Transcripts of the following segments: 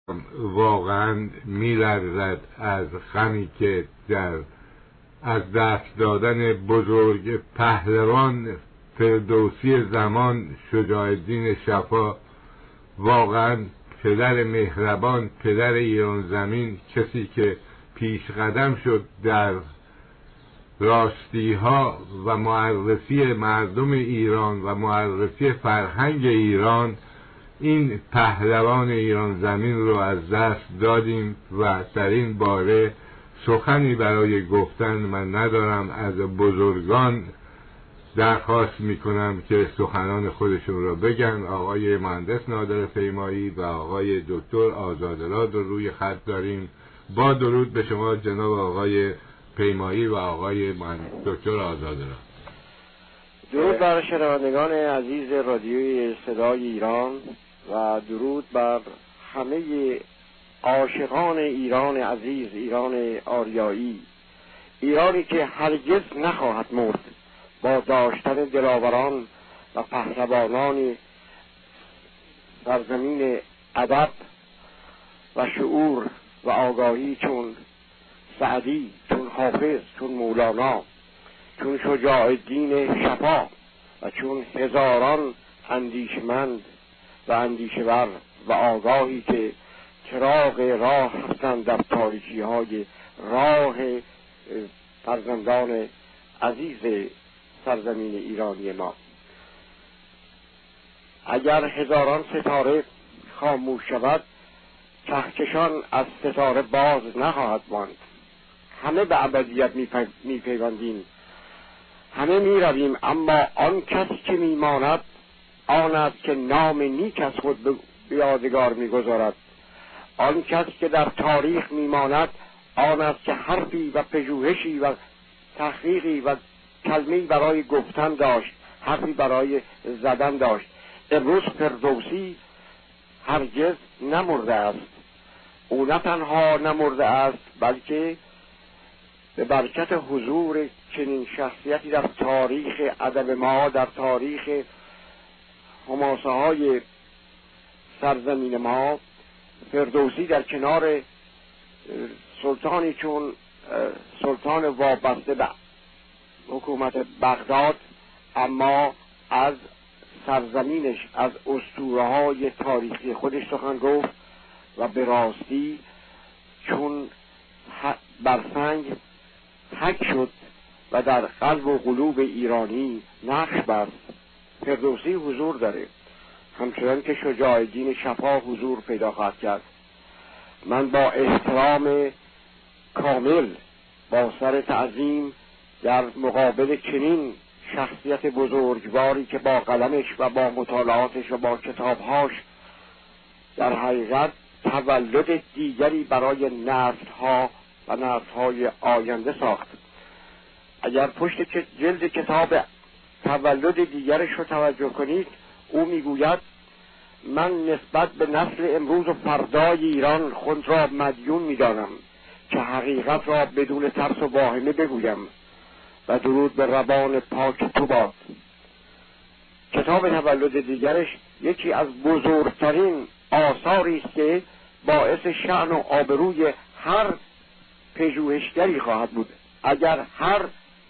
واقعا می‌لرزد از غمی که از دست دادن بزرگ پهلوان فردوسی زمان شجاع الدین شفا، واقعا پدر مهربان، پدر ایران زمین، کسی که پیش قدم شد در راستی ها و معرفی مردم ایران و معرفی فرهنگ ایران، این پهلوان ایران زمین رو از دست دادیم و در این باره سخنی برای گفتن من ندارم. از بزرگان درخواست میکنم که سخنان خودشون رو بگن. آقای مهندس نادر پیمایی و آقای دکتر آزادراد رو روی خط داریم. با درود به شما جناب آقای پیمایی و آقای دکتر آزادراد. درود بر شنوندگان عزیز رادیوی صدای ایران و درود بر همه عاشقان ایران عزیز، ایران آریایی، ایرانی که هرگز نخواهد مرد، با داشتن دلاوران و پهلوانان سرزمین ادب و شعور و آگاهی چون سعدی، چون حافظ، چون مولانا، چون شجاع الدین شفا و چون هزاران اندیشمند و اندیشور و آگاهی که چراغ راه هستند در تاریکی های راه فرزندان عزیز سرزمین ایرانی ما. اگر هزاران ستاره خاموش شود، کهکشان از ستاره باز نخواهد ماند. همه به ابدیت میپیوندیم، همه میرویم، اما آن کسی که میماند آن است که نام نیک از خود به یادگار میگذارد. آن کسی که در تاریخ میماند آن است که حرفی و پژوهشی و تحقیقی و کلمه‌ای برای گفتن داشت، حرفی برای زدن داشت. امروز فردوسی هرگز نمرده است. او نه تنها نمرده است، بلکه به برکت حضور چنین شخصیتی در تاریخ ادب ما، در تاریخ حماسه های سرزمین ما، فردوسی در کنار سلطانی چون سلطان وابسته به حکومت بغداد، اما از سرزمینش، از اسطوره‌های تاریخی خودش سخن گفت و به راستی چون بر سنگ حک شد و در قلب و قلوب ایرانی نقش بست. فردوسی حضور داره، همچنان که شجاع الدین شفا حضور پیدا خواهد کرد. من با احترام کامل، با سر تعظیم در مقابل چنین شخصیت بزرگواری که با قلمش و با مطالعاتش و با کتابهاش در حقیقت تولد دیگری برای نسل‌ها و نسل‌های آینده ساخت. اگر پشت جلد کتاب تولد دیگرش رو توجه کنید، او میگوید من نسبت به نسل امروز و فردای ایران خود را مدیون میدانم که حقیقت را بدون ترس و واهمه بگویم و درود به روان پاک تو باد. کتاب تولد دیگرش یکی از بزرگترین آثاری است که باعث شأن و آبروی هر پژوهشگری خواهد بود. اگر هر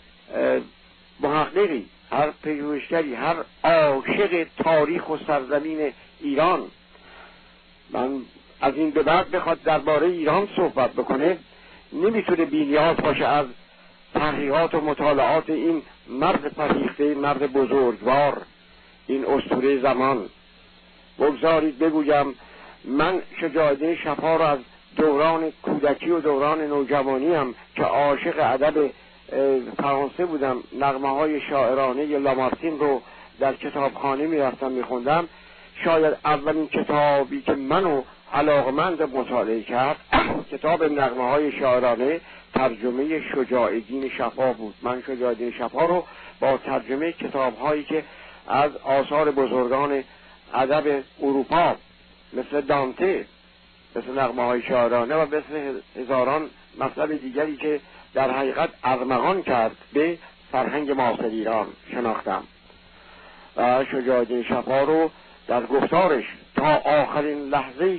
محققی، هر پژوهشگری، هر عاشق تاریخ و سرزمین ایران من از این به بعد بخواد درباره ایران صحبت بکنه، نمیتونه بی‌نیاز باشه از تحقیقات و مطالعات این مرد فرهیخته، مرد بزرگوار، این اسطوره زمان. بگذارید بگویم من شجاع الدین شفا را از دوران کودکی و دوران نوجوانیم که عاشق ادب فرانسه بودم، نغمه‌های شاعرانه لامارتین رو در کتابخانه میرفتم میخوندم. شاید اولین کتابی که منو علاقمند مطالعه کرد کتاب نغمه‌های شاعرانه، ترجمه شجاع الدین شفا بود. من شجاع الدین شفا رو با ترجمه کتاب‌هایی که از آثار بزرگان ادب اروپا مثل دانته، مثل نغمه‌های شاعرانه و مثل هزاران مطلب دیگری که در حقیقت ارمغان کرد به فرهنگ معاصر ایران شناختم و شجاع الدین شفا رو در گفتارش تا آخرین لحظه‌ای که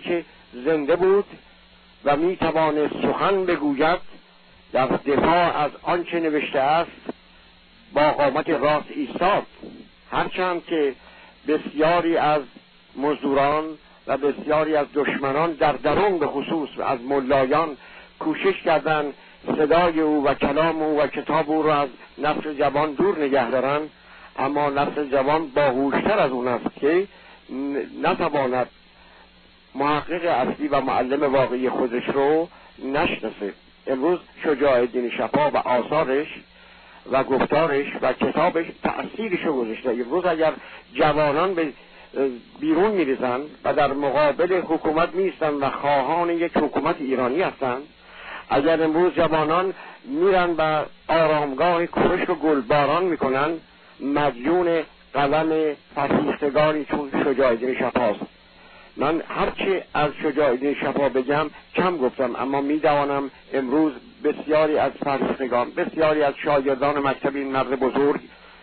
زنده بود و می توانست سخن بگوید، در دفاع از آنچه نوشته است با قامت راست ایستاد. هرچند که بسیاری از مزدوران و بسیاری از دشمنان در درون به خصوص از ملایان کوشش کردند صدای او و کلام او و کتاب او را از نسل جوان دور نگه دارن، اما نسل جوان باهوشتر از اون است که نتواند محقق اصلی و معلم واقعی خودش رو نشناسه. امروز شجاع الدین شفا و آثارش و گفتارش و کتابش تأثیرش رو گذاشته. امروز اگر جوانان به بیرون میریزن و در مقابل حکومت میستن و خواهان یک حکومت ایرانی هستن، اگر امروز جوانان میرن و آرامگاه کوروش و گلباران میکنن، مدیون قلم فرهیختگانی چون شجاع الدین شفاست. من هرچی از شجاع الدین شفا بگم کم گفتم، اما میدوانم امروز بسیاری از فرهیختگان، بسیاری از شاگردان مکتب این مرد بزرگ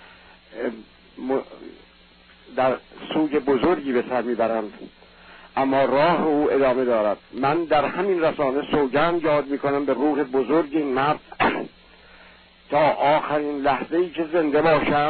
در سوی بزرگی به سر میبرند، اما راه او ادامه دارد. من در همین رسانه سوگند یاد میکنم به روح بزرگ این مرد تا آخرین لحظه‌ای که زنده باشم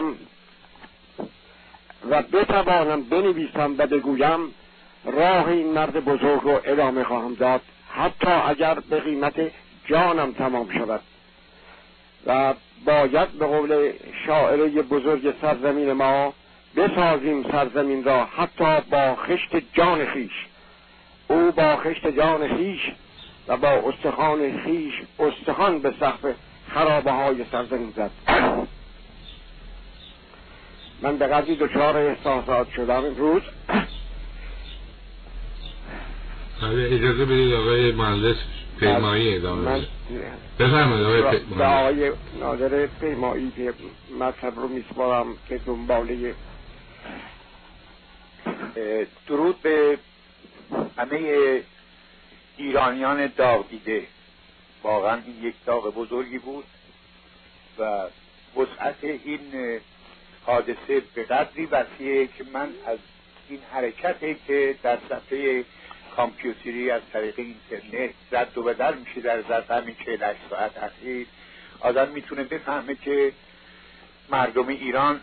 و بتوانم بنویسم و بگویم، راه این مرد بزرگ رو ادامه خواهم داد، حتی اگر به قیمت جانم تمام شود. و باید به قول شاعر بزرگ سرزمین ما بسازیم سرزمین را حتی با خشت جان خیش. او با خشت جان خیش و با استخوان خیش استخوان به سقف خرابه های سرزمین زد. من به قدری دچار احساسات شدم امروز. اجازه بدید آقای مهندس پیمایی ادامه بفرمایید. آقای به آقای نادر پیمایی که مطلب رو میسپارم که دنباله. درود به همه ایرانیان داغ دیده. واقعا این یک داغ بزرگی بود و وسعت این حادثه به قدری وسیعه که من از این حرکتی که در صفحه کامپیوتری از طریق اینترنت رد و بدل میشه در ظرف همین 48 ساعت اخیر، آدم میتونه بفهمه که مردم ایران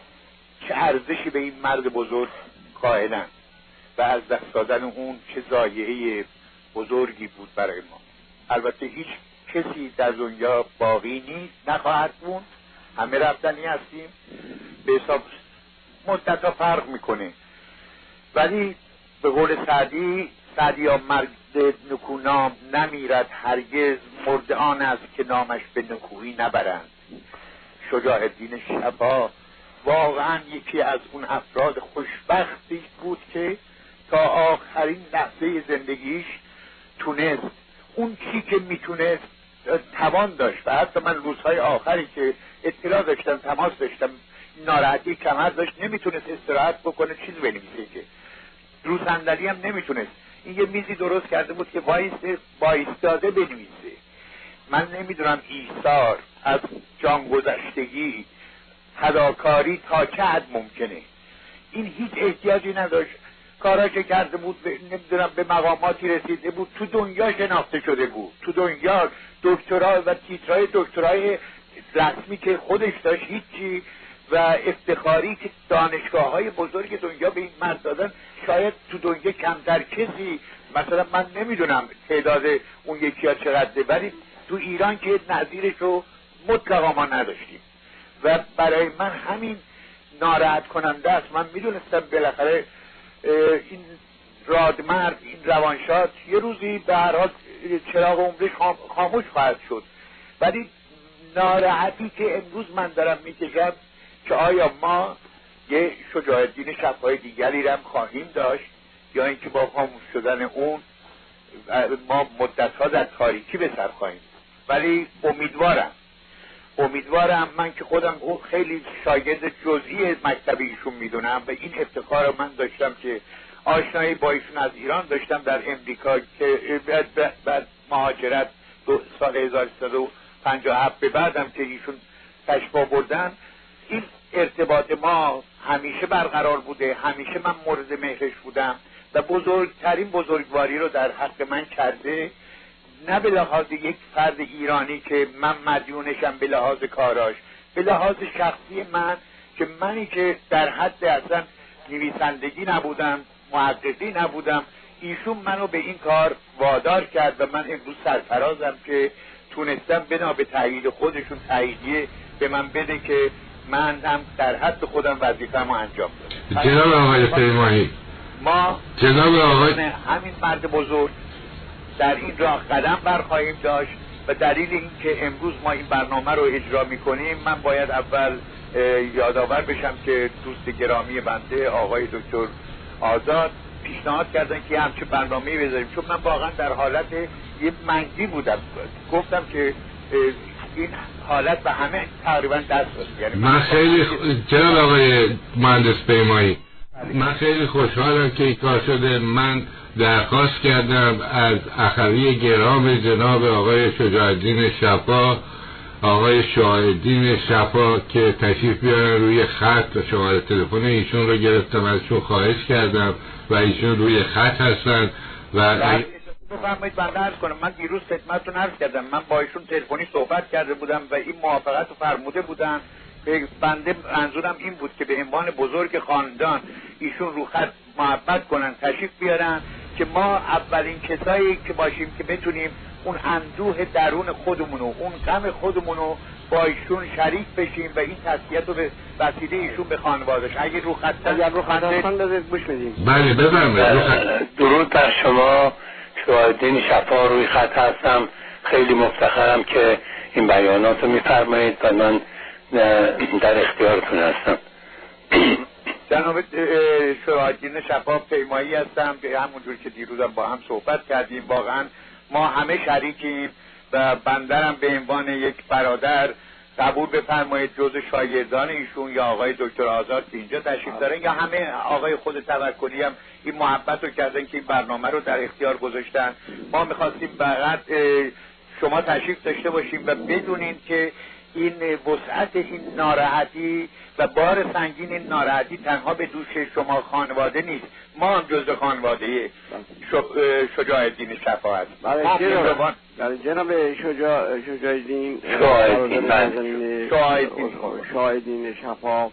چه ارزشی به این مرد بزرگ قائلن و از دست دادن اون چه ضایعه بزرگی بود برای ما. البته هیچ کسی در دنیا باقی نیست، نخواهد موند، همه رفتنی هستیم، به حساب مدت فرق میکنه. ولی به قول سعدی ها مرد نکونام نمیرد هرگز، مرد آن است که نامش به نکویی نبرند. شجاع الدین شفا واقعا یکی از اون افراد خوشبختی بود که تا آخرین لحظه زندگیش تونست اون چی که میتونست توان داشت. و حتی من روزهای آخری که اطلاع داشتم، تماس داشتم، ناراحتی کمر داشت، نمیتونست استراحت بکنه، چیز بنویسه، که رو صندلی هم نمیتونست. این یه میزی درست کرده بود که وایستاده بنویسه. من نمیدونم ایثار از جانگذشتگی، فداکاری تا چه حد ممکنه. این هیچ احتیاجی نداشت. کارا که کرده بود نمیدونم به مقاماتی رسیده بود، تو دنیا شناخته شده بود، تو دنیا دکترا و تیترهای دکترای رسمی که خودش داشت هیچی، و افتخاری که دانشگاه‌های بزرگ دنیا به این مرد دادن، شاید تو دنیا کمتر کسی، مثلا من نمیدونم تعداد اون یکی ها چقدره، ولی تو ایران که نظیرش رو مطلقا ما نداشتیم و برای من همین ناراحت کننده است. من میدونستم بالاخره این رادمرد، این روانشاد یه روزی به هر حال چراغ عمرش خاموش خواهد شد، ولی ناراحتی که امروز من دارم میکشم که آیا ما یه شجاع الدین شفای دیگری رم خواهیم داشت، یا اینکه با خاموش شدن اون ما مدت‌ها در تاریکی به سر خواهیم. ولی امیدوارم من که خودم خیلی شاگرد جزئی مکتب ایشون میدونم و این افتخار من داشتم که آشنایی با ایشون از ایران داشتم در امریکا، که بعد مهاجرت سال 1357 به بعدم که ایشون تشریف آوردن، این ارتباط ما همیشه برقرار بوده، همیشه من مورد مهرش بودم و بزرگترین بزرگواری رو در حق من کرده، نه به لحاظ یک فرد ایرانی که من مدیونشم به لحاظ کاراش، به لحاظ شخصی من که منی که در حد اصلا نویسندگی نبودم، محققی نبودم، ایشون منو به این کار وادار کرد و من امروز سرفرازم که تونستم بنا به تایید خودشون تاییدیه به من بده که من هم در حد خودم وظیفه‌مو انجام دادم. جناب آقای پیمایی، ما جناب آقای همین مرد بزرگ در این راه قدم برخواهیم داشت و دلیل این که امروز ما این برنامه رو اجرا میکنیم، من باید اول یادآور بشم که دوست گرامی بنده آقای دکتر آزاد پیشنهاد کردن که همچه برنامه‌ای بذاریم، چون من واقعا در حالت یه منگی بودم، گفتم که این حالت به همه تقریبا دست داد. یعنی من خیلی جناب آقای مهندس پیمایی، من خیلی خوشحالم که این کار شده. من درخواست کردم از اخوی گرام جناب آقای شجاع الدین شفا، آقای شاهدین شفا که تشریف بیارن روی خط و شماره تلفن ایشون رو گرفتم، ازشون خواهش کردم و ایشون روی خط هستن و بفرمایید بنده عرض کنم. من دیروز خدمتتون عرض کردم من با ایشون تلفنی صحبت کرده بودم و این موافقت رو فرموده بودن. بنده منظورم این بود که به عنوان بزرگ خاندان ایشون رو خط محبت کنن، تشریف بیارن که ما اولین کسایی که باشیم که بتونیم اون اندوه درون خودمونو، اون غم خودمونو با ایشون شریک بشیم و این تسلیت رو به وسیله ایشون به خانواده‌اش. اگه رو خط بذارید گوش بدیم. بله بفرمایید. درود بر شما، شجاع‌الدین شفا روی خط هستم. خیلی مفتخرم که این بیانات رو میفرمایید و من در اختیارتون هستم. جناب شجاع‌الدین شفا پیمایی هستم، به همونجور که دیروزم با هم صحبت کردیم. واقعا ما همه شریکیم و بندرم به عنوان یک برادر قبول بفرمایید جزء شاگردان ایشون یا آقای دکتر آزاد که اینجا تشریف دارن یا همه آقای خود توکلی هم این محبت رو کردن که این برنامه رو در اختیار گذاشتن. ما میخواستیم فقط شما تشریف داشته باشیم و بدونین که این وسعت این ناراحتی و بار سنگین این ناراحتی تنها به دوش شما خانواده نیست، ما هم جزء خانواده شجاع الدین شفا هست. جناب شجاع الدین شفا،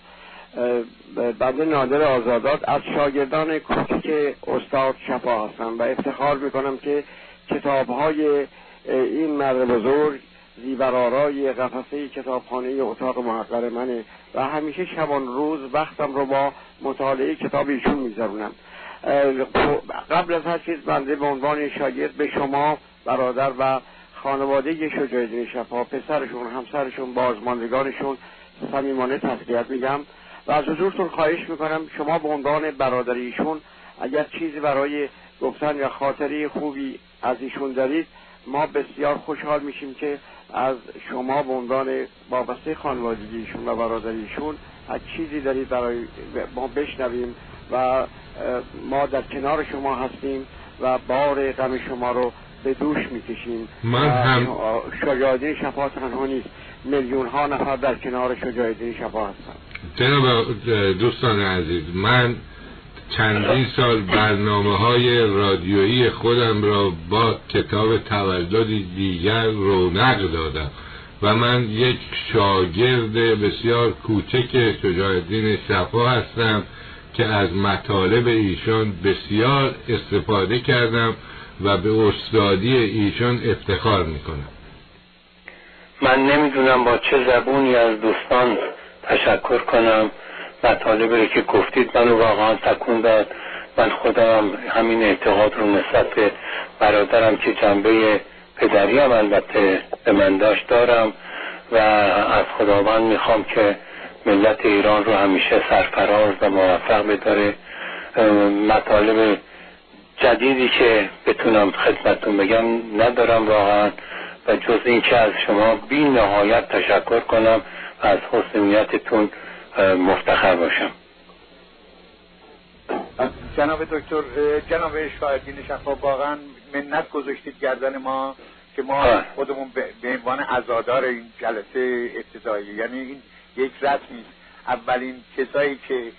بنده نادر آزادات از شاگردان کوچک استاد شفا هستم و افتخار میکنم که کتاب‌های این مرد بزرگ زیورآرای قفسه کتابخانه اتاق محقر منه و همیشه شبان روز وقتم رو با مطالعه کتاب ایشون میذارونم. قبل از هر چیز بنده به عنوان شاگرد به شما برادر و خانواده شجاع الدین شفا، پسرشون، همسرشون، بازماندگانشون صمیمانه تسلیت میگم و از حضورتون خواهش میکنم شما به عنوان برادر ایشون اگر چیزی برای گفتن یا خاطره خوبی از ایشون دارید ما بسیار خوشحال میشیم که از شما به عنوان وابسته خانوادگیشون و برادریشون از چیزی دارید برای ما بشنویم و ما در کنار شما هستیم و بار غم شما رو به دوش میکشیم. من هم شجاع الدین شفا تنها نیست، میلیون ها نفر در کنار شجاع الدین شفا هستن. جناب دوستان عزیز، من چندین سال برنامه‌های رادیویی خودم را با کتاب تولدی دیگر رونق دادم و من یک شاگرد بسیار کوچک شجاع الدین شفا هستم که از مطالب ایشان بسیار استفاده کردم و به استادی ایشان افتخار میکنم. من نمیدونم با چه زبونی از دوستان تشکر کنم. مطالبی رو که گفتید منو واقعا تکون داد. من خودم همین اعتقاد رو نسبت به برادرم که جنبه پدری هم البته به من داشت دارم و از خداوند میخوام که ملت ایران رو همیشه سرفراز و موفق بداره. مطالب جدیدی که بتونم خدمتتون بگم ندارم واقعا و جز این که از شما بی نهایت تشکر کنم و از حسن نیتتون مفتخر باشم. جناب دکتر، جناب شجاع الدین شفا، واقعا منت گذاشتید گردن ما که ما خودمون به عنوان عزادار این جلسه ابتدایی، یعنی این یک رسمی است، اولین کسایی که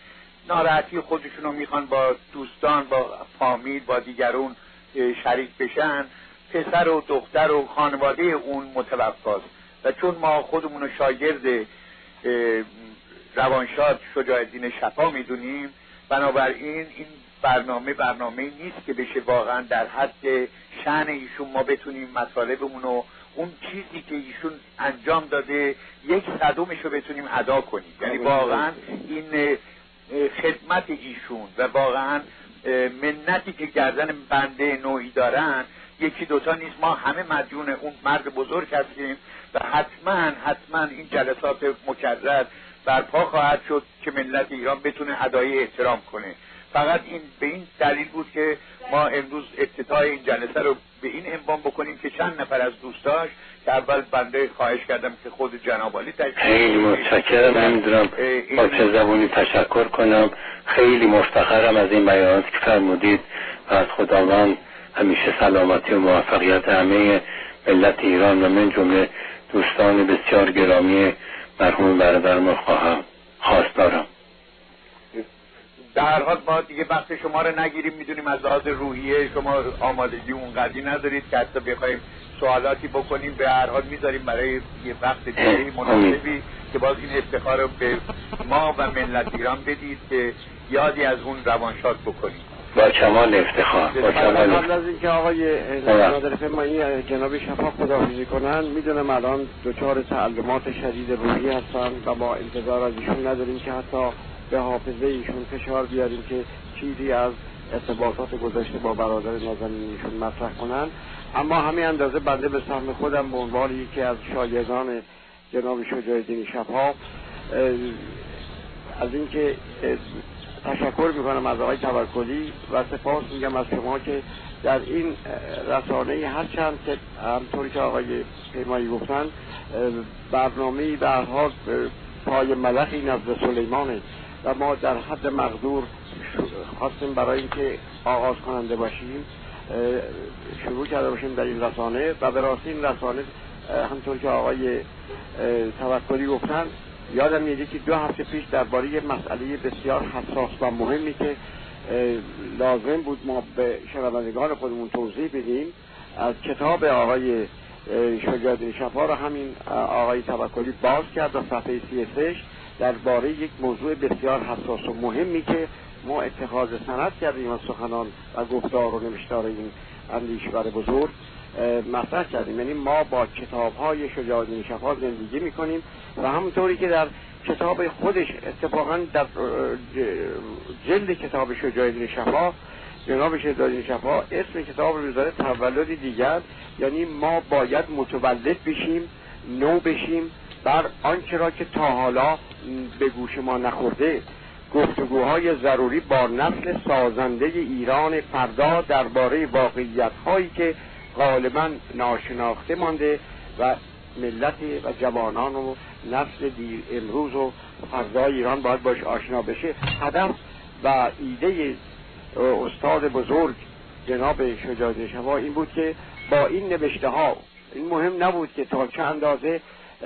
ناراحتی خودشون رو میخوان با دوستان، با فامیل، با دیگرون شریک بشن، پسر و دختر و خانواده اون متوفاست. و چون ما خودمون رو شاگرد روانشاد شجاع الدین شفا میدونیم، بنابراین این برنامه نیست که بشه واقعا در حد شأن ایشون ما بتونیم مطالبمون و اون چیزی که ایشون انجام داده 1/100 رو بتونیم ادا کنیم. یعنی واقعا این خدمت ایشون و واقعا منتی که گردن بنده نوعی دارن یکی دوتا نیست، ما همه مدیون اون مرد بزرگ هستیم و حتما این جلسات مکرر برپا خواهد شد که ملت ایران بتونه ادای احترام کنه. فقط این به این دلیل بود که ما امروز افتتاح این جلسه رو به این عنوان بکنیم که چند نفر از دوستاش که اول بنده خواهش کردم که خود جناب عالی خیلی متشکرم. نمیدونم با چه زبونی تشکر کنم. خیلی مفتخرم از این بیانات که فرمودید و از خداوند همیشه سلامتی و موفقیت همه ملت ایران و من جمله دوستان بسیار گرامی مرحوم برادرم خواست دارم. در هر حال ما دیگه وقت شما رو نگیریم، میدونیم از لحاظ روحیه شما آمادگی اونقدری ندارید که حتی بخوایم سوالاتی بکنیم. به هر حال میذاریم برای یه وقت دیگه مناسبی که باز این افتخار رو به ما و ملت ایران بدید که یادی از اون روانشاد بکنیم. با کمال افتخار. با کمال قبل از اینکه آقای نادر فرمانی جناب شفا خداحافظی کنن، میدونم الان دچار تعلمات شدید روحی هستن و ما انتظار از ایشون نداریم که حتی به حافظه ایشون فشار بیاریم که چیزی از ارتباطات گذشته با برادر نازنین ایشون مطرح کنن. اما همین اندازه بنده به سهم خودم به عنوان یکی از شاگردان جناب شجاع الدین شفا از اینکه تشکر میکنم از آقای توکلی و سپاس میگم از شما که در این رسانه هرچند که همطوری که آقای پیمایی گفتن برنامه‌ای به هر حال پای ملخی نزد سلیمانه و ما در حد مقدور خواستیم برای اینکه آغاز کننده باشیم شروع کرده باشیم در این رسانه و به راستی این رسانه همطور که آقای توکلی گفتن یادم میاد که 2 هفته پیش درباره یه مسئله بسیار حساس و مهمی که لازم بود ما به شنوندگان خودمون توضیح بدیم از کتاب آقای شجاع الدین شفا را همین آقای توکلی باز کرد و صفحه 33 درباره یک موضوع بسیار حساس و مهمی که ما اتخاذ سند کردیم از سخنان و گفتار و نوشتار این اندیشور بزرگ مطرح کردیم. یعنی ما با کتاب‌های شجاع الدین شفا زندگی می‌کنیم و همونطوری که در کتاب خودش اتفاقا در جلد کتاب شجاع الدین شفا جناب شجاع الدین شفا اسم کتاب رو می‌ذاره تولد دیگر، یعنی ما باید متولد بشیم، نو بشیم بر آنچه را که تا حالا به گوش ما نخورده. گفتگوهای ضروری با نسل سازنده ایران فردا درباره واقعیت‌هایی که غالبا ناشناخته مانده و ملت و جوانان و نسل دیر امروز و فردا ایران باید باش آشنا بشه. هدف و ایده استاد بزرگ جناب شجاع الدین شفا این بود که با این نوشته ها، این مهم نبود که تا چه اندازه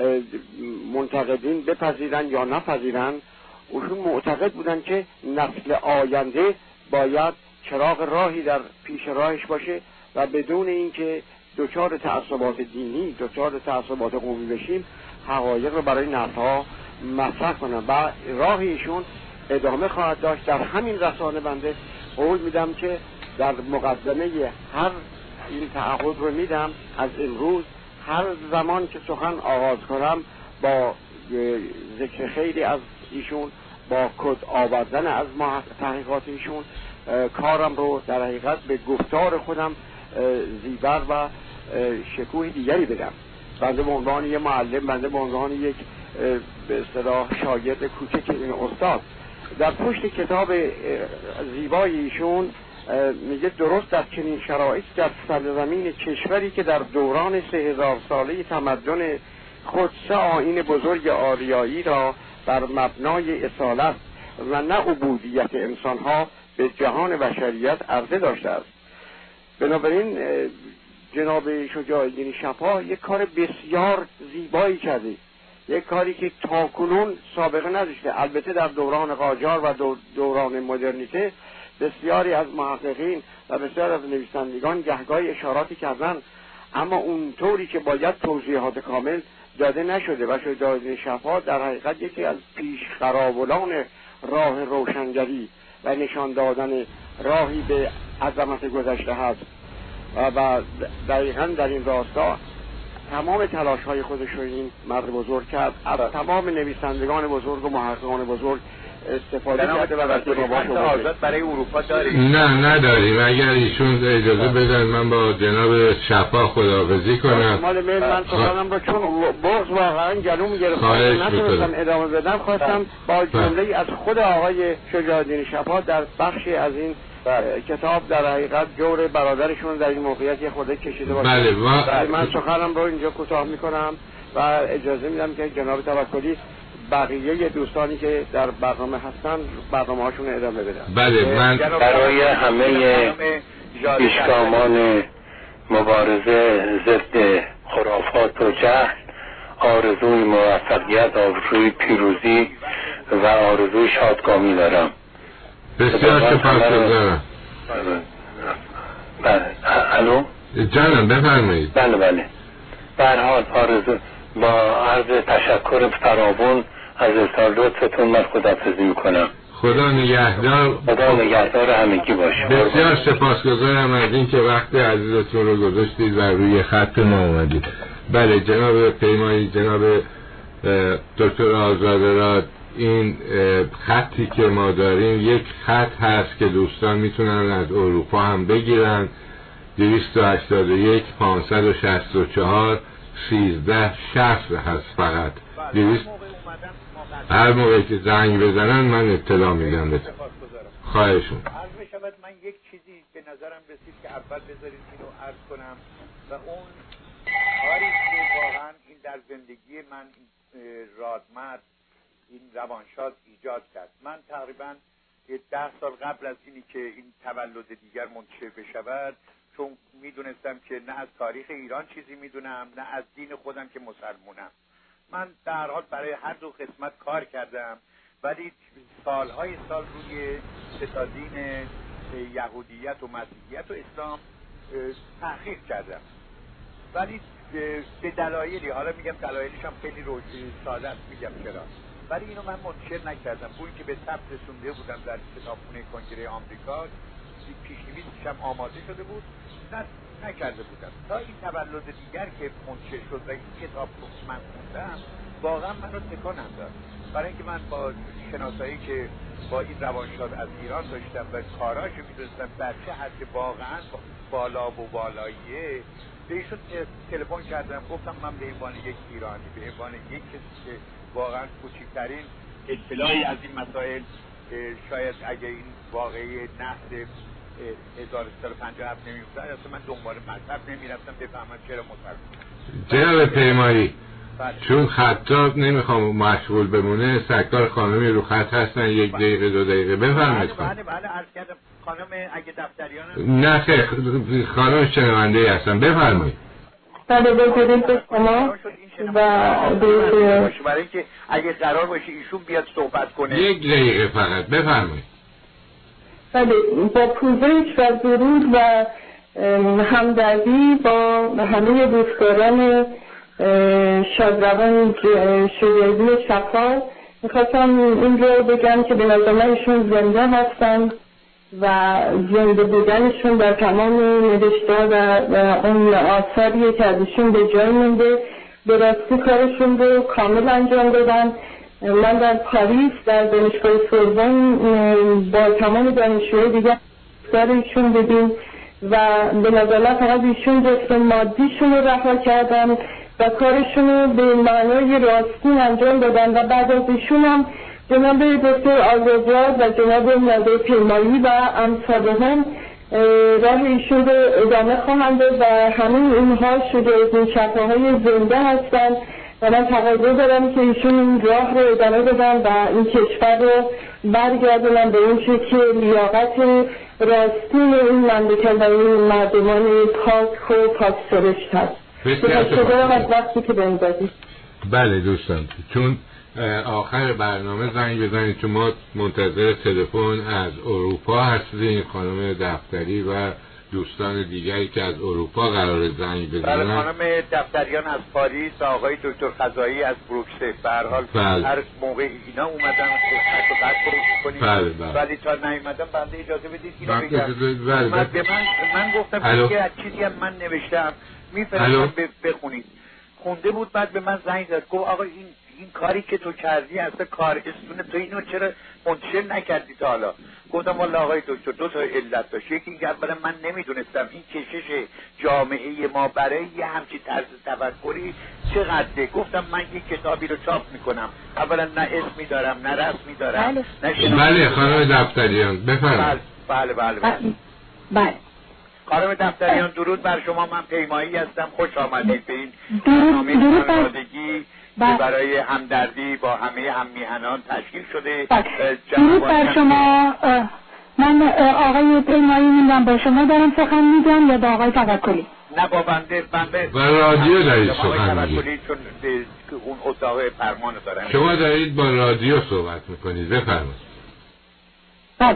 منتقدین بپذیرن یا نپذیرن، اوشون معتقد بودن که نسل آینده باید چراغ راهی در پیش راهش باشه و بدون اینکه دچار تعصبات دینی، دچار تعصبات قومی بشیم، حقایق رو برای نسل‌ها مطرح کنن و راه ایشون ادامه خواهد داشت. در همین رسانه بنده قول میدم که در مقدمه هر این تعهد رو میدم از امروز هر زمان که سخن آغاز کنم با ذکر خیلی از ایشون، با کد آوردن از تحقیقات ایشون کارم رو در حقیقت به گفتار خودم زیبر و شکوه دیگری بدم. بنده به عنوان یک معلم، بنده به عنوان یک به اصطلاح شاگرد کوچک این استاد در پشت کتاب زیبای ایشون میگه درست در چنین شرایط در سرزمین کشوری که در دوران 3000 ساله تمدن خود 3 آیین بزرگ آریایی را بر مبنای اصالت و نه عبودیت انسانها به جهان بشریت عرضه داشته است. بنابراین جناب شجاع الدین شفا یک کار بسیار زیبایی کرده. یک کاری که تاکنون سابقه نداشته. البته در دوران قاجار و دوران مدرنیته بسیاری از محققین و بسیاری از نویسندگان گهگاهی اشاراتی کردن، اما اون طوری که باید توضیحات کامل داده نشده و شجاعالدین شفا در حقیقت یکی از پیشقراولان راه روشنگری و نشان دادن راهی به عظمت گذشته هست و دقیقا در این راستا تمام تلاش های خودش رو این مرد بزرگ کرد. از تمام نویسندگان بزرگ و محققان بزرگ استفاده کرده و در آزاد برای اروپا داریم؟ نه نداریم. اگر ایشون اجازه بدن من با جناب شفا خداحافظی کنم. من سخنم رو چون بغض واقعا گلوم گرفت نتونستم ادامه بدم، خواستم با جمله از خود آقای شجاعالدین شفا در بخشی از این کتاب در حقیقت جور برادرشون در این موقعیت خود کشیده باشه. بله من سخنم رو اینجا کوتاه میکنم و اجازه میدم که جناب توکلی بقیه دوستانی که در برنامه هستن برنامه هاشون ادامه بدن. بله من برای همه پیشگامان مبارزه ضد خرافات و جهل آرزوی موفقیت، آرزوی پیروزی و آرزوی شادکامی دارم. بسیار سپاسگزارم. بله. الو جانم بفرمایید. بله به هر حال آرزو با عرض تشکر فراوان از اظهار لطفتون من خداحافظی میکنم. خدا نگهدار همگی باشه. بسیار سپاسگزارم از این که وقت عزیزتون رو گذاشتید و روی خط ما اومدید. بله جناب پیمایی، جناب دکتر آزادراد، این خطی که ما داریم یک خط هست که دوستان میتونن از اروپا هم بگیرن. 281 564 1360 هست فقط. هر موقعی که زنگ بزنن من اطلاع میدم بهتون. خواهشون. عرض بشود من یک چیزی به نظرم رسید که اول بذارید اینو عرض کنم و اون کاری که واقعا این در زندگی من رادمرد این روانشاد ایجاد کرد. من تقریبا 10 سال قبل از اینی که این تولد دیگر منتشر بشود، چون میدونستم که نه از تاریخ ایران چیزی میدونم نه از دین خودم که مسلمونم، من در حال برای هر دو قسمت کار کردم، ولی سالهای سال روی سه دین یهودیت و مسیحیت و اسلام تحقیق کردم، ولی به دلایلی، حالا میگم دلایلش هم خیلی ساده است، میگم چرا، ولی اینو من منتشر نکردم. پولی که به ثبت رسونده بودم در کتابخونه کنگره آمریکا، پیش‌نویسش هم آماده شده بود، نکرده بودم تا این تولد دیگر که منتشر شد و این کتاب رو من خوندم واقعا من رو تکان انداخت، برای اینکه من با شناسایی که با این روانشاد از ایران داشتم و کاراش رو میدونستم در چه حد واقعا بالا و بالاییه، به ایشون تلفن کردم، گفتم من به عنوان یک ایرانی، به عنوان یک کسی که واقعا کوچکترین اطلاعی از این مسائل، شاید اگه این واقعی نحس 1357 نمی‌افتاد اصلا من دنبال مذهب نمی‌رفتم بفهمم چرا مسلمان. جناب پیمایی چون خطاب نمیخوام مشغول بمونه، سکار خانمی رو خط هستن، 1 دقیقه 2 دقیقه بفرمایید. بله عرض کردم خانم اگه دفتریان نه خیر خانم شنونده هستن، بفرمایید. بله بگیرید به شما و برای اینکه اگه قرار باشه ایشون بیاد صحبت کنه 1 دقیقه فقط بفرمایید. بله با پوزش و درود و همدردی با همه دوستداران شادروان شجاعالدین شفا میخواستم این رو بگم که به نظر من ایشون زنده هستن و زنده بودنشون در تمام نوشته‌ها و اون آثاری که ازشون به جای مونده به راستی کارشون رو کامل انجام دادن. من در پاریس در دانشگاه سوربن با تمام دانشجوهای دیگه ایشون دیدیم و به نظر من فقط ایشون جسم مادیشون رو رها کردن و کارشون رو به معنای راستین انجام دادن و بعد از ایشون هم جناب دکتر آزادراد و جناب نادر پیمایی و امثالهم راه ایشون رو ادامه خواهند داد و همه اینها شجاعالدین شفاهای زنده هستند و من تقاضا دارم که ایشون این راه رو ادامه بدن و این کشور رو برگردونن به اون چه که لیاقت راستین این مملکت و این مردمان پاک و پاک سرشت هست. سپاسگزارم از وقتی که بهم دادید. بله دوستان، چون آخر برنامه زنگ بزنید، چون ما منتظر تلفن از اروپا هستیم، خانم دفتری و دوستان دیگری که از اروپا قرار زنگ بزنن. بله، خانم دفتریان از پاریس، آقای دکتر خزایی از بروکسل. به هر حال هر موقع اینا اومدن کنیم، ولی تا نیومدن بنده اجازه بدید اینو بگم. من گفتم که از چیزی هم من نوشتم میفرستم بخونید. خونده بود، بعد به من زنگ زد گفت آقا این کاری که تو کردی اصلا کار استونه، تو اینو چرا منتشر نکردی تا حالا؟ گفتم والله آقای دکتر دو تا علت داشت. یکی اینکه اولا من نمیدونستم این کشش جامعه ما برای یه همچین طرز تفکری چقدره. گفتم من یک کتابی رو چاپ میکنم، اولا نه اسمی دارم نه رسمی دارم. بله خانم دفتریان بفرمایید. بله خانم دفتریان درود بر شما. من پیمایی هستم، خوش آمدید به این برنامه خانوادگی برای همدردی با همه هممیهنان تشکیل شده. درود بر شما. من آقای پیمایی میدم با شما دارم سخن میگم یا با آقای توکلی؟ نه با بنده با رادیو دارید سخن میگید، چون اون اتاق فرمان دارن. شما دارید با رادیو صحبت میکنید، بفرمایید. بله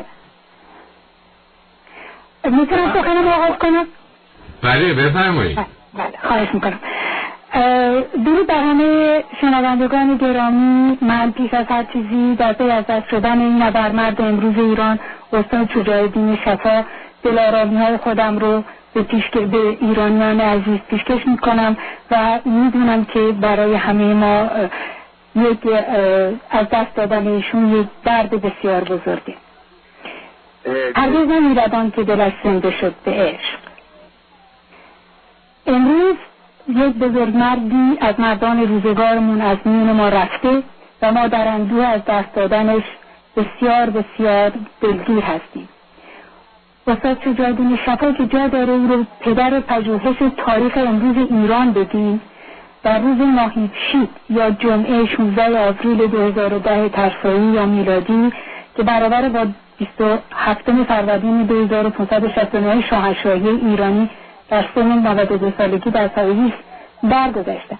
میتونم سخنم آغاز کنم؟ بله بفرمایید. بله خواهش میکنم. درود بر همه شنوندگان گرامی. من پیش از هر چیزی در پی از دست شدن این نبرمرد امروز ایران استاد شجاع‌الدین شفا دلارامی‌های خودم رو به ایرانیان عزیز پیشکش میکنم و میدونم که برای همه ما یک از دست دادن ایشون یک درد بسیار بزرگه. هرگز نمی‌ردان که دلش زنده شد به عشق. امروز یک بزرگمردی از مردان روزگارمون از میون ما رفته و ما در اندوه از دست دادنش بسیار بسیار دلگیر هستیم. استاد شجاع‌الدین شفا که جا داره او رو پدر پژوهش تاریخ امروز ایران بگیم، در روز ماهیچه یا جمعه 16 آوریل 2010 ترسایی یا میلادی که برابر با 27 فروردین 2569 شاهنشاهی ایرانی در سن 92 سالگی در پاریس درگذشتند.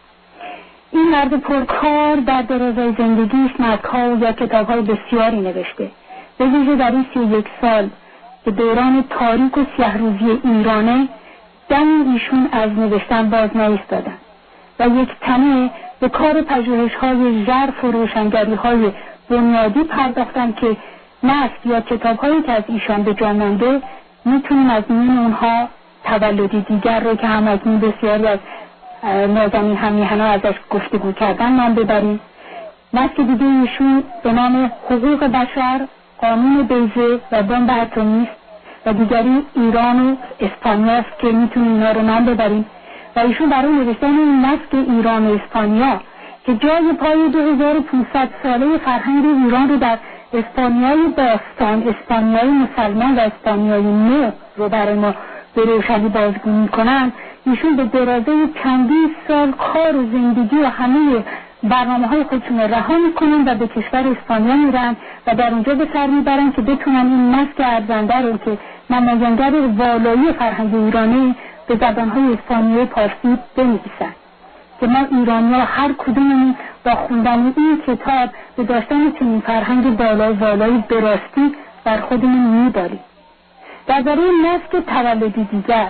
این مرد پرکار در درازای زندگیش متن‌ها و یا کتاب‌های بسیاری نوشته. به ویژه در این 31 سال که دوران تاریک و سیاه‌روزی ایرانه، دمی ایشون از نوشتن باز نایستادند و یک تنه به کار پژوهش‌های ژرف و روشنگری‌های بنیادی پرداختند که نسل یا کتاب‌هایی که از ایشان به جا مانده میتونیم از میان اونها تولدی دیگر رو که هم از این بسیاری از نازنین هممیهن‌ها ازش گفتگو کردن نام ببریم. نسل دیگه ایشون به نام حقوق بشر، قانون بیضه و بمب اتمی و دیگری ایران و اسپانیا است که میتونیم اینا رو نام ببریم و ایشون برای نوشتن این نسل ایران و اسپانیا که جای پای 2500 ساله فرهنگ ایران رو در اسپانیای باستان، اسپانیای مسلمان و اسپانیای نو رو برای ما به روشنی بازگو میکنن، ایشون به درازه چندین سال کار و زندگی و همه برنامه‌های خودشون رها میکنن و به کشور اسپانیا میرن و در اونجا به سر میبرن که بتونن این نسل ارزنده رو که نماینده والایی فرهنگ ایرانی به زبان‌های اسپانیایی پارسی بنویسن که ما ایرانی‌ها هر کدوممون با خوندن این کتاب به داشتن چنین فرهنگ والایی به راستی بر خودمون میباریم. در برای نسل تولدی دیگر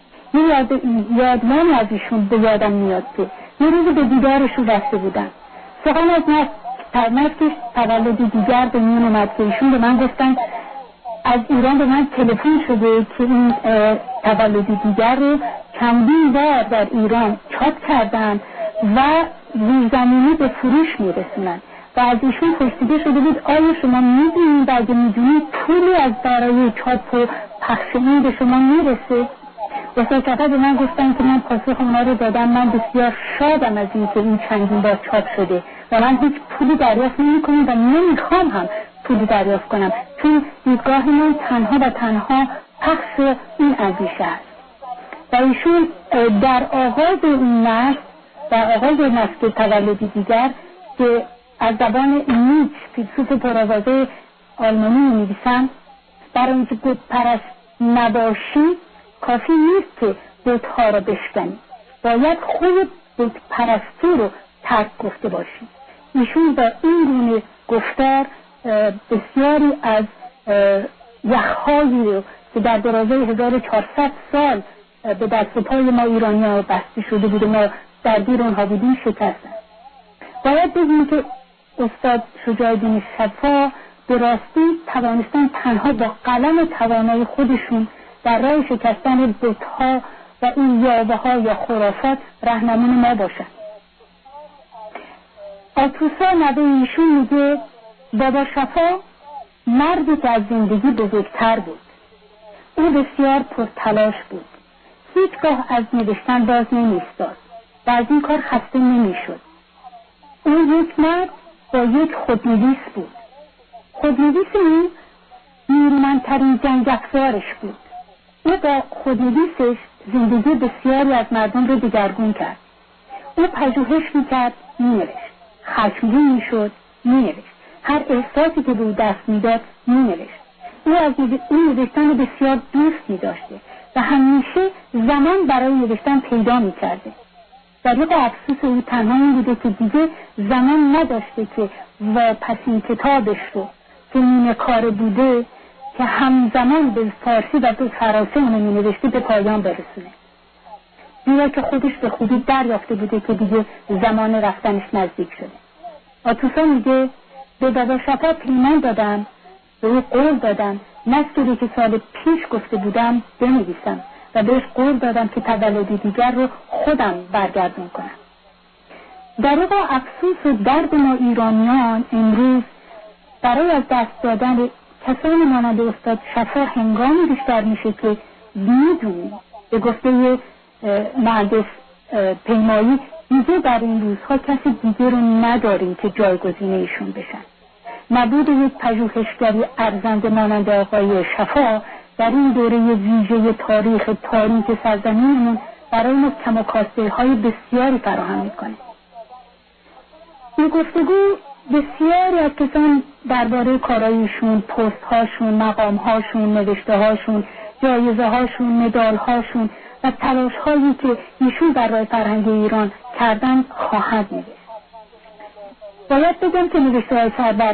یادمان از ایشون به یادم میاد که یه روز به دیدارشون رفته بودن. سخن از نسل تولدی دیگر به میون اومد که ایشون به من گفتن از ایران به من تلفن شده که این تولدی دیگر رو چندین بار در ایران چاپ کردن و روزنامه‌ای به فروش میرسونن و از ایشون پرسیده شده بود آیا شما میدونید و اگه میدونید پولی از برای چاپ و پخش این به شما میرسه؟ استاد شفا به من گفتن که من پاسخ اونا رو دادم. من بسیار شادم از این که این چندین بار چاپ شده و من هیچ پولی دریافت نمی‌کنم و نمیخوام هم پولی دریافت کنم، چون دیدگاه من تنها و تنها پخش این اندیشه است. و ایشون در آغاز این نسل، در آغاز نسل تولدی دیگر که از زبان نیچ فیلسوف پرآوازه آلمانی می‌نویسند، برای اینکه بت پرست نباشی کافی نیست که بت‌ها را بشکنی، باید خود بت پرستی رو ترک گفته باشیم. ایشون با این گونه گفتار بسیاری از یخ‌هایی رو که در درازه 1400 سال به دست و پای ما ایرانی‌ها بسته شده بود و ما درگیر اونها بودیم شکستن. باید بگیم که استاد شجاع الدین شفا به راستی توانستن تنها با قلم توانای خودشون در راه شکستن بت‌ها و این یاوه‌ها یا خرافات راهنمون ما باشن. آتوسا نوه ایشون میگه بابا شفا مردی که از زندگی بزرگتر بود. او بسیار پرتلاش بود. هیچگاه از نوشتن باز نمی‌ایستاد و از این کار خسته نمی‌شد. او یک مرد با یک خودنویس بود. خودنویس او نیرومندترین جنگ افزارش بود. او با خودنویسش زندگی بسیاری از مردم رو دگرگون کرد. او پژوهش می‌کرد، می‌نوشت. خشمگین می‌شد، می‌نوشت. هر احساسی که به او دست می‌داد می‌نوشت. او از نوشتن بسیار دوست می‌داشته و همیشه زمان برای نوشتن پیدا می‌کرده. دریغ افسوس او تنها این بوده که دیگه زمان نداشته که واپسین کتابش رو که نیمه کار بوده که همزمان به فارسی و به فرانسه اونو می‌نوشته به پایان برسونه. زیرا که خودش به خوبی دریافته بوده که دیگه زمان رفتنش نزدیک شده. آتوسا میگه به بابا شفا پیمان دادم، به او قول دادم نصری که سال پیش گفته بودم بنویسم و بهش قول دادم که تولد دیگر رو خودم برگردون کنم. دریغ افسوس و درد ما ایرانیان امروز برای از دست دادن کسانی مانند استاد شفا هنگامی بیشتر میشه که میدونیم به گفته مهندس پیمایی دیگه در این روزها کسی دیگه رو نداریم که جایگزین ایشون بشن. نبود یک پژوهشگری ارزنده مانند آقای شفا در این دوره ویژه تاریخ سرزمینمون برای ما کم و کاسته های بسیاری فراهم میکنه. این گفتگو بسیاری از کسان درباره کارایشون، پست هاشون، مقام هاشون، نوشته هاشون، جایزه هاشون، مدال هاشون و تلاش هایی که ایشون در راه فرهنگ ایران کردن خواهد نوشت. باید بگم که نوشته های سرور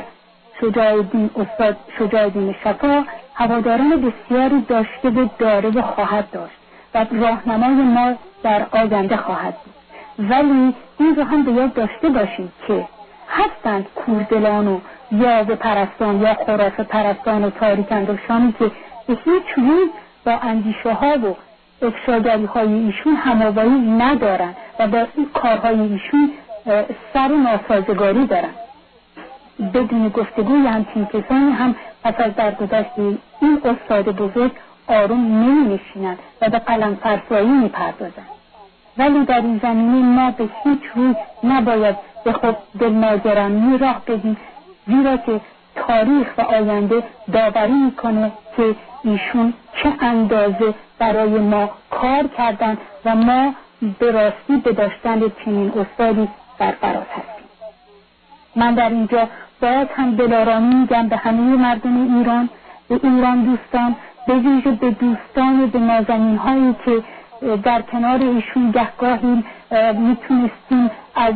استاد شجاع الدین شفا هواداران بسیاری داشته و داره و خواهد داشت و راهنمای ما در آینده خواهد بود. ولی این رو هم به یاد داشته باشیم که هستند کوردلان و یاوه پرستان یا خرافه پرستان و تاریک اندیشانی که به هیچ روی با اندیشه ها و افشاگری های ایشون هماوری ندارن و با این کارهای ایشون سر ناسازگاری دارن. بدون گفتگوی همچین کسانی هم پس از درگذشت این استاد بزرگ آروم نمی نشینند و به قلم فرسایی می پردازند. ولی در این زمینه ما به هیچ روی نباید به خود دلناگرانی راه بدیم، زیرا که تاریخ و آینده داوری میکنه که ایشون چه اندازه برای ما کار کردن و ما به راستی به داشتن چنین استادی سرفراز هستیم. من در اینجا باید هم دلارامی میگم به همه مردم ایران، به ایران دوستان، به ویژه به دوستان و به نازنین هایی که در کنار ایشون گهگاهی میتونستیم از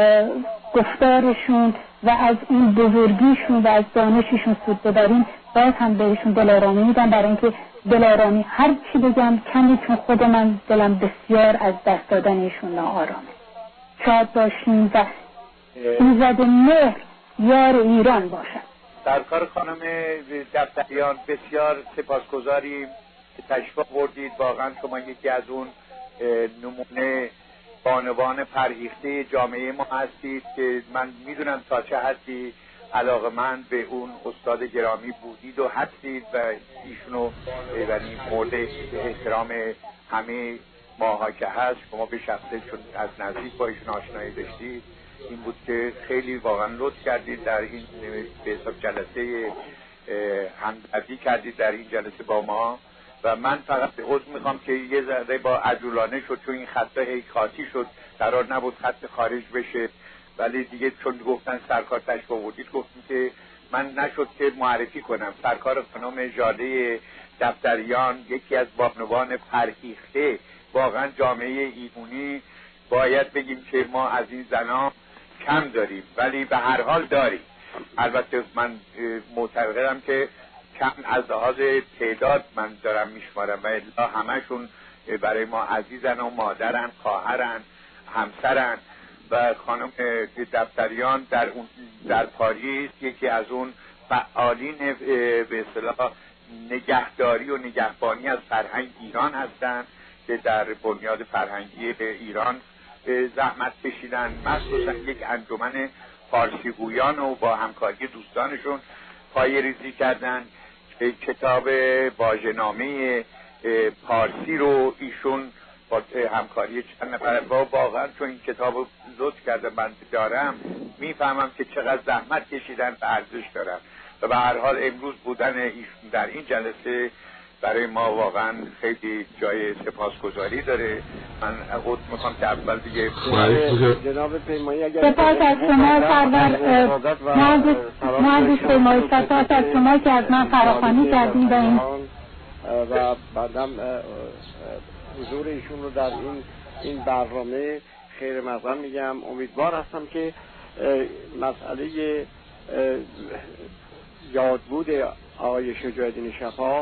گفتارشون و از این بزرگیشون و از دانششون سود ببریم. باید هم بهشون دلارامی میدم، برای اینکه دلارامی هر چی بگم کمی، چون خود من دلم بسیار از دست دادن ایشون ناآرامه. شاد باشیم و ایزد مهر یار ایران باشد. سرکار خانم دفتریان بسیار سپاسگزاریم که تشریف آوردید. واقعا شما یکی از اون نمونه بانوان فرهیخته جامعه ما هستید که من میدونم تا چه حدی علاقه‌مند به اون استاد گرامی بودید و هستید و ایشونو یعنی مورد احترام همه ماها که هست. شما به شخصه چون از نزدیک با ایشون آشنایی داشتید، این بود که خیلی واقعا لطف کردید در این به حساب جلسه همدردی کردید در این جلسه با ما. و من فقط عذر میخوام که یه ذره با عجولانه شد، چون این خط هیکاتی شد، قرار نبود خط خارج بشه، ولی دیگه چون گفتن سرکار تشریف آوردید گفتم که من نشد که معرفی کنم. سرکار خانم ژاله دفتریان یکی از بانوان فرهیخته واقعا جامعه ایرانی باید بگیم که ما از این زنا کم داریم، ولی به هر حال داریم. البته من معتقدم که کم از لحاظ تعداد من دارم میشمارم و الا همشون برای ما عزیزن و مادرن، خواهرن، همسرن. و خانم دفتریان در پاریس یکی از اون فعالین به اصطلاح نگهداری و نگهبانی از فرهنگ ایران هستند که در بنیاد فرهنگی ایران زحمت کشیدن، مخصوصا یک انجمن فارسی گویان و با همکاری دوستانشون پایه‌ریزی کردن. کتاب واژه‌نامه پارسی رو ایشون با همکاری چند نفر واقعا چون این کتاب رو لطف کرده من دارم میفهمم که چقدر زحمت کشیدن و ارزش دارن و به هر حال امروز بودن ایشون در این جلسه برای ما واقعا خیلی جای سپاسگزاری داره. من خود میخوام که اول دیگه جناب پیمایی اگر سپاس از شما سرور مهندس پیمایی، سپاس از شما که از من فراخوانی کردین و بعدم حضور ایشون رو در این برنامه خیر مقدم میگم. امیدوار هستم که مسئله یادبود آقای شجاع‌الدین شفا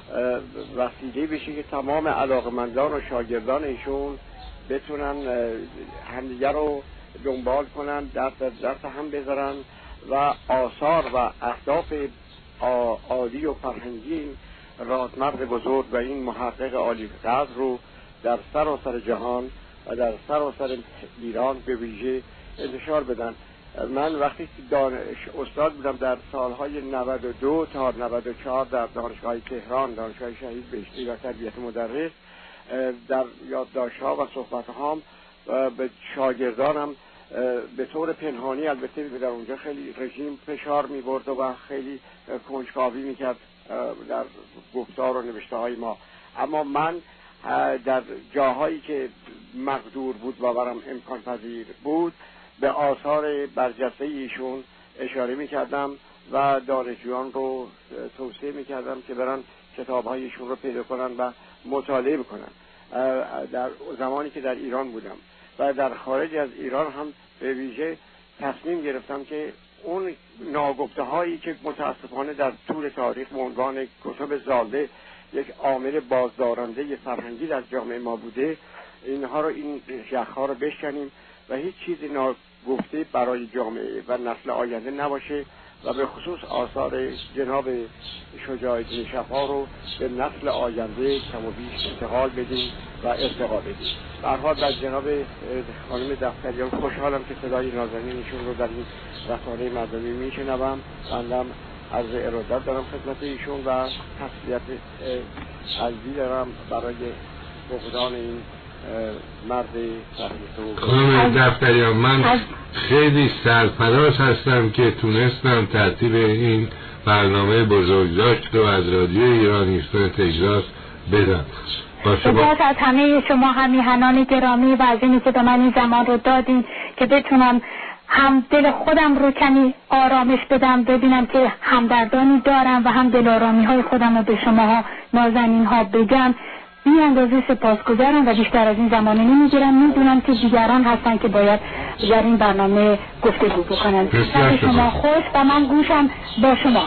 وسیله بشه که تمام علاقمندان و شاگردان ایشون بتونن همدیگه رو دنبال کنن، دست هم بذارن و آثار و اهداف عالی و فرهنگی رادمرد بزرگ و این محقق عالی قدر رو در سراسر جهان و در سراسر ایران به ویژه انتشار بدن. من وقتی استاد بودم در سالهای 92 تا 94 در دانشگاه تهران، دانشگاه شهید بهشتی و تربیت مدرس، در یادداشت‌ها و صحبت‌هام به شاگردانم به طور پنهانی البته در اونجا خیلی رژیم فشار می‌برد و خیلی کنجکاوی می‌کرد در گفتار و نوشته های ما، اما من در جاهایی که مقدور بود و برام امکان پذیر بود به آثار برجسته ایشون اشاره میکردم و دانشجویان رو توصیه میکردم که برن کتاب های ایشون رو پیدا کنن و مطالعه بکنن. در زمانی که در ایران بودم و در خارج از ایران هم به ویژه تصمیم گرفتم که اون ناگفته هایی که متاسفانه در طول تاریخ به عنوان کتب زاله یک عامل بازدارنده فرهنگی در جامعه ما بوده، اینها رو این ژخ‌ها رو بشکنیم و هیچ چیزی ناگفته برای جامعه و نسل آینده نباشه و به خصوص آثار جناب شجاع‌الدین شفا رو به نسل آینده کم و بیش انتقال بدیم و ارتقا بدیم. به هر حال در جناب خانم دفتریان خوشحالم که صدای نازنینشون رو در این رسانه مردمی میشنوم. بنده از ارادت دارم خدمت ایشون و تسلیت قلبی دارم برای فقدان این مرد فرهیخته. خانم دفتریان من خیلی سرفراز هستم که تونستم ترتیب این برنامه بزرگداشت رو از رادیو ایران ایستان تگزاس بدم. سپاس از همه شما همیهنان گرامی و از اینی که به من این زمان رو دادین که بتونم هم دل خودم رو کمی آرامش بدم، ببینم که همدردانی دارم و هم دل آرامی های خودم رو به شما نازنین ها بگم. بی اندازه سپاسگزارم و بیشتر از این زمانه نمیگیرم. میدونم که دیگران هستن که باید در این برنامه گفتگو بکنن. شما خوش و من گوشم با شما.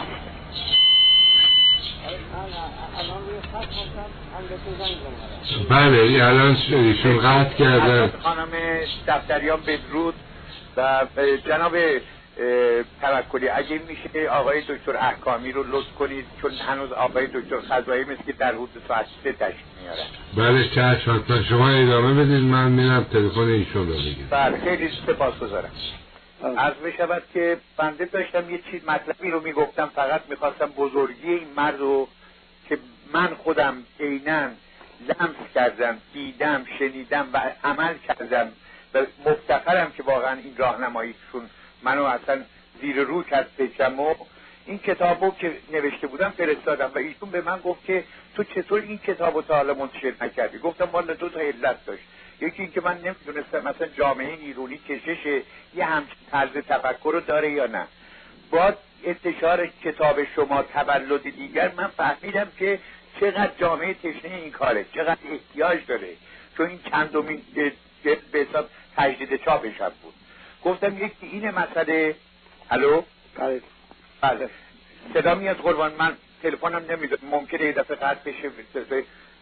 بله الان ایشون قطع کردن. خانم دفتریان بدرود و جناب توکلی اگه میشه آقای دکتر احکامی رو لطف کنید چون هنوز آقای دکتر خزایی مثل که در حدود ساعت 3 تشریف میارن. بله چشم حتما شما ادامه بدید من میرم تلفن ایشون رو بگیرم. بله خیلی سپاسگزارم. عرض بشود که بنده داشتم یه چیز مطلبی رو میگفتم، فقط میخواستم بزرگی این مرد رو که من خودم عیناً لمس کردم، دیدم، شنیدم و عمل کردم و مفتخرم که واقعا این راهنماییشون منو اصلا زیر رو کرد فکرم و این کتابو که نوشته بودم فرستادم و ایشون به من گفت که تو چطور این کتابو تا حالا منتشر نکردی؟ گفتم والا 2 تا علت داشت. یکی این که من نمیدونستم مثلا جامعه نیرونی کشش یه همچین طرز تفکر رو داره یا نه. با انتشار کتاب شما تولد دیگر من فهمیدم که چقدر جامعه تشنه این کاره، چقدر احتیاج داره. چون این چندمین جلد به حساب تجدید چاپش هم بود. گفتم یکی این مسئله. الو؟ بله صدا میاد قربان، من تلفنم نمیدونم ممکنه یه دفعه قطع بشه.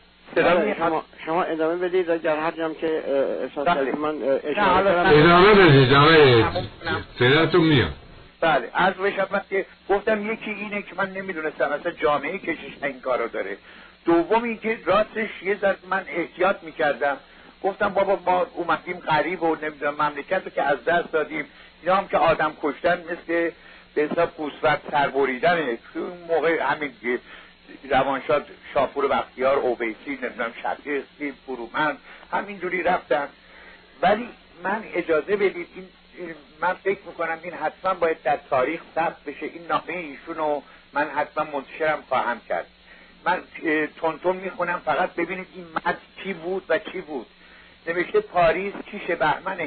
شما ادامه بدید اگر هر جام که احساس کردید من ادامه بدید آقای صداتون میاد. بله از بشم که گفتم یکی اینه که من نمیدونستم اصلا جامعه کشش این کارو داره. دومی که راستش یه ذره من احتیاط میکردم، گفتم بابا ما اومدیم غریب و نمیدونم مملکت رو که از دست دادیم، اینا هم که آدم کشتن مثل به حساب گوسفند سربریدنه. اون موقع همین روانشاد شاپور بختیار اویسی نمیدونم شقیقی فرومند همینجوری رفتن. ولی من اجازه بدید این من فکر میکنم این حتما باید در تاریخ ثبت بشه. این نامه ایشونو من حتما منتشرم خواهم کرد. من تونتون میخونم فقط ببینید این متن چی بود و چی بود. نوشته پاریس 6 بهمن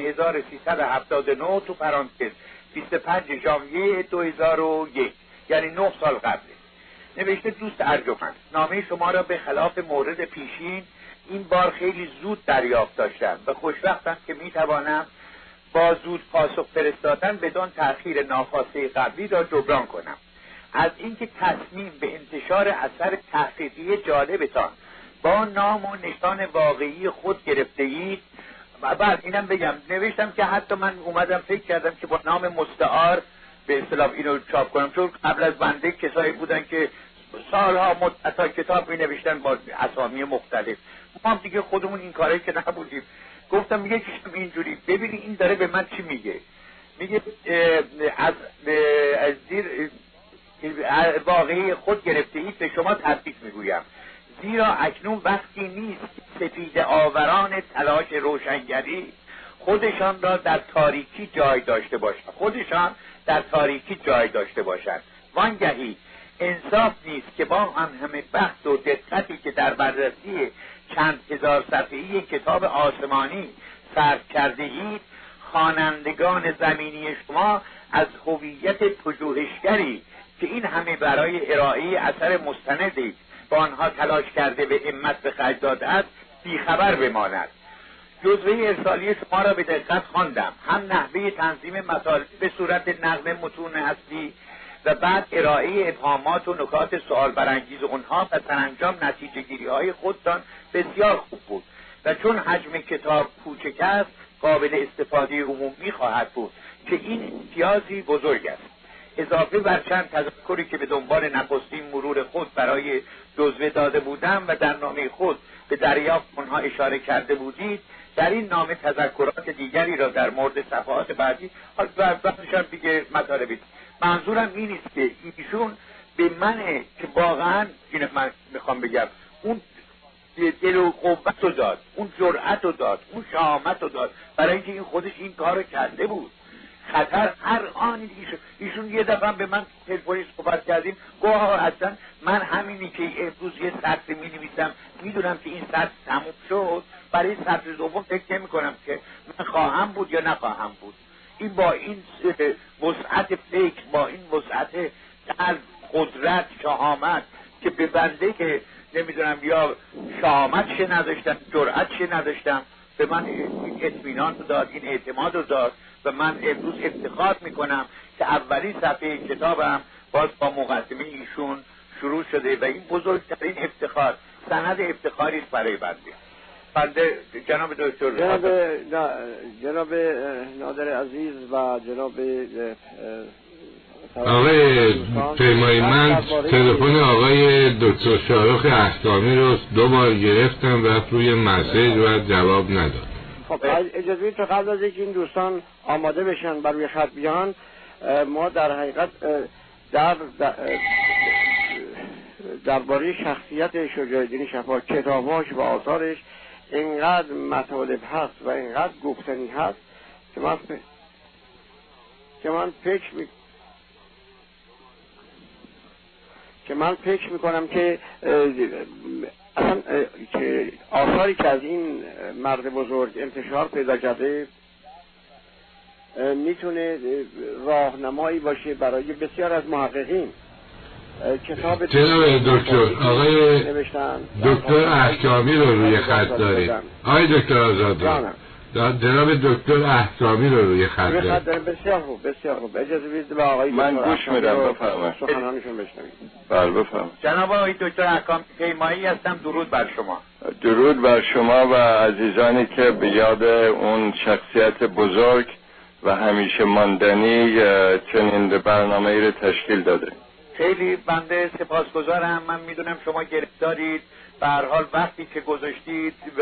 1379 تو پرانتز 25 ژانویه 2001 یعنی 9 سال قبله. نوشته دوست ارجمند، نامه شما را به خلاف مورد پیشین این بار خیلی زود دریافت داشتم و خوشبختم که میتوانم با زود پاسخ فرستادن بدون تأخیر ناخواسته قبلی را جبران کنم. از اینکه تصمیم به انتشار اثر تحقیقی جالبتان با نام و نشان واقعی خود گرفته اید و بعد اینم بگم نوشتم که حتی من اومدم فکر کردم که با نام مستعار به اصطلاح اینو چاپ کنم، چون قبل از بنده کسایی بودن که سالها مدت‌ها کتاب می‌نوشتن با اسامی مختلف. ما هم دیگه خودمون این کاری که نبودیم. گفتم یکیشم اینجوری ببینی این داره به من چی میگه. میگه از زیر واقعی خود گرفته اید به شما تبریک میگویم، زیرا اکنون وقتی نیست سپید آوران تلاش روشنگری خودشان را در تاریکی جای داشته باشند. وانگهی انصاف نیست که با آن همه بحث و دقتی که در بررسی چند هزار صفحه‌ای کتاب آسمانی صرف کرده اید، خوانندگان زمینی شما از هویت پژوهشگری که این همه برای ارائه اثر مستندی با آنها تلاش کرده به همت به خرج داده است بیخبر بماند. جزوه ارسالی شما را به دقت خواندم، هم نحوه تنظیم مطالب به صورت نقل متون اصلی و بعد ارائه ابهامات و نکات سوال برانگیز اونها و سرانجام نتیجه گیری های خودتان بسیار خوب بود و چون حجم کتاب کوچک است قابل استفاده عمومی خواهد بود که این امتیازی بزرگ است. اضافه بر چند تذکری که به دنبال نخستین مرور خود برای جزوه داده بودم و در نامه خود به دریافت آنها اشاره کرده بودید، در این نامه تذکرات دیگری را در مورد صفحات بعدی بعدشان دیگه مطالبی. منظورم این است که ایشون به منه که واقعا این من میخوام بگم اون دل و قوت رو داد، اون جرأت رو داد، اون شهامت رو داد برای اینکه این خودش این کار رو کرده بود. خطر هر آن ایشون یه دفعه به من تلفنی صحبت کردیم گفت اصلا من همینی که امروز یه سطر می‌نویسم میدونم که این سطر تموم شد، برای سطر دوم فکر نمی‌کنم که من خواهم بود یا نخواهم بود. این با این وسعت فکر، با این وسعت قلب، قدرت، شهامت که به بنده که نمیدونم یا شهامت شه نداشتم، جرأت شه نداشتم، به من این اطمینان داد، این اعتماد رو داد و من امروز افتخار میکنم که اولین صفحه کتابم باز با مقدمه ایشون شروع شده و این بزرگترین افتخار، سند افتخاری است برای بنده. جناب دکتر جناب نادر عزیز و جناب آقای پیمایی، من تلفن آقای دکتر شارخ احکامی رو 2 بار گرفتم و روی مسیج و جواب نداد. خب اجازه بدید قبل از اینکه این دوستان آماده بشن بر روی خط بیان، ما در حقیقت درباره شخصیت شجاع‌الدین شفا، کتاباش و آثارش اینقدر مطالب هست و اینقدر گفتنی هست که من فکر میکنم که اصلا که آثاری که از این مرد بزرگ انتشار پیدا کرده میتونه راهنمایی باشه برای بسیار از محققین. کتاب جناب دکتر آقای نوشتن. دکتر احکامی رو روی خط دارید. آقای دکتر آزادراه، جناب دکتر احکامی رو روی خط دارید. بسیار خوب بسیار خوب. اجازه بدید به آقای من گوش میدم، بفرمایید. سخنانشون بشنوید. بله بفرمایید. جناب آقای دکتر احکامی پیمایی هستم. درود بر شما. درود بر شما و عزیزانی که به یاد اون شخصیت بزرگ و همیشه ماندنی چنین برنامه‌ای رو تشکیل داده. خیلی بنده سپاسگزارم. من میدونم شما گرفتارید، به هر حال وقتی که گذاشتید و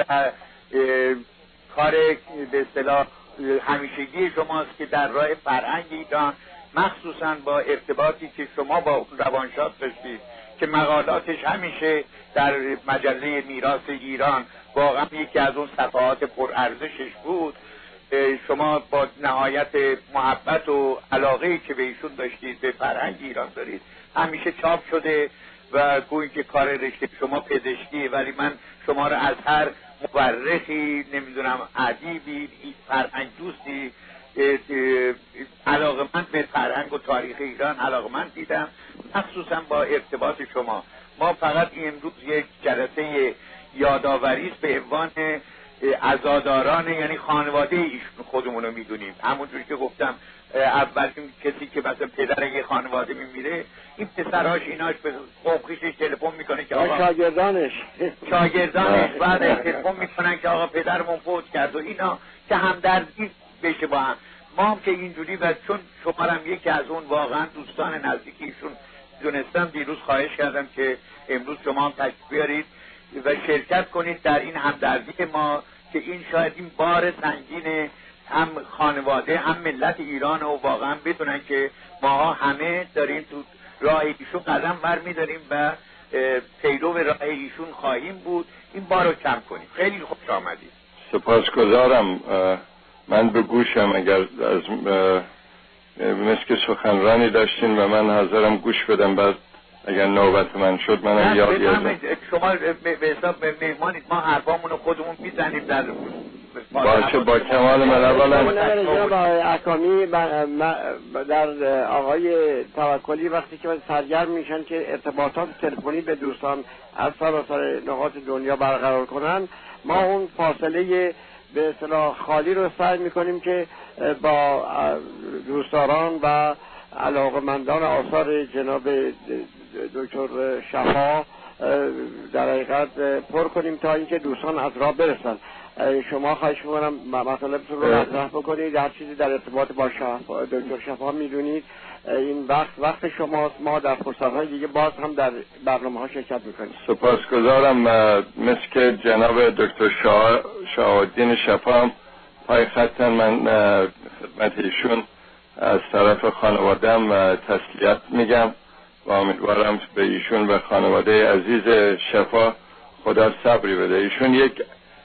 کار به اصطلاح همیشگی شماست که در راه فرهنگ ایران، مخصوصا با ارتباطی که شما با روانشاد داشتید که مقالاتش همیشه در مجله میراث ایران واقعا یکی از اون صفحات پرارزشش بود. شما با نهایت محبت و علاقه‌ای که به ایشون داشتید، به فرهنگ ایران دارید، همیشه چاپ شده و گویی که کار رشته شما پزشکی، ولی من شما رو از هر مورخی، نمیدونم ادیبی، فرهنگ دوستی، علاقه‌مند به فرهنگ و تاریخ ایران علاقه‌مند دیدم، مخصوصا با ارتباط شما. ما فقط امروز یک جلسه یادآوری به عنوان عزاداران، یعنی خانواده ایشون خودمون رو میدونیم. همونجوری که گفتم اول کسی که مثلا پدر یه خانواده میمیره، این پسرهاش ایناش به قومخیشش تلفن میکنه که آقا شاگردانش بعد تلفن میکنن که آقا پدرمون فوت کرد و اینا، که همدردی بشه با هم. ما هم که اینجوری، و چون شمارم یکی از اون واقعا دوستان نزدیکیشون دونستم، دیروز خواهش کردم که امروز شما هم تشریف بیارید و شرکت کنید در این همدردی ما، که این شاید این بار سنگین هم خانواده هم ملت ایران و واقعا بدونن که ما همه داریم تو راه ایشون قدم برمی‌داریم و پیرو راه ایشون خواهیم بود. این بار رو کم کنیم. خیلی خوش آمدید. سپاسگزارم. من به گوشم، اگر از مثل سخنرانی داشتین و من حاضرم گوش بدم، بعد اگر نوبت من شد منم یاد بیارم. شما به حساب مهمانید، ما حرفامون رو خودمون میزنیم در باشه، با کمال من. اولا جناب آقای احکامی در آقای توکلی وقتی که سرگرم میشن که ارتباطات تلفنی به دوستان از سراسر نقاط دنیا برقرار کنن، ما اون فاصله به اصطلاح خالی رو سعی میکنیم که با دوستداران و علاقمندان آثار جناب دکتر شفا در حقیقت پر کنیم تا اینکه دوستان از راه برسن. شما خواهش میکنم مطالبتون رو مطرح بکنید، هر چیزی در ارتباط با دکتر شفا میدونید. این وقت شماست. ما در فرصت‌های دیگه باز هم در برنامه‌ها شرکت میکنیم. سپاسگزارم. مثل که جناب دکتر شهاب‌الدین شفا پای خطن، من خدمت ایشون از طرف خانواده‌ام تسلیت میگم و امیدوارم به ایشون و خانواده عزیز شفا خدا صبری بده. ایشون یک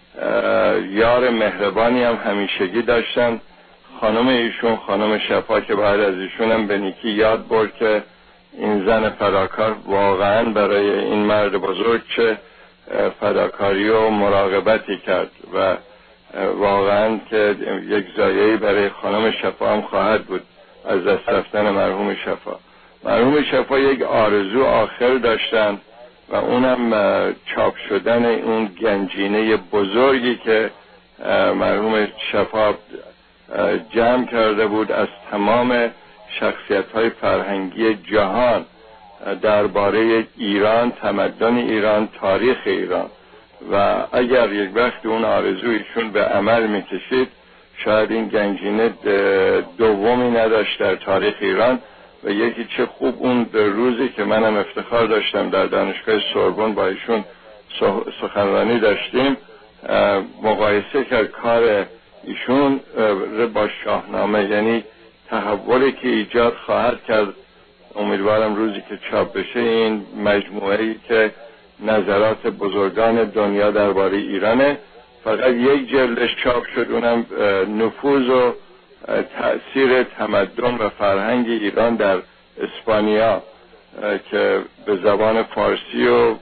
یار مهربانی هم همیشگی داشتن. خانم ایشون، خانم شفا، که بعد از ایشون هم به نیکی یاد برد که این زن فداکار واقعا برای این مرد بزرگ چه فداکاری و مراقبتی کرد و واقعا که یک زایه‌ای برای خانم شفا هم خواهد بود از دست رفتن مرحوم شفا. مرحوم شفا یک آرزو آخر داشتن و اونم چاپ شدن اون گنجینه بزرگی که مرحوم شفا جمع کرده بود از تمام شخصیت‌های فرهنگی جهان درباره ایران، تمدن ایران، تاریخ ایران. و اگر یک وقت اون آرزویشون به عمل میکشید، شاید این گنجینه دومی نداشت در تاریخ ایران. و یکی چه خوب اون روزی که منم افتخار داشتم در دانشگاه سوربن با ایشون سخنرانی داشتیم، مقایسه کرد کار ایشون با شاهنامه، یعنی تحولی که ایجاد خواهد کرد. امیدوارم روزی که چاپ بشه این مجموعه‌ای که نظرات بزرگان دنیا درباره ایرانه، فقط یک جلدش چاپ شد، اونم نفوذ و تأثیر تمدن و فرهنگ ایران در اسپانیا که به زبان فارسی و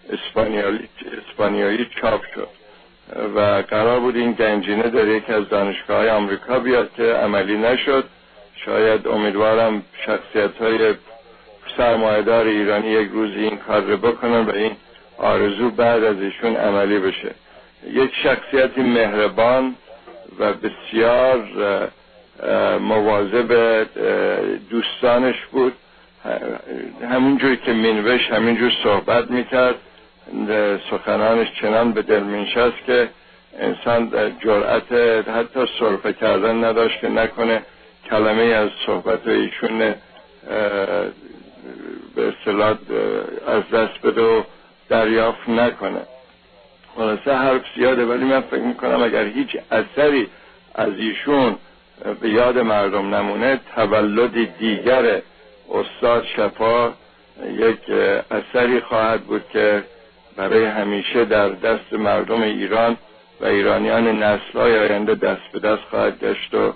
اسپانیایی چاپ شد و قرار بود این گنجینه در یکی از دانشگاه‌های آمریکا بیاد که عملی نشد. شاید امیدوارم شخصیت‌های سرمایه‌دار ایرانی یک روزی این کار رو بکنن و این آرزو بعد از ایشون عملی بشه. یک شخصیتی مهربان و بسیار مواظب دوستانش بود، همینجوری که مینوشت همینجور صحبت میکرد، سخنانش چنان به دل مینشست که انسان جرأت حتی سرفه کردن نداشت که نکنه کلمه از صحبت ایشون به اصطلاح از دست بده و دریافت نکنه. خلاصه حرف زیاده، ولی من فکر میکنم اگر هیچ اثری از ایشون به یاد مردم نمونه، تولد دیگر استاد شفا یک اثری خواهد بود که برای همیشه در دست مردم ایران و ایرانیان نسل‌های آینده دست به دست خواهد گشت و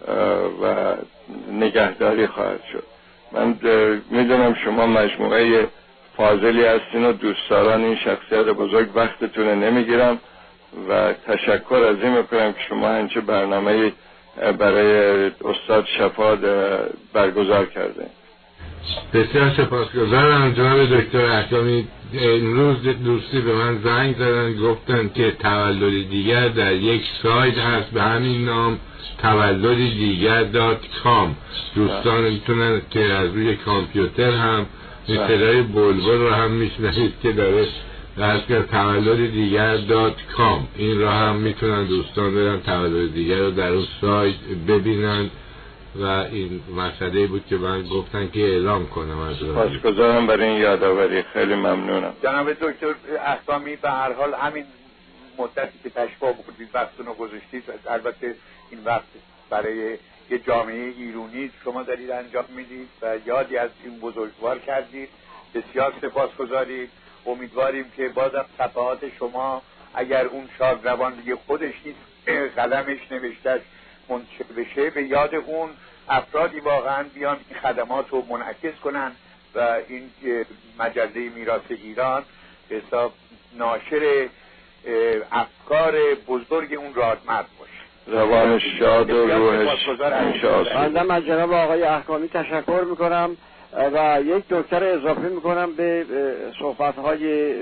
نگهداری خواهد شد. من میدونم شما مجموعه فاضلی هستین و دوستداران این شخصیت بزرگ، وقتتون نمیگیرم و تشکر از این میکنم که شما هنچه برنامه برای استاد شفا برگزار کرده. بسیار سپاسگزارم جناب دکتر احکامی. امروز دوستی به من زنگ زدن، گفتن که تولد دیگر در یک سایت هست به همین نام تولدیگر.com. دوستان میتونن که از روی کامپیوتر هم صدای بلبل رو هم میشنوید که داره از تولدیگر.com. این را هم میتونن دوستان برن تولد دیگر رو در اون سایت ببینن و این مسئله بود که من گفتن که اعلام کنم. از سپاسگزارم برای این یادآوری، خیلی ممنونم. جناب دکتر احکامی، به هر حال همین مدتی که تشریف بردید وقتتون رو گذاشتید، البته این وقت برای یه جامعه ایرانی شما دارید انجام میدید و یادی از این بزرگوار کردید، بسیار سپاسگزاریم. امیدواریم که بازم صفحات شما اگر اون شادروان دیگه خودش نیست قلمش نوشتش منتشر بشه، به یاد اون افرادی واقعا بیان این خدمات رو منعکس کنن و این مجله میراث ایران به حساب ناشر افکار بزرگ اون رادمرد باشه. روانش شاد و روحش شاد. بنده از جناب آقای احکامی تشکر میکنم و یک نکته اضافه میکنم به صحبت‌های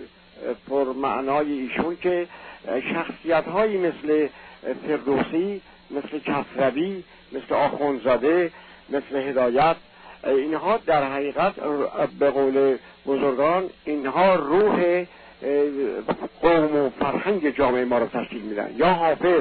پرمعنای ایشون که شخصیت‌هایی مثل فردوسی، مثل کسروی، مثل آخوندزاده، مثل هدایت، اینها در حقیقت به قول بزرگان اینها روح قوم و فرهنگ جامعه ما رو تشکیل میدن. یا حافظ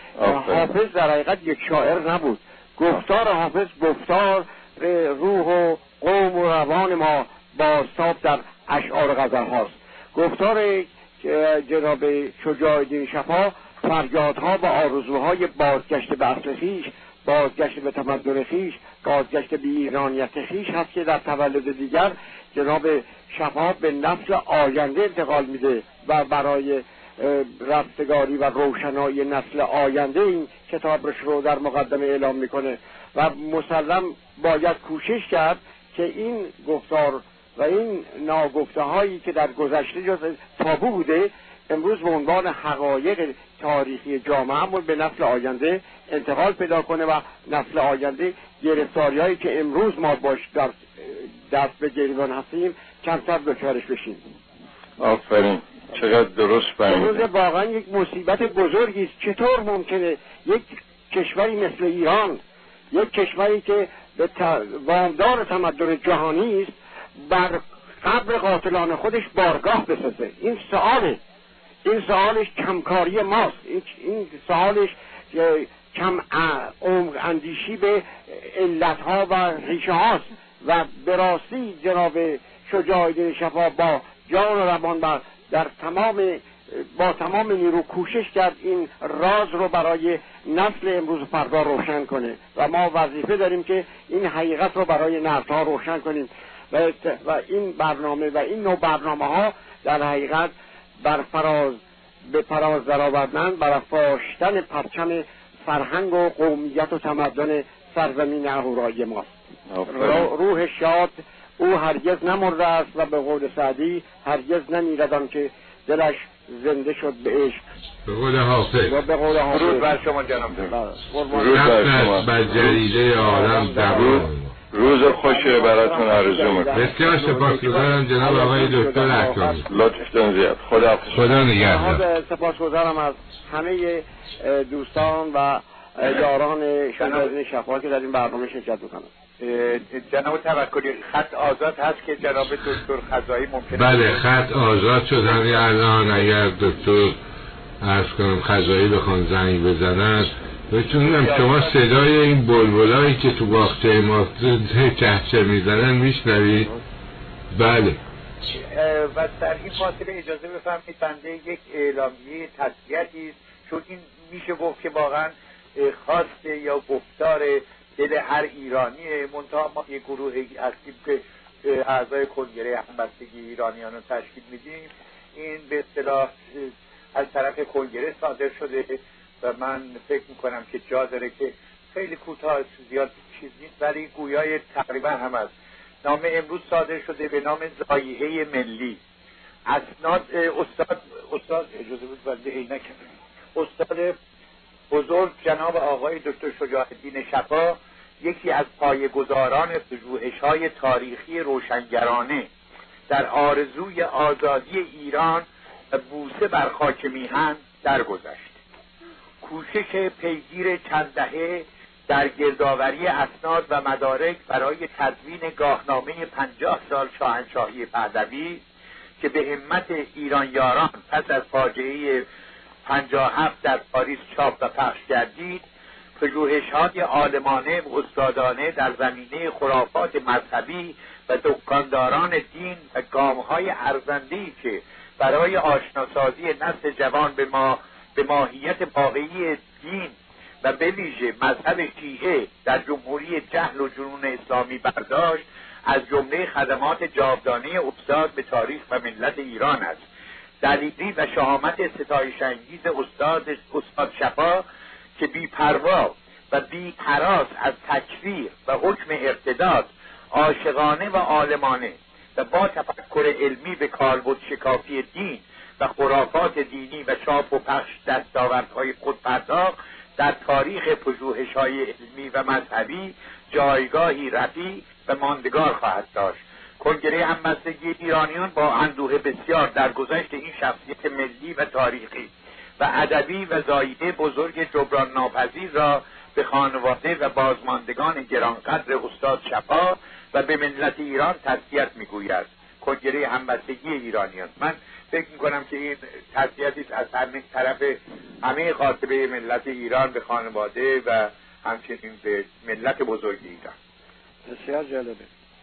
در حقیقت یک شاعر نبود، گفتار حافظ گفتار روح و قوم و روان ما بازتاب در اشعار و غزل هاست. گفتار جناب شجاع الدین شفا فریادها و آرزوهای بازگشت به اصل خویش، بازگشت به تمدن خویش، بازگشت به ایرانیت خویش هست که در تولد دیگر جناب شفا به نسل آینده انتقال میده و برای رستگاری و روشنایی نسل آینده این کتابش رو در مقدمه اعلام میکنه و مسلم باید کوشش کرد که این گفتار و این ناگفته هایی که در گذشته جز تابو بوده امروز به عنوان حقایق تاریخی جامعه‌مون به نسل آینده انتقال پیدا کنه و نسل آینده گرفتاری هایی که امروز ما باش در دست به گریبان هستیم کمتر دچارش بشیم. آفرین، چقدر درست امروز واقعا یک مصیبت بزرگی است. چطور ممکنه یک کشوری مثل ایران، یک کشوری که به وامدار تمدن جهانی است، بر قبر قاتلان خودش بارگاه بسازه؟ این سوالش کمکاری ماست، این سوالش کم اندیشی به علتها و ریشه هاست و به راستی جناب شجاع الدین شفا با جان و روان با تمام نیرو کوشش کرد این راز رو برای نسل امروز و فردا روشن کنه و ما وظیفه داریم که این حقیقت رو برای نسل‌ها روشن کنیم و این برنامه و این نوع برنامه ها در حقیقت به فراز درآوردن، برافراشتن پرچم فرهنگ و قومیت و تمدن سرزمین اهورایی ماست. روح شاد او هرگز نمرده است و به قول سعدی هرگز نمیرد آن که دلش زنده شد به عشق. به قول حافظ. درود بر شما جناب. درود بر شما. بر جریده عالم زبان. روز خوشی براتون آرزو میکنم. بسیار سپاسگزارم جناب آقای دکتر اکرامی. لطفتون زیاد. خدا نگهدار. سپاسگزارم از همه دوستان و یاران شنوندگان شفا که در این برنامه شرکت میکنن. جناب توکلی خط آزاد هست که جناب دکتر خزایی ممکنه؟ بله خط آزاد شد. همین الان اگر دکتر عرض کنم خزایی بخوان زنگ بزنن بتونم شما صدای این بلبلایی که تو باغچه ما چهچه میزنن میشنوید؟ بله. و در این فاصله اجازه بفرمایید بنده یک اعلامیه تسلیتی است، چون این میشه گفت که واقعا خواسته یا گفتار دل هر ایرانیه. منتها ما یک گروهی هستیم که اعضای کنگره همبستگی ایرانیان رو تشکیل میدیم. این به اصطلاح از طرف کنگره صادر شده و من فکر میکنم که جا داره که خیلی کوتاه، زیاد چیز نیست ولی گویای تقریبا هم است. نامه امروز صادر شده به نام ضایعه ملی. اسناد استاد اجازه بود بنده عینک استاد بزرگ جناب آقای دکتر شجاع الدین شفا، یکی از پایه‌گذاران پژوهش‌های تاریخی روشنگرانه در آرزوی آزادی ایران و بوسه بر خاک میهن درگذشت. کوشش پیگیر چند دهه در گردآوری اسناد و مدارک برای تدوین گاهنامه 50 سال شاهنشاهی پهلوی که به همت ایرانیاران پس از فاجعه 57 در پاریس چاپ و پخش گردید، پژوهش‌های عالمانه و استادانه در زمینه خرافات مذهبی و دکانداران دین و گام‌های ارزنده‌ای که برای آشناسازی نسل جوان به ماهیت واقعی دین و به ویژه مذهب شیعه در جمهوری جهل و جنون اسلامی برداشت، از جمله خدمات جاودانه استاد به تاریخ و ملت ایران است. دلیری و شهامت ستایش‌انگیز استاد شفا که بی پروا و بی هراس از تکفیر و حکم ارتداد عاشقانه و عالمانه و با تفکر علمی به کالبد شکافی دین و خرافات دینی و چاپ و پخش دستاوردهای خود پرداخت، در تاریخ پژوهش‌های علمی و مذهبی جایگاهی رفیع و ماندگار خواهد داشت. کنگره همبستگی ایرانیان با اندوه بسیار در گذشت این شخصیت ملی و تاریخی و ادبی و ضایعه بزرگ جبران ناپذیر را به خانواده و بازماندگان گرانقدر استاد شفا و به ملت ایران تسلیت میگوید. کنگره همبستگی ایرانیان. من فکر میکنم که این تسلیتی است از همین طرف همه قاطبه ملت ایران به خانواده و همچنین به ملت بزرگ ایران. بسیار جالبه.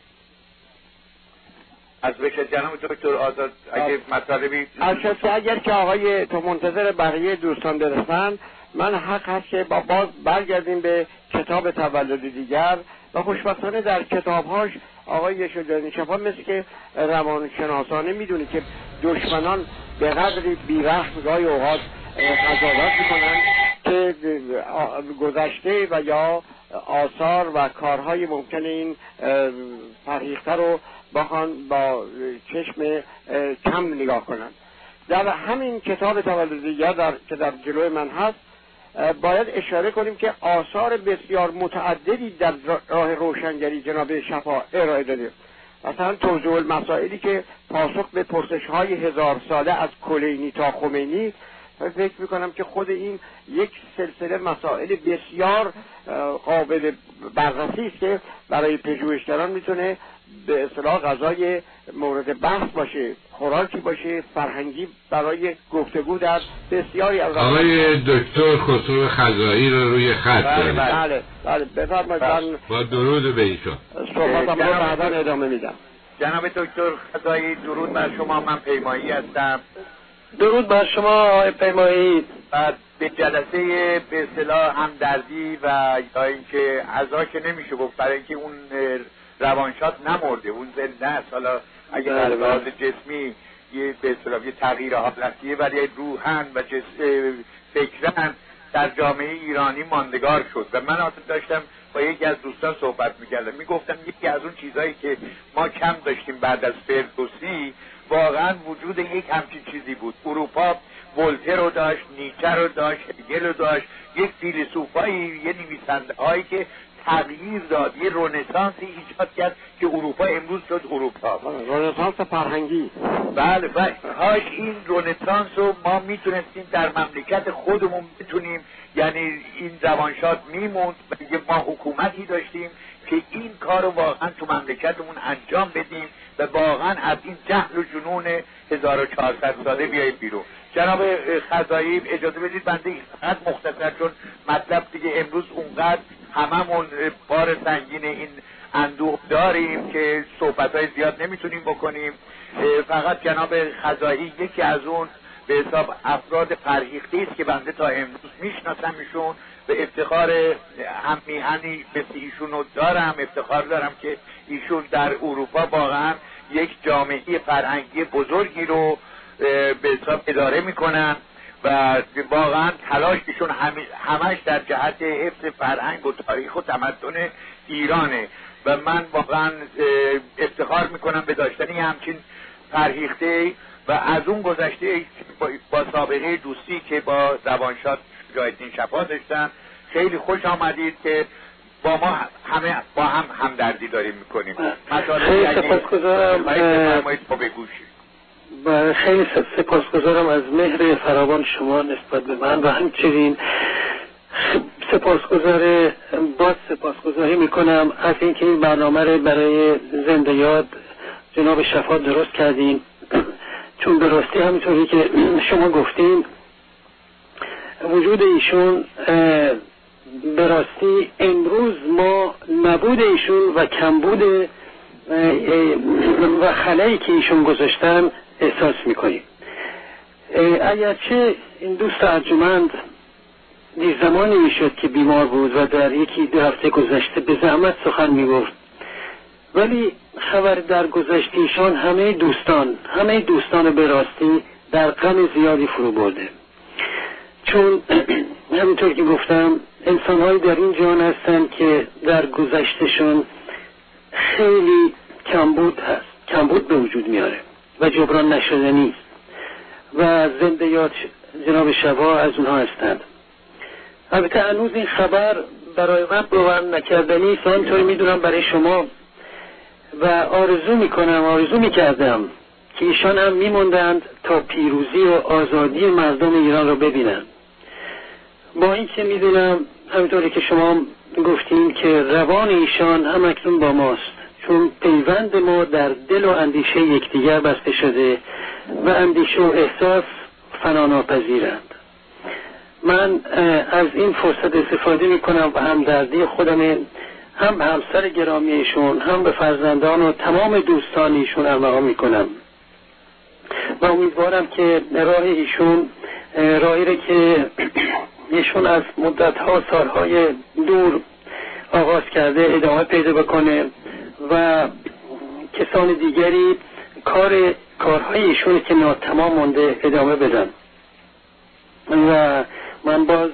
از بشه جناب دکتر آزاد اگه مطالبی اگر که آقای تو منتظر بقیه دوستان برسن، من حق هست که باز برگردیم به کتاب تولد دیگر و خوشبختانه در کتابهاش آقای شجاع الدین شفا مثل که روانشناسانه میدونه که دشمنان به قدری بی‌رحم گاهی اوقات قضاوت میکنن که گذشته و یا آثار و کارهای ممکن این فرهیخته رو بخوان با چشم کم نگاه کنن. در همین کتاب تولد دیگر که در جلوی من هست باید اشاره کنیم که آثار بسیار متعددی در راه روشنگری جناب شفا ارائه داده. مثلا توضیح المسائلی که پاسخ به پرسش‌های 1000 ساله از کلینی تا خمینی، فکر میکنم که خود این یک سلسله مسائل بسیار قابل بررسی است که برای پژوهشگران میتونه به اصطلاح غذای مورد بحث باشه، خوراکی باشه، فرهنگی برای گفتگو در بسیاری از آقای دکتر خسرو خزایی رو روی خط داریم. بله بفرمایید. با درود به ایشون صحبتم رو بعدا ادامه میدم. جناب دکتر خزایی درود بر شما. من پیمایی هستم. درود بر شما آقای پیمایی. بعد به جلسه به اصطلاح همدردی و یا اینکه عزا که نمیشه گفت، برای اینکه اون روانشاد نمرده، اون زنده است. حالا اگر از لحاظ جسمی یه به اصطلاح یه تغییر حالتیه ولی روحاً و فکراً در جامعه ایرانی ماندگار شد. و من اصلا داشتم با یکی از دوستان صحبت میکردم، میگفتم یکی از اون چیزهایی که ما کم داشتیم بعد از فردوسی واقعا وجود یک همچین چیزی بود. اروپا ولتر رو داشت، نیچه رو داشت، هگل رو داشت، یک فیلسوفایی، یه نویسنده هایی که تغییر داد، یه رنسانسی ایجاد کرد که اروپا امروز شد اروپا، رنسانس فرهنگی. بله کاش این رنسانس رو ما میتونستیم در مملکت خودمون بتونیم، یعنی این روانشاد میموند و ما حکومتی داشتیم که این کار رو واقعا تو مملکتمون انجام بدیم و واقعا از این جهل و جنون 1400 ساله بیاییم بیرون. جناب خزایی اجازه بدید بنده فقط مختصر، چون مطلب دیگه امروز اونقدر هممون بار سنگین این اندوه داریم که صحبت‌های زیاد نمیتونیم بکنیم. فقط جناب خزایی یکی از اون به حساب افراد فرهیخته است که بنده تا امروز میشناسمشون و افتخار هم میهنی مثل ایشون رو دارم، افتخار دارم که ایشون در اروپا واقعا یک جامعه فرهنگی بزرگی رو به حساب اداره میکنن و واقعا تلاششون همش در جهت حفظ فرهنگ و تاریخ و تمدن ایرانه و من واقعا افتخار میکنم به داشتن همچین فرهیخته و از اون گذشته با سابقه دوستی که با روانشاد شجاع‌الدین شفا داشتن. خیلی خوش آمدید که با ما همه با هم همدردی داریم میکنیم. خیلی سپاسگزارم. خیلی سپاسگزارم از مهر فراوان شما نسبت به من و همچنین سپاسگزاری میکنم از اینکه این برنامه رو برای زنده یاد جناب شفا درست کردیم، چون به راستی همینطوری که شما گفتین وجود ایشون به راستی امروز ما نبود ایشون و کمبود و خلایی که ایشون گذاشتن احساس میکنیم. اگرچه این دوست ارجمند زمانی میشد که بیمار بود و در یکی دو هفته گذشته به زحمت سخن میگفت، ولی خبر در گذشتیشان همه دوستان به راستی در غم زیادی فرو برده، چون همینطور که گفتم انسان‌هایی در این جهان هستن که در گذشتشون خیلی کمبود به وجود میاره و جبران نشده نیست و زنده یاد جناب شفا از اونها هستند. البته هنوز این خبر برای من باور نکردنی است، آنطوری میدونم برای شما و آرزو میکردم که ایشان هم میموندند تا پیروزی و آزادی مردم ایران رو ببینند. با این که میدونم همینطوری که شما گفتین که روان ایشان هم اکنون با ماست، چون پیوند ما در دل و اندیشه یکدیگر بسته شده و اندیشه و احساس فناناپذیرند. من از این فرصت استفاده میکنم و همدردی خودم هم به همسر گرامی ایشون هم به فرزندان و تمام دوستان ایشون ارمغان میکنم و امیدوارم که راه ایشون راهی که ایشون از مدت‌ها سالهای دور آغاز کرده ادامه پیدا بکنه و کسان دیگری کارهای ایشون که ناتمام مونده ادامه بدن. و من باز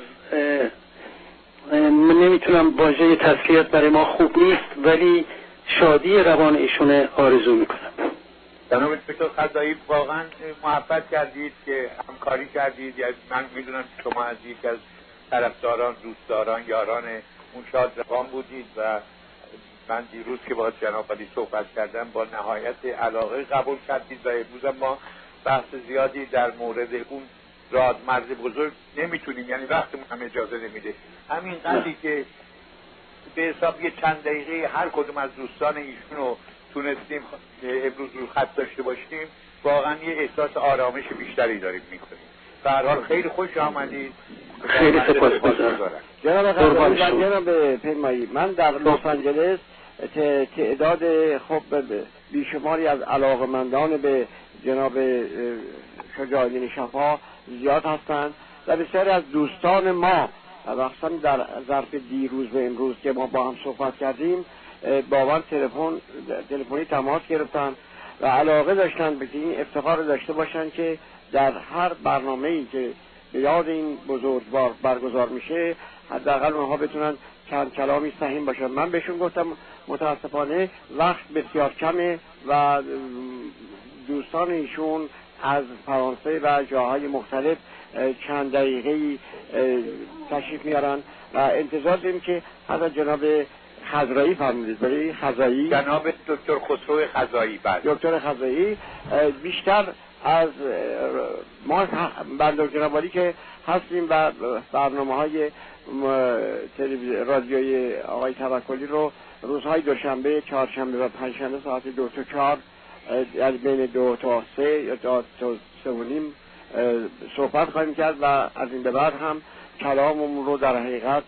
نمیتونم واژه تسلیت برای ما خوب نیست، ولی شادی روان ایشون آرزو میکنم. جناب دکتر خزایی واقعا محبت کردید که همکاری کردید. یعنی من میدونم شما از یک از طرفداران، دوستداران، یاران اون شاد روان بودید و من دیروز که با جناب علی صحبت کردم با نهایت علاقه قبول کردید و امروز ما بحث زیادی در مورد اون مرد بزرگ نمیتونیم، یعنی وقتمون هم اجازه نمیده. همین قدری که به حساب یه چند دقیقه هر کدوم از دوستان ایشون رو تونستیم امروز رو خط داشته باشیم، واقعا یه احساس آرامش بیشتری داریم میکنیم. به هر حال خیلی خوش آمدید. خیلی سپاسگزارم. جناب پیمایی، من در لس آنجلس تعداد بیشماری از علاقمندان به جناب شجاع‌الدین شفا زیاد هستند و بسیاری از دوستان ما وقتا در ظرف دیروز و امروز که ما با هم صحبت کردیم با من تلفنی تماس گرفتن و علاقه داشتن به این افتخار داشته باشن که در هر برنامه‌ای که به یاد این بزرگوار برگزار میشه حداقل اونها بتونن چند کلامی سهیم باشن. من بهشون گفتم متاسفانه وقت بسیار کمه و دوستان ایشون از فرانسه و جاهای مختلف چند دقیقه‌ای تشریف میارن و انتظار داریم که حتی جناب خضرایی فرمودید، برای خضرایی، جناب دکتر خسرو خضرایی، دکتر خضرایی بیشتر از ما بنده جناب که هستیم و برنامه‌های رادیوی آقای توکلی رو روزهای دوشنبه، چهارشنبه و پنجشنبه ساعت 2 تا 4 یعنی بین 2 تا 3 یا 2 تا 3 و نیم صحبت خواهیم کرد و از این به بعد هم کلاممون رو در حقیقت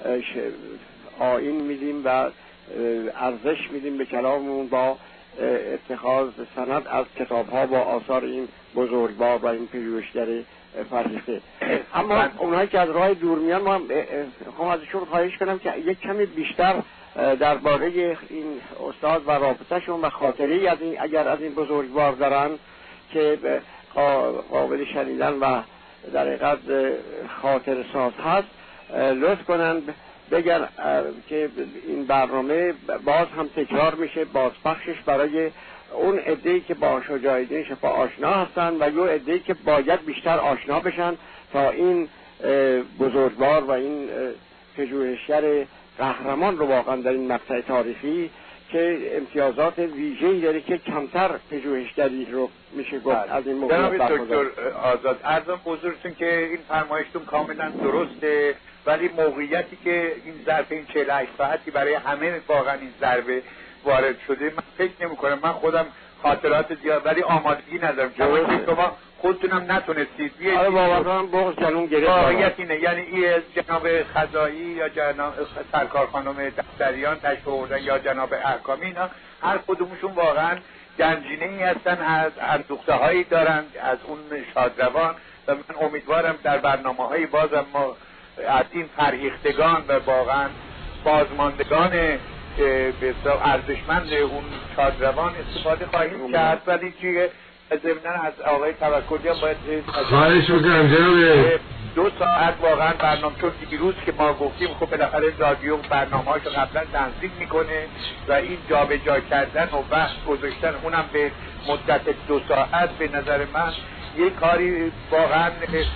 آیین میدیم و ارزش میدیم به کلاممون با اتخاذ سند از کتاب‌ها با آثار این بزرگوار و این پژوهشگر فرهیخته. اما اونهایی که از راه دور میان ما خواهم ازشون خواهش کنم که یک کمی بیشتر درباره این استاد و رابطه‌شون و خاطره‌ای از این اگر از این بزرگوار دارن که قابل شنیدن و در حقیقت خاطر ساز هست لطف کنن بگن که این برنامه باز هم تکرار میشه، بازپخشش برای اون عده‌ای که با شجاع‌الدین شفا آشنا هستن و یا عده‌ای که باید بیشتر آشنا بشن تا این بزرگوار و این پژوهشگر قهرمان رو واقعا در این مقطع تاریخی که امتیازات ویژه‌ای داره که کمتر پژوهشگری رو میشه گفت از این موضوع برخوردار. دکتر آزاد، عرضم حضورتون که این فرمایشتون کاملا درسته، ولی موقعیتی که این ظرف این 48 ساعتی برای همه واقعا این ضربه وارد شده، من فکر نمی‌کنم، من خودم خاطرات زیاد ولی آمادگی ندارم چون شما خودتونم نتونستید بیایید. آره واقعا بغض جنون گرفت. واقعیت اینه، یعنی این جناب خزایی یا جناب سرکار خانم دفتریان تشریف آوردن یا جناب احکامی، اینا هر کدومشون واقعا گنجینه‌ای هستن، از اندوخته‌هایی دارن از اون شادروان و من امیدوارم در برنامه‌های بازم ما از این فرهیختگان و واقعا بازماندگان به ارزشمند اون شادروان استفاده خواهیم کرد. ولی که ضمناً از آقای توکلی هم باید خواهش می‌کنم جناب 2 ساعت واقعا برنامه، چون دیروز که ما گفتیم خب بالاخره رادیو برنامه‌هاشو قبلا تنظیم میکنه و این جابجا کردن و وقت گذاشتن اونم به مدت 2 ساعت به نظر من یک کاری واقعا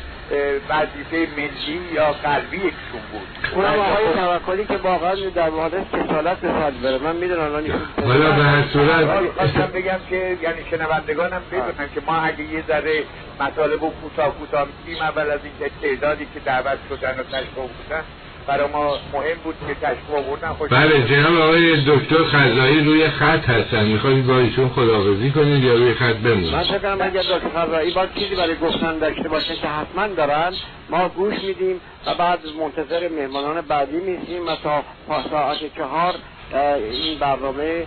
وظیفه ملی یا قلبی یکشون بود. اونم آقای توکلی که واقعا در واقع کسالت به حد بره. من میدونم الان حالا به هر صورت خواستم بگم که یعنی شنوندگانم بدونن که ما اگه یه ذره مطالب و کوتاه میگیم، اول از این تعدادی که دعوت شدن و تشریف بودن برای ما مهم بود که تشریف آوردن. بله جناب آقای دکتر خزایی روی خط هستن، میخواید با ایشون خداحافظی کنید یا روی خط بمونید؟ من فکر کنم اگر دکتر خزایی باید چیزی برای گفتن داشته باشه که حتما دارن، ما گوش میدیم و بعد منتظر مهمانان بعدی میشیم و تا ساعت 4 این برنامه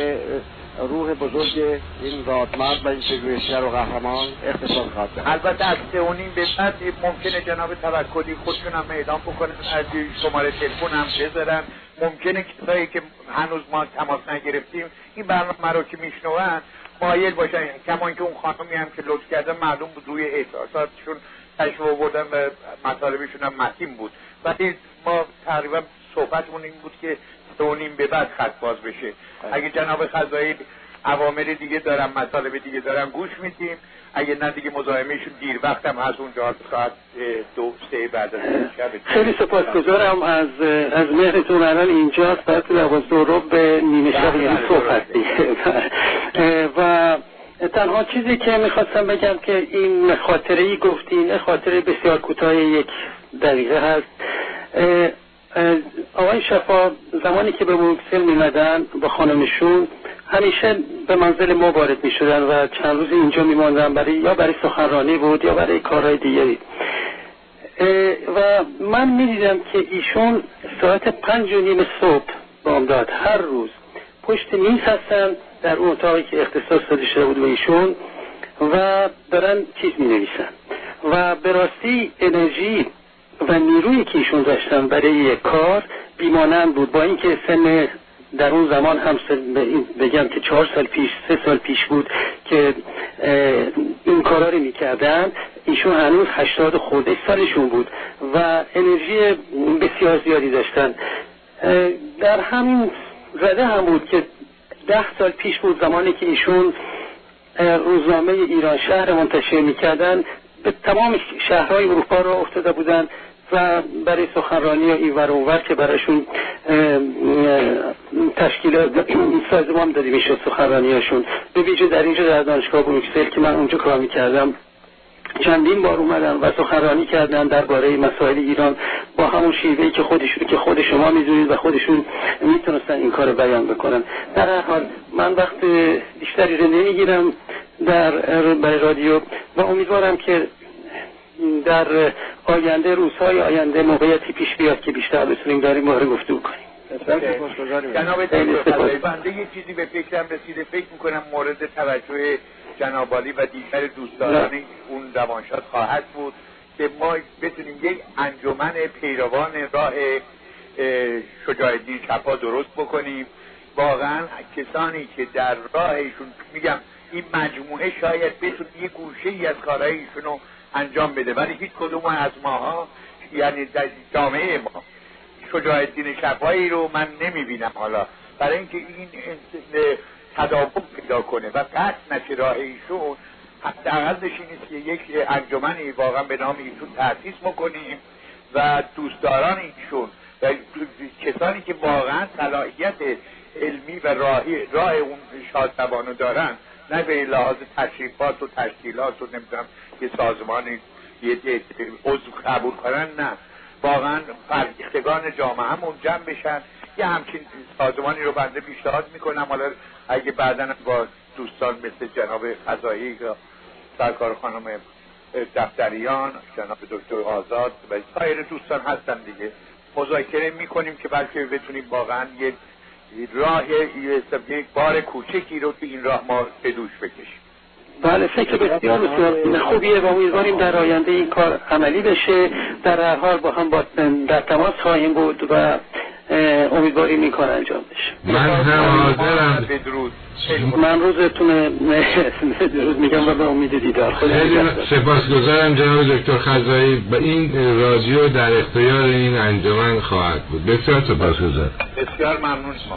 روح بزرگ این رادمرد و این پژوهشگر و قهرمان اختصاص خواهد داشت. البته از 3:30 به بعد ممکنه جناب توکلی خودشون هم اعلام بکنن، از شماره تلفن هم بذارن. ممکنه کسایی که هنوز ما تماس نگرفتیم این برنامه رو که میشنون مایل باشن، کمان که اون خانمی هم که لطف کردن معلوم بود روی احساساتشون تشریف آوردن و مطالبشون هم متین بود، ولی ما تقریبا صحبتمون این بود که 2:30 به بعد خط باز بشه. اگه جناب خزایی اوامر دیگه دارن، مطالب دیگه دارن، گوش میدیم. اگه نه دیگه مزاحمهشون دیر وقت هم از اونجا ساعت 2-3 بعد از شب. خیلی سپاسگزارم از مهرتون. الان اینجا ساعت 12 به نیمه شب یعنی صبح و تنها چیزی که میخواستم بگم که این خاطره‌ای گفتین، خاطره بسیار کوتاه 1 دقیقه هست. آقای شفا زمانی که به بروکسل میمدن با خانمشون همیشه به منزل ما وارد میشدن و چند روز اینجا میماندن، برای سخنرانی بود یا برای کارهای دیگری. و من میدیدم که ایشون ساعت 5:30 صبح بامداد هر روز پشت میز هستن در اون اتاقی که اختصاص داده شده بود به ایشون و دارن چیز مینویسن و به راستی انرژی و نیرویی که ایشون داشتن برای یک کار بیمانند بود، با اینکه سن در اون زمان هم بگم که 4 سال پیش 3 سال پیش بود که این کارا رو میکردن، ایشون هنوز 80 خورده سالشون بود و انرژی بسیار زیادی داشتن. در همین رده هم بود که 10 سال پیش بود زمانی که ایشون روزنامه ایران شهر منتشر میکردن، به تمام شهرهای اروپا را افتاده بودند و برای سخنرانی اینور و اونور که برایشون تشکیل سازمان داده میشد سخنرانیاشون، به ویژه در اینجا در دانشگاه بروکسل که من اونجا کار میکردم چندین بار اومدن و سخنرانی کردن درباره مسائل ایران با همون شیوهی که خود شما میدونید و خودشون میتونستن این کار بیان بکنن. در هر حال من وقت بیشتری رو نمیگیرم برای رادیو و امیدوارم که در آینده روزهای آینده موقعیتی پیش بیاد که بیشتر بتونیم داریم باره گفتگو کنیم. جناب دکتر بنده یه چیزی به فکرم رسیده، فکر میکنم مورد توجه جناب عالی و دیگر دوستان اون روانشاد خواهد بود که ما بتونیم یک انجمن پیروان راه شجاع الدین چپا درست بکنیم. واقعا کسانی که در راهشون، میگم این مجموعه شاید بتونه یه گوشه‌ای از کارهای ایشونو انجام بده، ولی هیچ کدوم از ماها، یعنی در جامعه ما، شجاع الدین چپایی رو من نمیبینم حالا، برای اینکه این تداوم پیدا کنه و قطع نشه راه ایشون. حداقلش این است که یک انجمنی واقعا به نام ایشون تأسیس بکنیم و دوستداران ایشون و کسانی که واقعا صلاحیت علمی و راه اون شادروانو دارن، نه به لحاظ تشریفات و تشکیلات و نمیدونم که سازمانی یه عضو قبول کنن، نه، واقعا فرهیختگان جامعه همون جمع بشن. یه همچین سازمانی رو بنده پیشنهاد میکنم. حالا اگه بعداً با دوستان مثل جناب خزایی، سرکار خانم دفتریان، جناب دکتر آزاد و سایر دوستان هستن دیگه، مذاکره میکنیم که بلکه بتونیم واقعا یه راه، یک بار کوچکی رو تو این راه ما به دوش بکشیم. بله، فکر بسیار خوبیه و امیدواریم در آینده این کار عملی بشه. در هر حال با هم در تماس خواهیم بود و امیدواریم این کار انجام بشه. من هم حاضرم. من روزتون درود میگم و به امید دیدار. خیلی سپاسگزارم جناب دکتر خزایی. و این رادیو در اختیار این انجمن خواهد بود. بسیار سپاسگزارم. بسیار ممنون شما.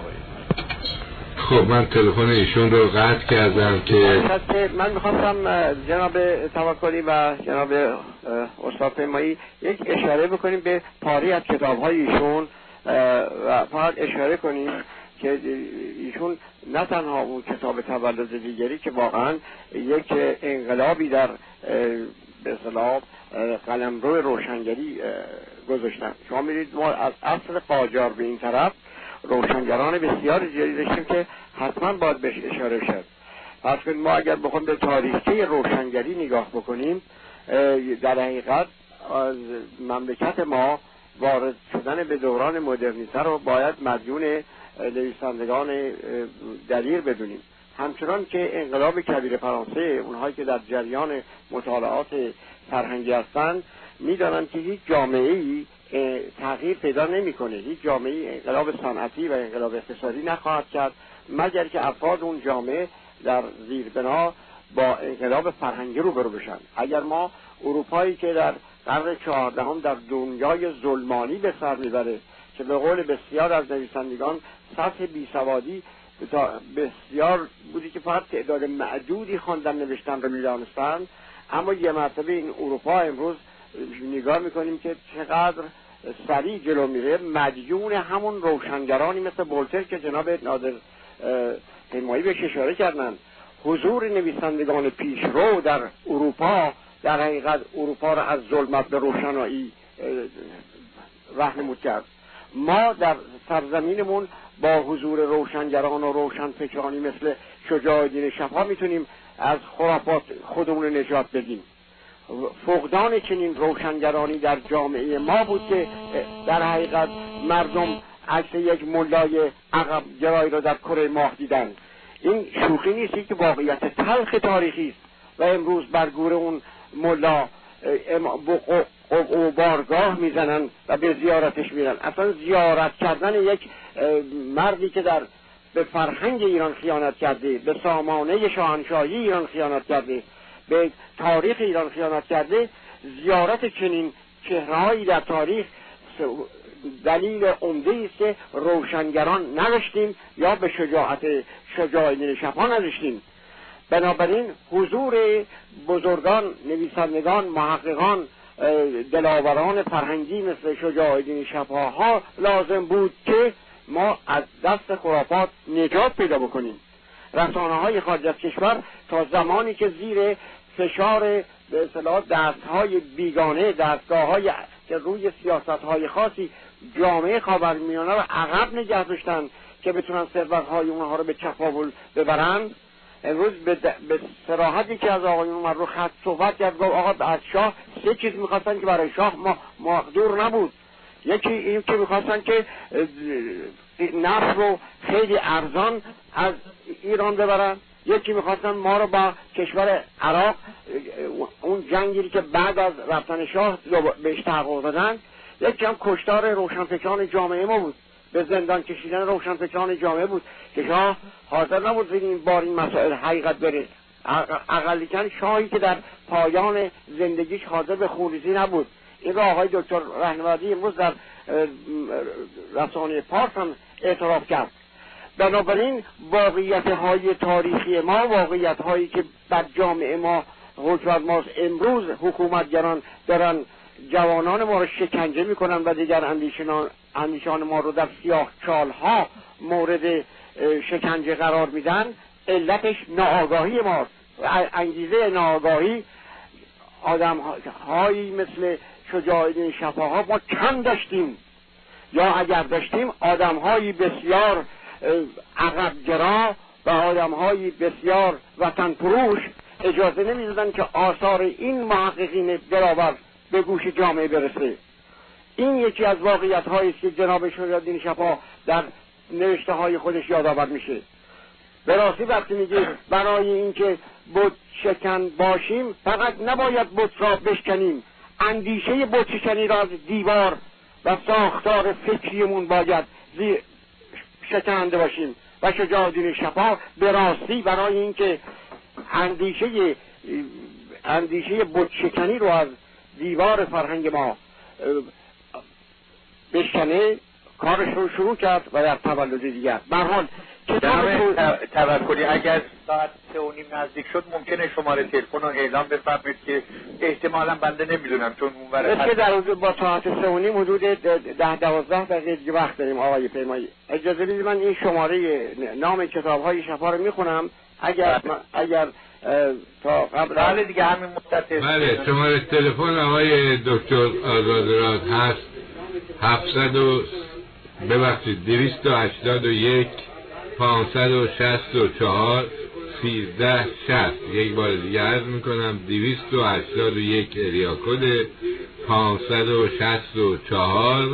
خب من تلفن ایشون رو قطع کردم که من میخواستم جناب توکلی و جناب استاد پیمایی یک اشاره بکنیم به پاری از کتاب‌های ایشون و فقط اشاره کنیم که ایشون نه تنها اون کتاب تولد دیگری که واقعا یک انقلابی در به اصطلاح قلمرو روشنگری گذاشتن. شما می‌بینید ما از عصر قاجار به این طرف روشنگران بسیار زیادی داشتیم که حتما باید بهش اشاره شد. پس کنید ما اگر بخوایم به تاریخچه روشنگری نگاه بکنیم، در حقیقت از مملکت ما وارد شدن به دوران مدرنیته رو باید مدیون نویسندگان دلیر بدونیم. همچنان که انقلاب کبیر فرانسه، اونهایی که در جریان مطالعات فرهنگی هستند میدانند که هیچ جامعه‌ای تغییر پیدا نمیکنه، هیچ جامعه‌ای انقلاب صنعتی و انقلاب اقتصادی نخواهد کرد مگر که افراد اون جامعه در زیربنا با انقلاب فرهنگی روبرو بشن. اگر ما اروپایی که در قرن 14 در دنیای ظلمانی به سر میبره که به قول بسیار از نویسندگان سطح بیسوادی بسیار بودی که فقط تعداد معدودی خواندن نوشتن رو میدانستن، اما یه مرتبه این اروپا امروز نگاه میکنیم که چقدر سریع جلو میره، مدیون همون روشنگرانی مثل ولتر که جناب نادر پیمایی بهش اشاره کردن. حضور نویسندگان پیشرو در اروپا در حقیقت اروپا را از ظلمت به روشنایی راهنمود کرد. ما در سرزمینمون با حضور روشنگران و روشنفکرانی مثل شجاع الدین چپا میتونیم از خرافات خودمون نجات بدیم. فقدان چنین روشنگرانی در جامعه ما بود که در حقیقت مردم عکس یک ملای عقب گرای را در کره ماه دیدن. این شوخی نیستی که واقعیت تلخ تاریخی است و امروز بر گور اون ملا بارگاه میزنن و به زیارتش میرن. اصلا زیارت کردن یک مردی که به فرهنگ ایران خیانت کرده، به سامانه شاهنشاهی ایران خیانت کرده، به تاریخ ایران خیانت کرده، زیارت چنین چهرهایی در تاریخ دلیل عمده است که روشنگران نداشتیم یا به شجاع الدین چپا نداشتیم. بنابراین حضور بزرگان، نویسندگان، محققان، دلاوران فرهنگی مثل شجاع الدین شفاها لازم بود که ما از دست خرافات نجات پیدا بکنیم. رسانه‌های خارج از کشور تا زمانی که زیر فشار به اصطلاح دست‌های بیگانه، دستگاه‌های که روی سیاست‌های خاصی جامعه خاورمیانه رو عقب نگه داشتن که بتونن ثروت‌های اونها رو به چپاول ببرند، امروز به صراحتی که از آقایون اومد رو خط صحبت کرد، گفت آقا از شاه 3 چیز می‌خواستن که برای شاه مقدور نبود. یکی این که می‌خواستن که نفت رو خیلی ارزان از ایران ببرن، یکی می‌خواستن ما رو با کشور عراق، اون جنگی که بعد از رفتن شاه بهش تحقق دادن، یکی هم کشتار روشنفکران جامعه ما بود، به زندان کشیدن روشنفکران جامعه بود که شاه حاضر نبود زیر این بار این مسائل حقیقت بره. اقلیتاً شاهی که در پایان زندگیش حاضر به خونریزی نبود. این را آقای دکتر رهنوردی امروز در رسانه پارس هم اعتراف کرد. بنابراین واقعیت‌های تاریخی ما، واقعیت‌هایی که بر جامعه ما حکومت ماست، امروز حکومتگران دارن جوانان ما رو شکنجه میکنن و دیگر اندیشان ما رو در سیاه چالها مورد شکنجه قرار میدن. علتش ناآگاهی ماست. انگیزه ناآگاهی آدم‌هایی مثل شجاع الدین شفاها ما کم داشتیم، یا اگر داشتیم آدم‌هایی بسیار عقب‌گرا و آدم‌هایی بسیار وطن فروش اجازه نمی‌دادن که آثار این محققین دلاور به گوش جامعه برسه. این یکی از واقعیت‌هایی است که جناب شجاع الدین شفاها در نوشته‌های خودش یادآور میشه. به راستی وقتی میگه برای اینکه بت شکن باشیم فقط نباید بت را بشکنیم، اندیشه بت شکنی را از دیوار و ساختار فکریمون باید شکننده باشیم. و شجاع الدین شفاها به راستی برای اینکه اندیشه بت شکنی رو از دیوار فرهنگ ما بشکنه کارش رو شروع کرد و در تولد دیگر. به هر حال توکلی اگر ساعت 3:30 نزدیک شد ممکنه شماره تلفن رو اعلام بفرمایید که احتمالا بنده نمیدونم چون اونور که در حدود با ساعت 3:30 حدود 10-12 دقیقه دیگه وقت داریم. آقای پیمایی اجازه بدید من این شماره نام کتاب‌های شفا رو میخونم اگر تا قبل بله دیگه همین مدت. بله شماره تلفن آقای دکتر آزادراد هست 281 564 1360. یک بار دیگه عرض میکنم 281 اریا کد 564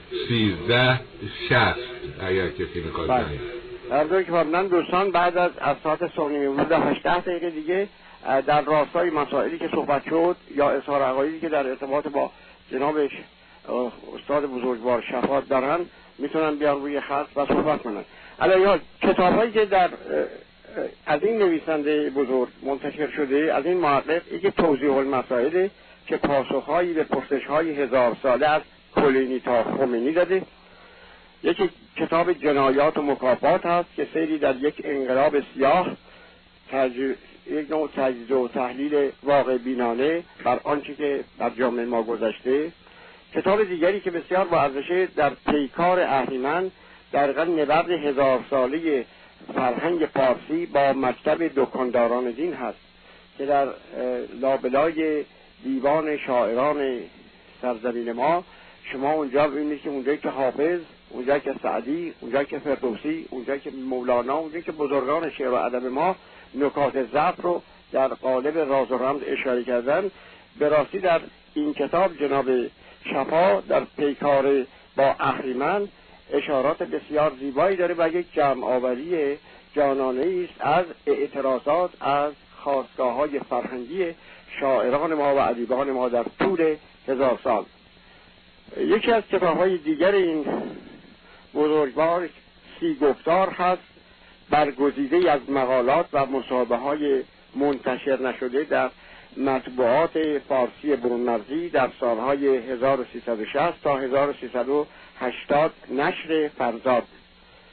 1360 اگر کسی میخواد کنید. در که فرمودن دوستان بعد از ساعت 8 دقیقه دیگه در راستای مسائلی که صحبت شد یا اظهار عقایدی که در ارتباط با جنابش استاد بزرگوار شفا دارن میتونن بیان روی خط و صحبت کنن. علیه کتاب‌هایی که از این نویسنده بزرگ منتشر شده، از این محقق، یکی توضیح المسائل که پاسخهایی به پرسش‌های 1000 ساله از کلینی تا خمینی داده، یکی کتاب جنایات و مکافات هست که سیری در یک انقلاب سیاه، یک نوع تجزیه و تحلیل واقع بینانه بر آنچه که در جامعه ما گذشته. کتاب دیگری که بسیار با ارزشه در پیکار اهریمن، در نبرد 1000 ساله فرهنگ فارسی با مکتب دکانداران دین هست که در لابلای دیوان شاعران سرزمین ما شما اونجا ببینید که اونجایی که حافظ، اونجایی که سعدی، اونجایی که فردوسی، اونجایی که مولانا، اونجایی که بزرگان شعر و ادب ما نکات ضعف رو در قالب راز و رمز اشاره کردن. به راستی در این کتاب جناب شفا در پیکار با اهریمن اشارات بسیار زیبایی داره و یک جمع آوری جانانه است از اعتراضات از خاستگاه‌های فرهنگی شاعران ما و ادیبان ما در طول 1000 سال. یکی از کتاب‌های دیگر این بزرگوار 30 گفتار هست، برگزیده از مقالات و مصاحبه‌های منتشر نشده در مطبوعات فارسی برونمرزی در سالهای 1360 تا 1380 نشر فرزاد.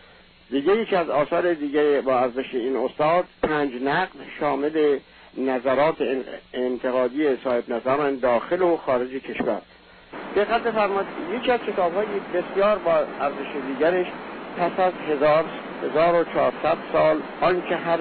دیگه یکی از آثار دیگه با ارزش این استاد 5 نقد شامل نظرات انتقادی صاحب نظران داخل و خارج کشور. دقت فرمایید یکی از کتاب‌های بسیار با ارزش دیگرش پس از 1400 سال آنچه هر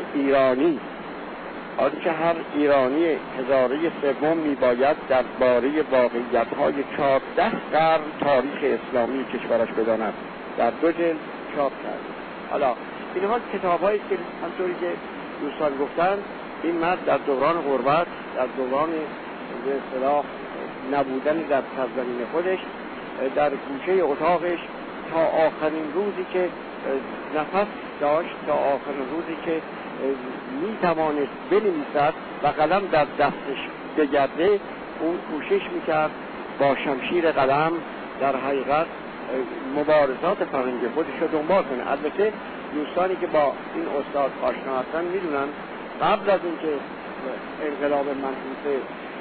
ایرانی هزاره سوم میباید درباره واقعیت‌های 14 قرن تاریخ اسلامی کشورش بداند، در 2 جلد چاپ کرد. حالا اینها کتاب‌هایی که همطوری که دوستان گفتن این مرد در دوران غربت، در دوران به اصطلاح نبودن در سرزمین خودش، در گوشه اتاقش تا آخرین روزی که نفس داشت، تا آخرین روزی که میتوانست بنویسد و قلم در دستش بگرده، اون کوشش میکرد با شمشیر قلم در حقیقت مبارزات فرهنگی خودش رو دنبال کنه. البته دوستانی که با این استاد آشنا هستن میدونن قبل از اینکه انقلاب منحوس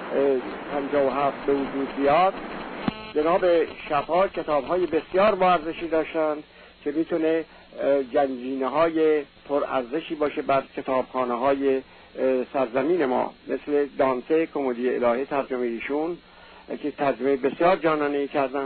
57 به وجود بیاد، جناب شفا کتاب‌های بسیار با ارزشی داشتن که میتونه گنجینه‌های پر ارزشی باشه بر کتابخانه‌های سرزمین ما، مثل دانته کمدی الهی ترجمه ایشون که ترجمه بسیار جانانه‌ای کردن.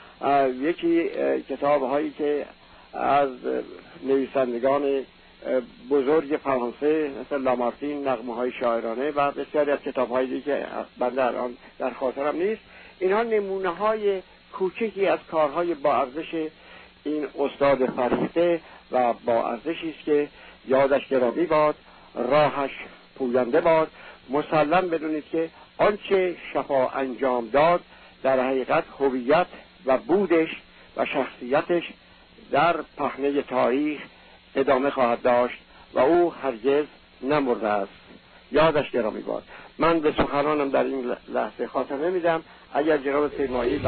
یکی کتاب‌هایی که از نویسندگان بزرگ فرانسه مثل لامارتین، نغمه‌های شاعرانه و بسیاری از کتاب‌های دیگه که بنده الان در خاطرم نیست، اینها نمونه‌های کوچکی از کارهای با ارزش این استاد فریخته و با ارزشی است که یادش گرامی باد، راهش پوینده باد. مسلم بدونید که آنچه شفا انجام داد در حقیقت هویت و بودش و شخصیتش در پهنه تاریخ ادامه خواهد داشت و او هرگز نمرده است. یادش گرامی باد. من به سخنانم در این لحظه خاتمه میدم. اگر جناب پیمایی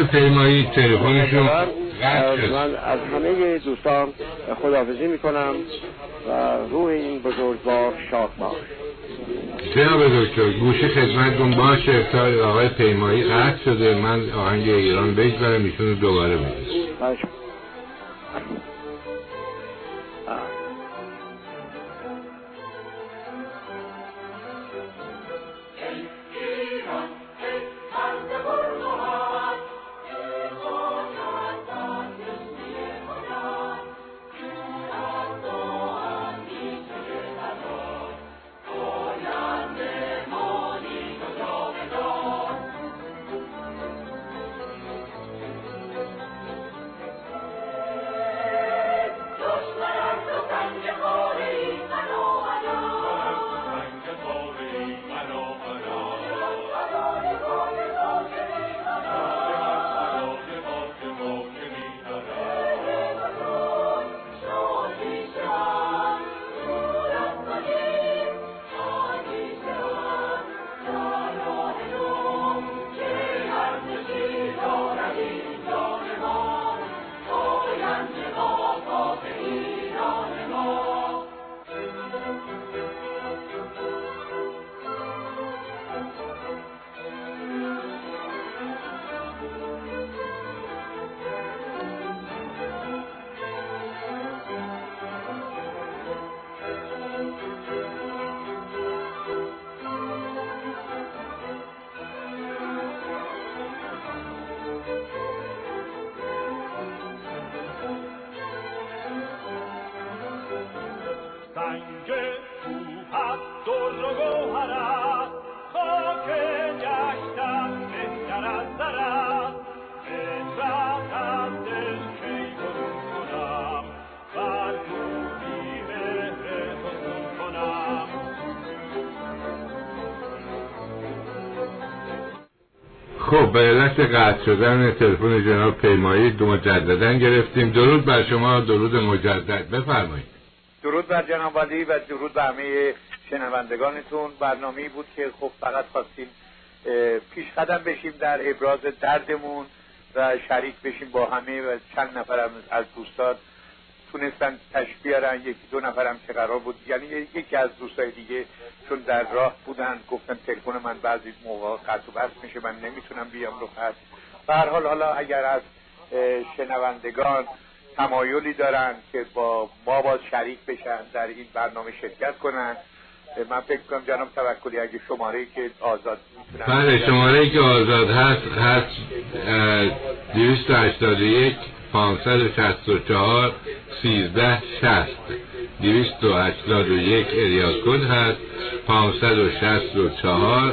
تلفنشون من از همه دوستان خداحافظی میکنم و روح این بزرگوار شاد باش. جناب دکتر گوشی خدمتتون باشه تا آقای پیمایی قطع شده، من آهنگ ایران بگذارم ایشون رو دوباره میگم. خب به علت قطع شدن تلفن جناب پیمایی مجددا گرفتیم. درود بر شما، درود مجدد، بفرمایید. درود بر جناب ولی و درود بر همه شنوندگانتون. برنامه‌ای بود که خب فقط خواستیم پیش قدم بشیم در ابراز دردمون و شریک بشیم با همه و چند نفرم از دوستان تونستن تشریف بیارن، یکی دو نفرم که قرار بود، یعنی یکی از دوستای دیگه چون در راه بودن گفتن تلفن من بعضی موقع قطع و بس میشه، من نمیتونم بیام رو خط. به هر حال حالا اگر از شنوندگان تمایلی دارن که با ما باز شریک بشن در این برنامه شرکت کنن. من فکر کنم جناب توکلی اگه شماره‌ای که آزاد میتونن، بله شماره‌ای که آزاد هست 281 564 1360 281 اریا کد هست 564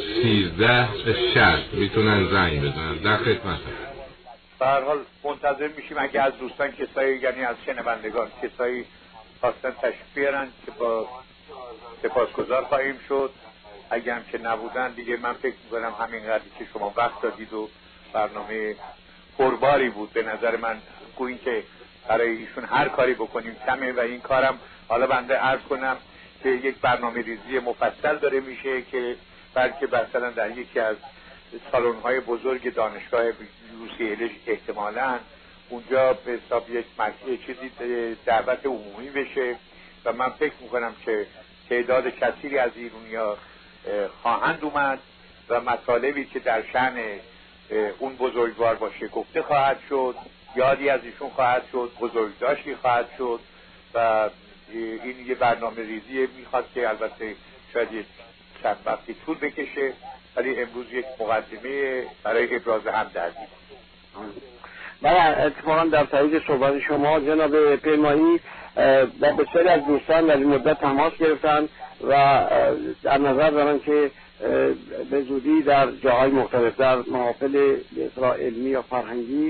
1360 میتونن زنگ بزنن. در خدمت. به هر حال منتظر میشیم اگه از دوستان کسایی، یعنی از شنوندگان کسایی خواستن تشریف بیارن که با سپاسگزار خواهیم شد. اگه هم که نبودن دیگه من فکر میکنم همینقدری که شما وقت دادید و برنامه پرباری بود به نظر من. گویین که برای ایشون هر کاری بکنیم کمه و این کارم حالا بنده عرض کنم که یک برنامه ریزی مفصل داره میشه که بلکه مثلا در یکی از سالن‌های بزرگ دانشگاه UCLA احتمالاً اونجا به حساب یک چیزی دعوت عمومی بشه و من فکر میکنم که تعداد کثیری از ایرانی‌ها خواهند اومد و مطالبی که در شأن اون بزرگوار باشه گفته خواهد شد، یادی از ایشون خواهد شد، بزرگداشتی خواهد شد و این یه برنامه ریزی میخواد که البته شاید چند وقتی طول بکشه، ولی امروز یک مقدمه برای ابراز همدردی. من اتفاقا در تایید صحبت شما جناب پیمایی و بسیاری از دوستان در این مدت تماس گرفتن و در نظر دارن که به زودی در جاهای مختلف در محافل علمی یا فرهنگی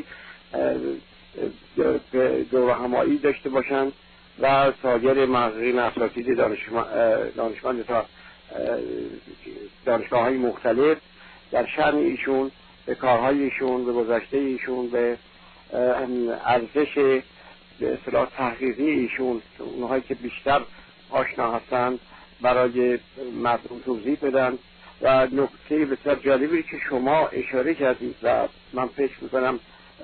دوره همایی داشته باشند و سایر محققین اساتید دانشمند تا دانشگاه های مختلف در شأن ایشون، به کارهای ایشون، به گذشته ایشون، به ارزش به اصطلاح تحقیقی ایشون، اونهایی که بیشتر آشنا هستند برای مردم توضیح بدن. و نکته بسیار جالبی که شما اشاره کردید و من فکر میکنم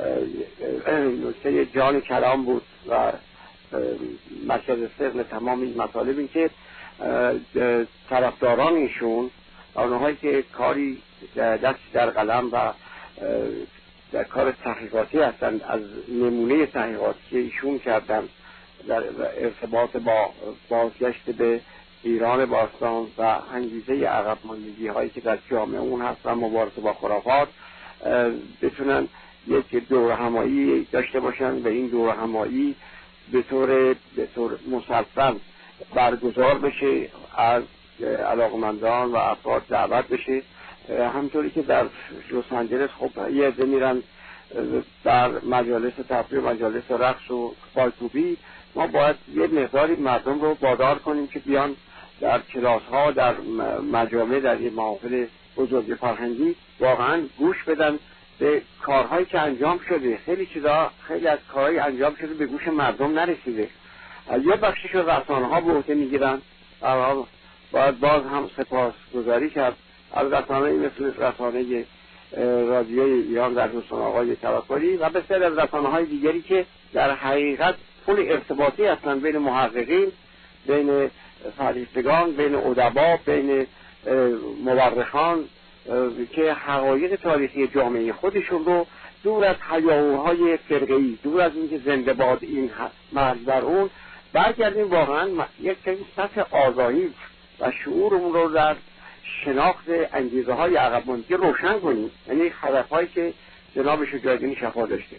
نکته جان کلام بود و مرکز سر تمام این مطالب، این که طرفداران ایشون، اونهایی که کاری دست در قلم و در کار تحقیقاتی هستند، از نمونه تحقیقاتی که ایشون کردن در ارتباط با بازگشت به ایران باستان و انگیزه عقب ماندگی هایی که در جامعه اون هست و مبارزه با خرافات، بتونن یک دوره همایی داشته باشن و این دوره همایی به طور مسلسل برگزار بشه، از علاقمندان و افراد دعوت بشه. همطوری که در لس آنجلس خب یه عده میرن در مجالس تفریح، مجالس رقص و پایکوبی، ما باید یه مقداری مردم رو وادار کنیم که بیان در کلاس ها، در مجامع، در یه محافل بزرگ فرهنگی واقعا گوش بدن به کارهایی که انجام شده. خیلی از کارهای انجام شده به گوش مردم نرسیده. یه بخشش رو رسانه ها به عهده میگیرن. باید باز هم سپاسگزاری کرد از رسانه‌ای مثل رسانه رادیوی ایران در حضور آقای توکلی و بسیاری از رسانه‌های دیگری که در حقیقت پل ارتباطی هستند بین محققین، بین فرهیختگان، بین ادبا، بین مورخان که حقایق تاریخی جامعه خودشون رو دور از هیاهوهای فرقه‌ای، دور از اینکه زنده باد این مرز در اون، برگردیم واقعا یک سطح آگاهی و شعورمون رو در شناخت انگیزه های عقب ماندگی روشن کنیم، یعنی هدفهایی که جناب شجاع‌الدین شفا داشته.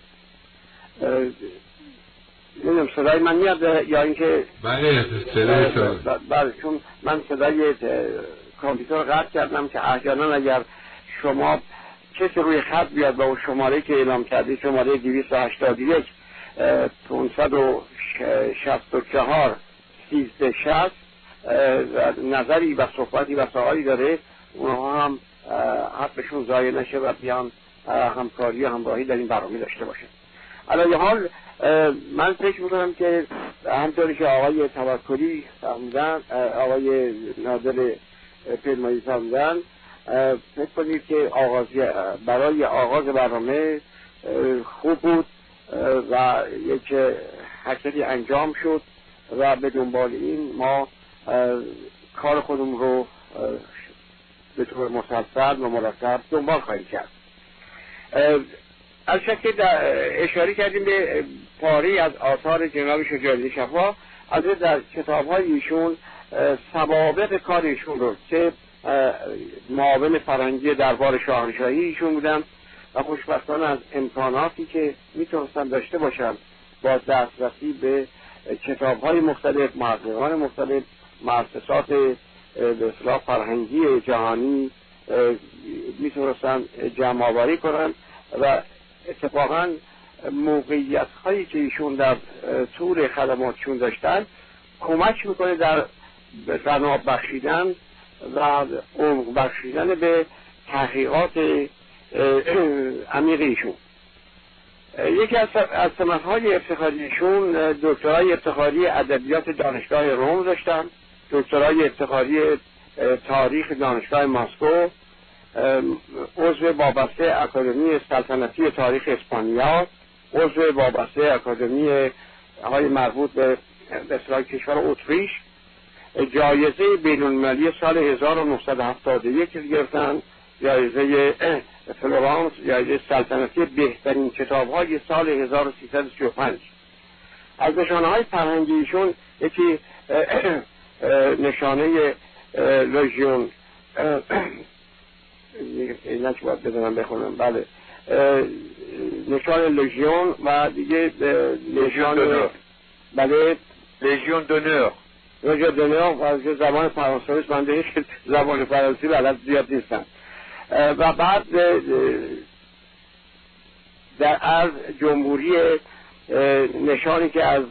نمیدونم صدای من میاد یا اینکه؟ بله صدای شما. بله، چون من صدای کامپیوتر رو قطع کردم که احیانا اگر شما کسی روی خط بیاد با اون شماره که اعلام کردید، شماره 281 564 1360 نظری و صحبتی و سوالی داره، اونها هم حقشون ضایع نشه و بیان همکاری و همراهی در این برنامه داشته باشه. علی حال من فکر میکنم که همطوری که آقای توکلی فرمودن، آقای ناظر پیمایی فرمودن، فکر کنید که برای آغاز برنامه خوب بود و یک حرکتی انجام شد و به دنبال این ما کار خودمون رو به طور مسلسل و مرتب دنبال خواهیم کرد. البته که اشاره کردیم به پاری از آثار جناب شجاع‌الدین شفا، از در کتاب‌های ایشون سوابق کار ایشون رو که معاون فرهنگی دربار شاهنشاهی ایشون بودن و خوشبختانه از امکاناتی که میتونستن داشته باشن با دسترسی به کتاب‌های مختلف، محققان مختلف، مؤسسات به اصطلاح فرهنگی جهانی میتونستن جمع آوری کنن و اتفاقا موقعیت هایی که ایشون در طول خدماتشون داشتن کمک میکنه در بنا بخشیدن و عمق بخشیدن به تحقیقات عمیق ایشون. یکی از سمت‌های افتخاری ایشون دکترای افتخاری ادبیات دانشگاه روم داشتن، دکترای افتخاری تاریخ دانشگاه مسکو، عضو وابسته اکادمی سلطنتی تاریخ اسپانیا، عضو وابسته اکادمی های مربوط به اصلاح کشور اتریش، جایزه بین‌المللی سال 1971 گرفتن، جایزه فلورانس، جایزه سلطنتی بهترین کتاب‌های سال 1335. از نشانه‌های فرهنگیشون یکی نشانه لژیون، اینا چه باید بدونم بخونم، بله، نشان لژیون و دیگه نشان بله لژیون دونور، لژیون دونور و از زبان فرانسوی من دیگه زبان فرانسوی بلد زیاد نیستم. و بعد از جمهوری نشانی که از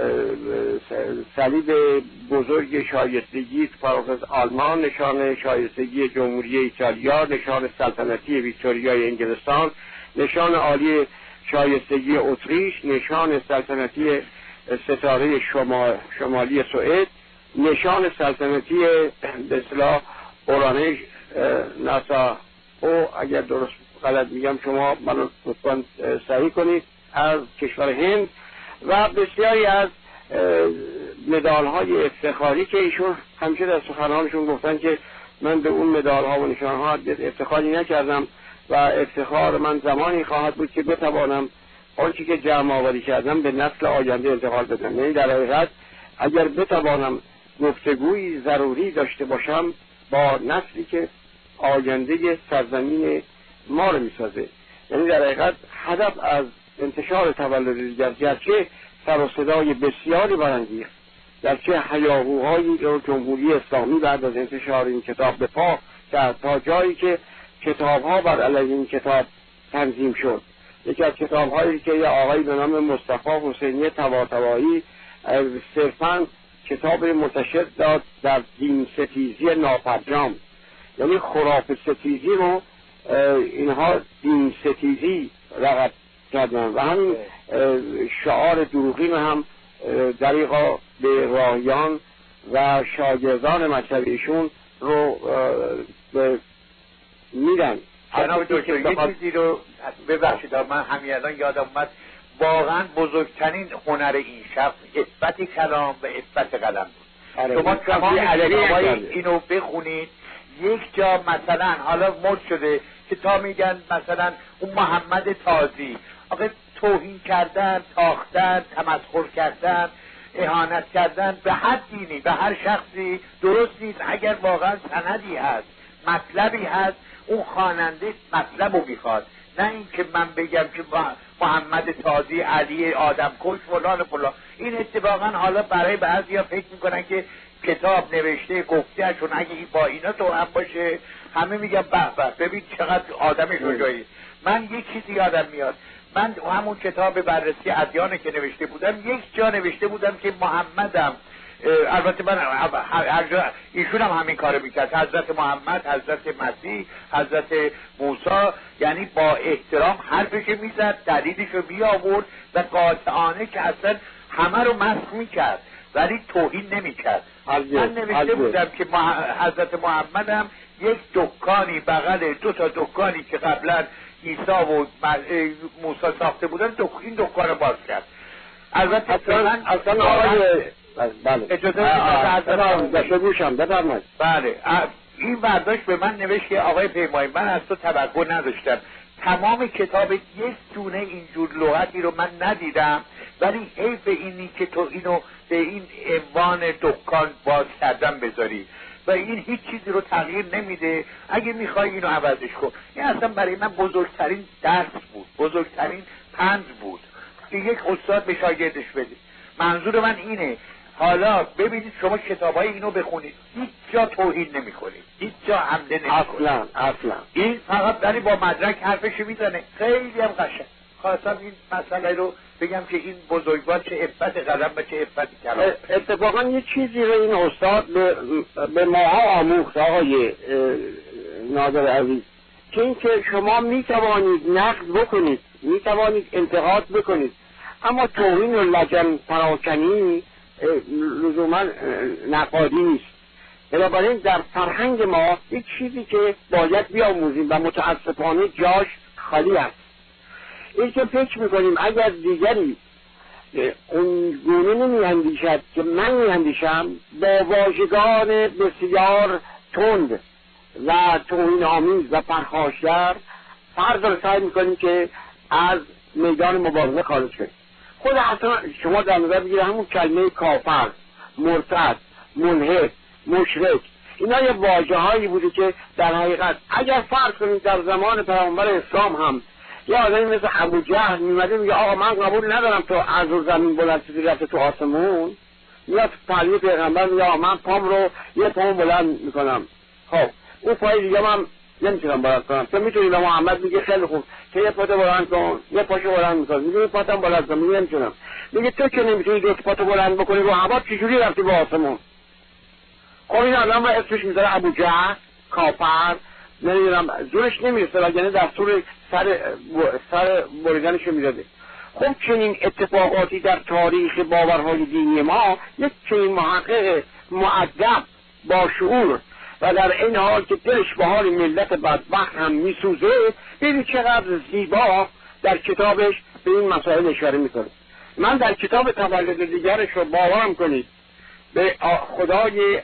صلیب بزرگ شایستگی فراخز آلمان، نشان شایستگی جمهوری ایتالیا، نشان سلطنتی ویکتوریای انگلستان، نشان عالی شایستگی اتریش، نشان سلطنتی ستاره شمالی سوئد، نشان سلطنتی به اصطلاح اورانش ناسا او، اگر درست غلط میگم شما منو لطفاً صحیح کنید، از کشور هند و بسیاری از مدال های افتخاری که ایشون همیشه در سخنانشون گفتن که من به اون مدال ها و نشان ها افتخاری نکردم و افتخار من زمانی خواهد بود که بتوانم آنچه که جمع آوری کردم به نسل آینده انتقال بدم. یعنی در حقیقت اگر بتوانم گفتگویی ضروری داشته باشم با نسلی که آینده سرزمین ما رو میسازه، یعنی در حقیقت هدف از انتشار تولد دیگر گرچه سر و صدای بسیاری برانگیخت، گرچه هیاهوهایی رو جمهوری اسلامی بعد از انتشار این کتاب به پا کرد تا جایی که کتاب‌ها بر علیه این کتاب تنظیم شد. یکی از کتاب‌هایی که یه آقایی به نام مصطفی حسینی طباطبایی صرفاً کتاب منتشر داد در دین ستیزی ناپرجام، یعنی خرافه ستیزی رو اینها دین ستیزی رقم کردن و همین شعار دروغین هم دریغا به راهیان و شاگردان مکتب ایشون رو میدن. جناب دکتر یه چیزی رو ببخشید من همین الان یادم اومد، واقعا بزرگترین هنر این شخص عفت کلام و عفت قلم بود. شما تمام اینو بخونید، یک جا مثلا حالا مد شده که تا میگن مثلا اون محمد تازی، آقا توهین کردن، تاختن، تمسخر کردن، اهانت کردن به هر دینی به هر شخصی درست نیست. اگر واقعا سندی هست، مطلبی هست، اون خواننده مطلب رو میخواد، نه این که من بگم که محمد تازی علی آدم کش فلان فلان. این اتفاقا حالا برای بعضیا فکر میکنن که کتاب نوشته گفته چون اگه با اینا تو هم باشه همه میگن به به ببین چقدر آدم شجاعی. من یک چیزی یادم میاد، من همون کتاب بررسی ادیان که نوشته بودم یک جا نوشته بودم که محمدم، البته من ایشون هم همین کارو میکرد، حضرت محمد، حضرت مسیح، حضرت موسی، یعنی با احترام حرفش میزد، دلیلشو میآورد و قاطعانه که اصلا همه رو مسخ میکرد ولی توهین نمیکرد. من نوشته بودم که حضرت محمد هم یک دکانی بغل دو تا دکانی که قبلا عیسی و موسی ساخته بودن این دکان رو باز کرد. البته اصلا آقای بله اجازه گوشم بفرمایید. بله این برداشت به من نوشت که آقای پیمایی من از تو توقع نداشتم، تمام کتاب یک دونه اینجور لغتی رو من ندیدم، ولی حیف اینی که تو اینو به این عنوان دکان باز کردن بذاری و این هیچ چیزی رو تغییر نمیده. اگه میخوای اینو عوضش کن. این اصلا برای من بزرگترین درس بود، بزرگترین پند بود که یک استاد به شاگردش بده. منظور من اینه حالا ببینید شما کتابای اینو بخونید، هیچ جا توهین نمیکنید، هیچ جا حمله نمیکنید، اصلا این فقط داری با مدرک حرفش میزنه. خیلی هم قشنگ. خواستم این مسئله رو بگم که این بزرگوار چه عفت قلم و چه عفت کلام. اتفاقا یه چیزی رو این استاد به ماها آموخت آقای نادر عزیز، که این که شما میتوانید نقد بکنید، میتوانید انتقاد بکنید، اما توهین و لجن پراکنی لزوما نقادی نیست. بنابراین در فرهنگ ما یک چیزی که باید بیاموزیم و متاسفانه جاش خالی است. این که فکر میکنیم اگر دیگری اون گونه نمیاندیشد که من میاندیشم، با واژگان بسیار تند و توهین آمیز و پرخاشگر فرد رو سعی میکنیم که از میدان مبارزه خارج کنیم. خود اصلا شما در نظر بگیره همون کلمه کافر، مرتد، ملحد، مشرک، اینا یه واژه هایی بوده که در حقیقت اگر فرض کنیم در زمان پیامبر اسلام هم یه آدمی مثل ابوجهل میمده میگه آقا من قبول ندارم تو از زمین بلند شدی رفته تو آسمون، میاد پهلوی پیغمبر میگه آقا من پام رو یه پام بلند میکنم، خب اون پای دیگه من نمیتونم بلند کنم، تو میتونی به محمد میگه خیلی خوب که یه پاتو بلند کن، یه پاشو بلند میکنه، میگه یه پاتم بلند کن، میگه نمیتونم، میگه تو که نمیتونی دو پاتو بلند بکنی رو هوا چجوری رفتی به آسمون؟ خب این آدم اسمش میذاره ابوجهل، کافر، نمیدونم زورش نمیرسه وگرنه دستور سر بریدنشو میداده. خب چنین اتفاقاتی در تاریخ باورهای دینی ما یک چنین محقق مؤدب با شعور و در این حال که دلش به حال ملت بدبخت هم میسوزه، ببین چقدر زیبا در کتابش به این مسائل اشاره میکنه. من در کتاب تولد دیگرش رو باورم کنید به خدای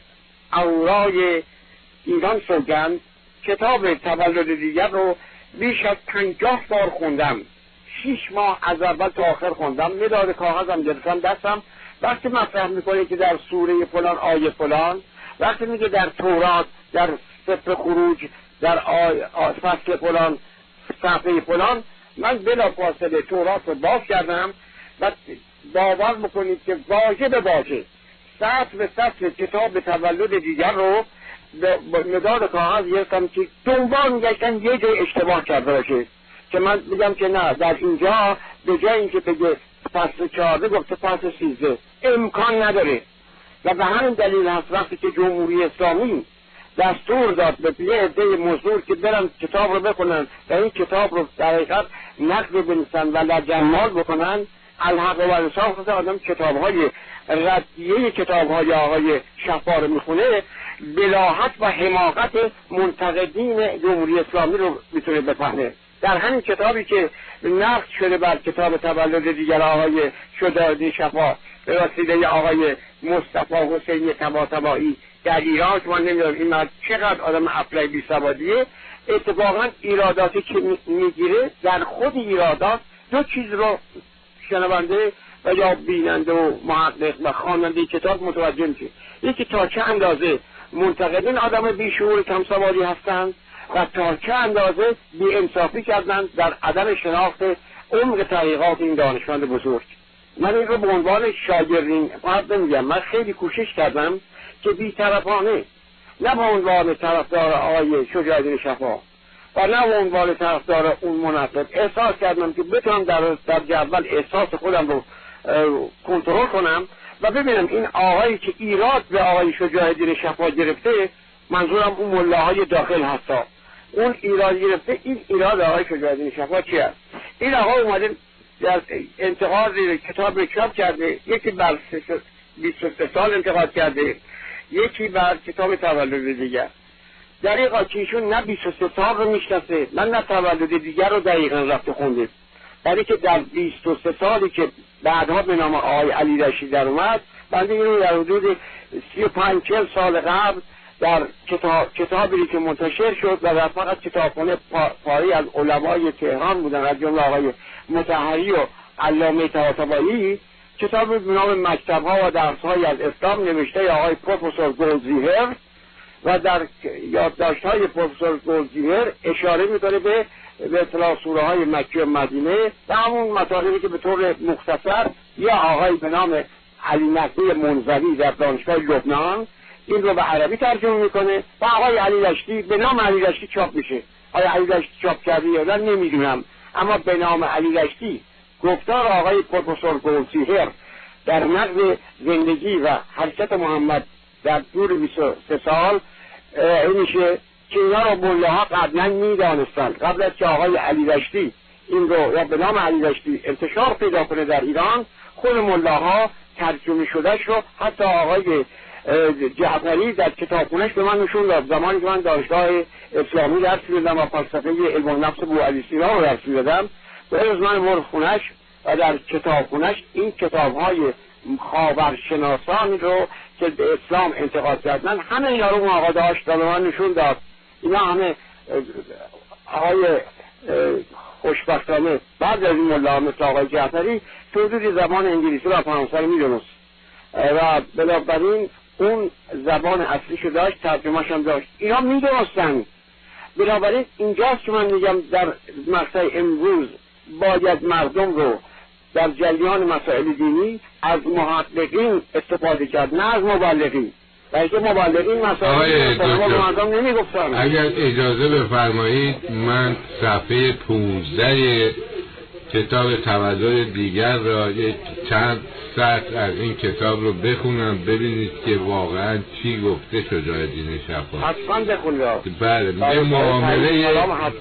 اورای ایران سوگند، کتاب تولد دیگر رو بیش از 50 بار خوندم، 6 ماه از اول تا آخر خوندم، مداد کاغذم گرفتم دستم، وقتی مطرح میکنه که در سوره فلان آیه فلان، وقتی میگه در تورات، در سفر خروج، در فصل فلان صفحه فلان، من بلافاصله تورات رو باز کردم و باور بکنید که واژه به واژه، سطر به سطر کتاب تولد دیگر رو با مداد کاغذ گرفتم که دنبال میگشتم یه جای اشتباه کرده باشه که من بگم که نه در اینجا به جای اینکه بگه فصل 14 گفته فصل 13 امکان نداره. و به همین دلیل هست وقتی که جمهوری اسلامی دستور داد به یه عده مزدور که برن کتاب رو بخونن و این کتاب رو در حقیقت نقد بنویسن و لجنمال بکنن، الحق و انصاف خود آدم کتاب‌های ردیه کتاب‌های آقای شفا رو میخونه، بلاحت و حماقت منتقدین جمهوری اسلامی رو میتونه بفهمه. در همین کتابی که نقد شده بر کتاب تولد دیگر آقای شجاع‌الدین شفا به وسیله آقای مصطفی حسینی طباطبایی در ایران، که من نمیدونم این مرد چقدر آدم افلای بی سوادیه، اتفاقا ایراداتی که میگیره در خود ایرادات دو چیز رو شنونده و یا بیننده و محقق و خواننده کتاب متوجه میشه. یکی تا چه اندازه منتقدین آدم بیشعور کم سواری هستند و تا چه اندازه بی انصافی کردن در عدم شناخت عمق تحقیقات این دانشمند بزرگ. من این رو به عنوان شاگردین فقط نمیگم، من خیلی کوشش کردم که بی‌طرفانه، نه به عنوان طرفدار آقای شجاع‌الدین شفا و نه به عنوان طرفدار اون منافق، احساس کردم که بتونم در جدول احساس خودم رو کنترل کنم و ببینم این آقایی که ایراد به آقای شجاع‌الدین شفا گرفته، منظورم اون ملاهای داخل هستا، اون ایراد گرفته، این ایراد آقای شجاع‌الدین شفا چی است؟ این آقا اومده در انتقاد کتاب چاپ کرده، یکی بر 23 سال انتقاد کرده، یکی بر کتاب تولد دیگر. دقیقا که ایشون نه 23 سال رو میشناسه، من نه تولد دیگر رو دقیقا رفته خونده، برای که در 23 سالی که بعدها به نام آقای علی رشید در اومد، بنده این رو در حدود 35-40 سال قبل در کتابی که منتشر شد و در فقط کتابخانه پاری از علمای تهران بودن، از جمله آقای مطهری و علامه طباطبایی، کتابی به نام مکتب‌ها و درس‌های از اسلام نوشته آقای پروفسور گلدزیهر، و در یادداشت‌های پروفسور گلدزیهر اشاره می‌کنه به اطلاع سوره های مکی و مدینه و همون مطالبی که به طور مختصر یا آقای به نام علی نقی منزوی در دانشگاه لبنان این رو به عربی ترجمه میکنه و آقای علی رشدی به نام علی رشدی چاپ میشه. آیا علی رشدی چاپ کرده یا نه نمیدونم، اما به نام علی رشدی گفتار آقای پروفسور گلدزیهر در نقد زندگی و حرکت محمد در دور 23 سال میشه که اینا رو ملاها قبلا میدانستند. قبل از که آقای علی رشدی این رو یا به نام علی رشدی انتشار پیدا کنه در ایران، خود ملاها ترجمه شده شو. حتی آقای جعفری در کتابخونه‌اش به من نشون داد زمانی که من دانشگاه اسلامی درس می‌دادم و فلسفه علم النفس بو علی سینا رو درس می‌دادم، به از من برد خونه‌اش و در کتابخونه‌اش این کتاب‌های خاورشناسان رو که به اسلام انتقاد کردن همه اینا رو اون آقا داشت و به من نشون داد. اینا همه آقای خوشبختانه بعد از این ملا مثل آقای جعفری تو حدودی زبان انگلیسی و فرانسه رو میدونست و بنابراین اون زبان اصلیشو داشت، ترجمه‌اش هم داشت، اینا میدونستن. بنابراین اینجاست که من میگم در مقطع امروز باید مردم رو در جریان مسائل دینی از محققین استفاده کرد، نه از مبلغین. و اینکه مبلغین مسائل مردم نمیگفتن. اگر اجازه بفرمایید من صفحه 15 کتاب تولد دیگر را یک چند سطر از این کتاب رو بخونم ببینید که واقعا چی گفته شجاع‌الدین شفا. حتما بخونید. بله، به معامله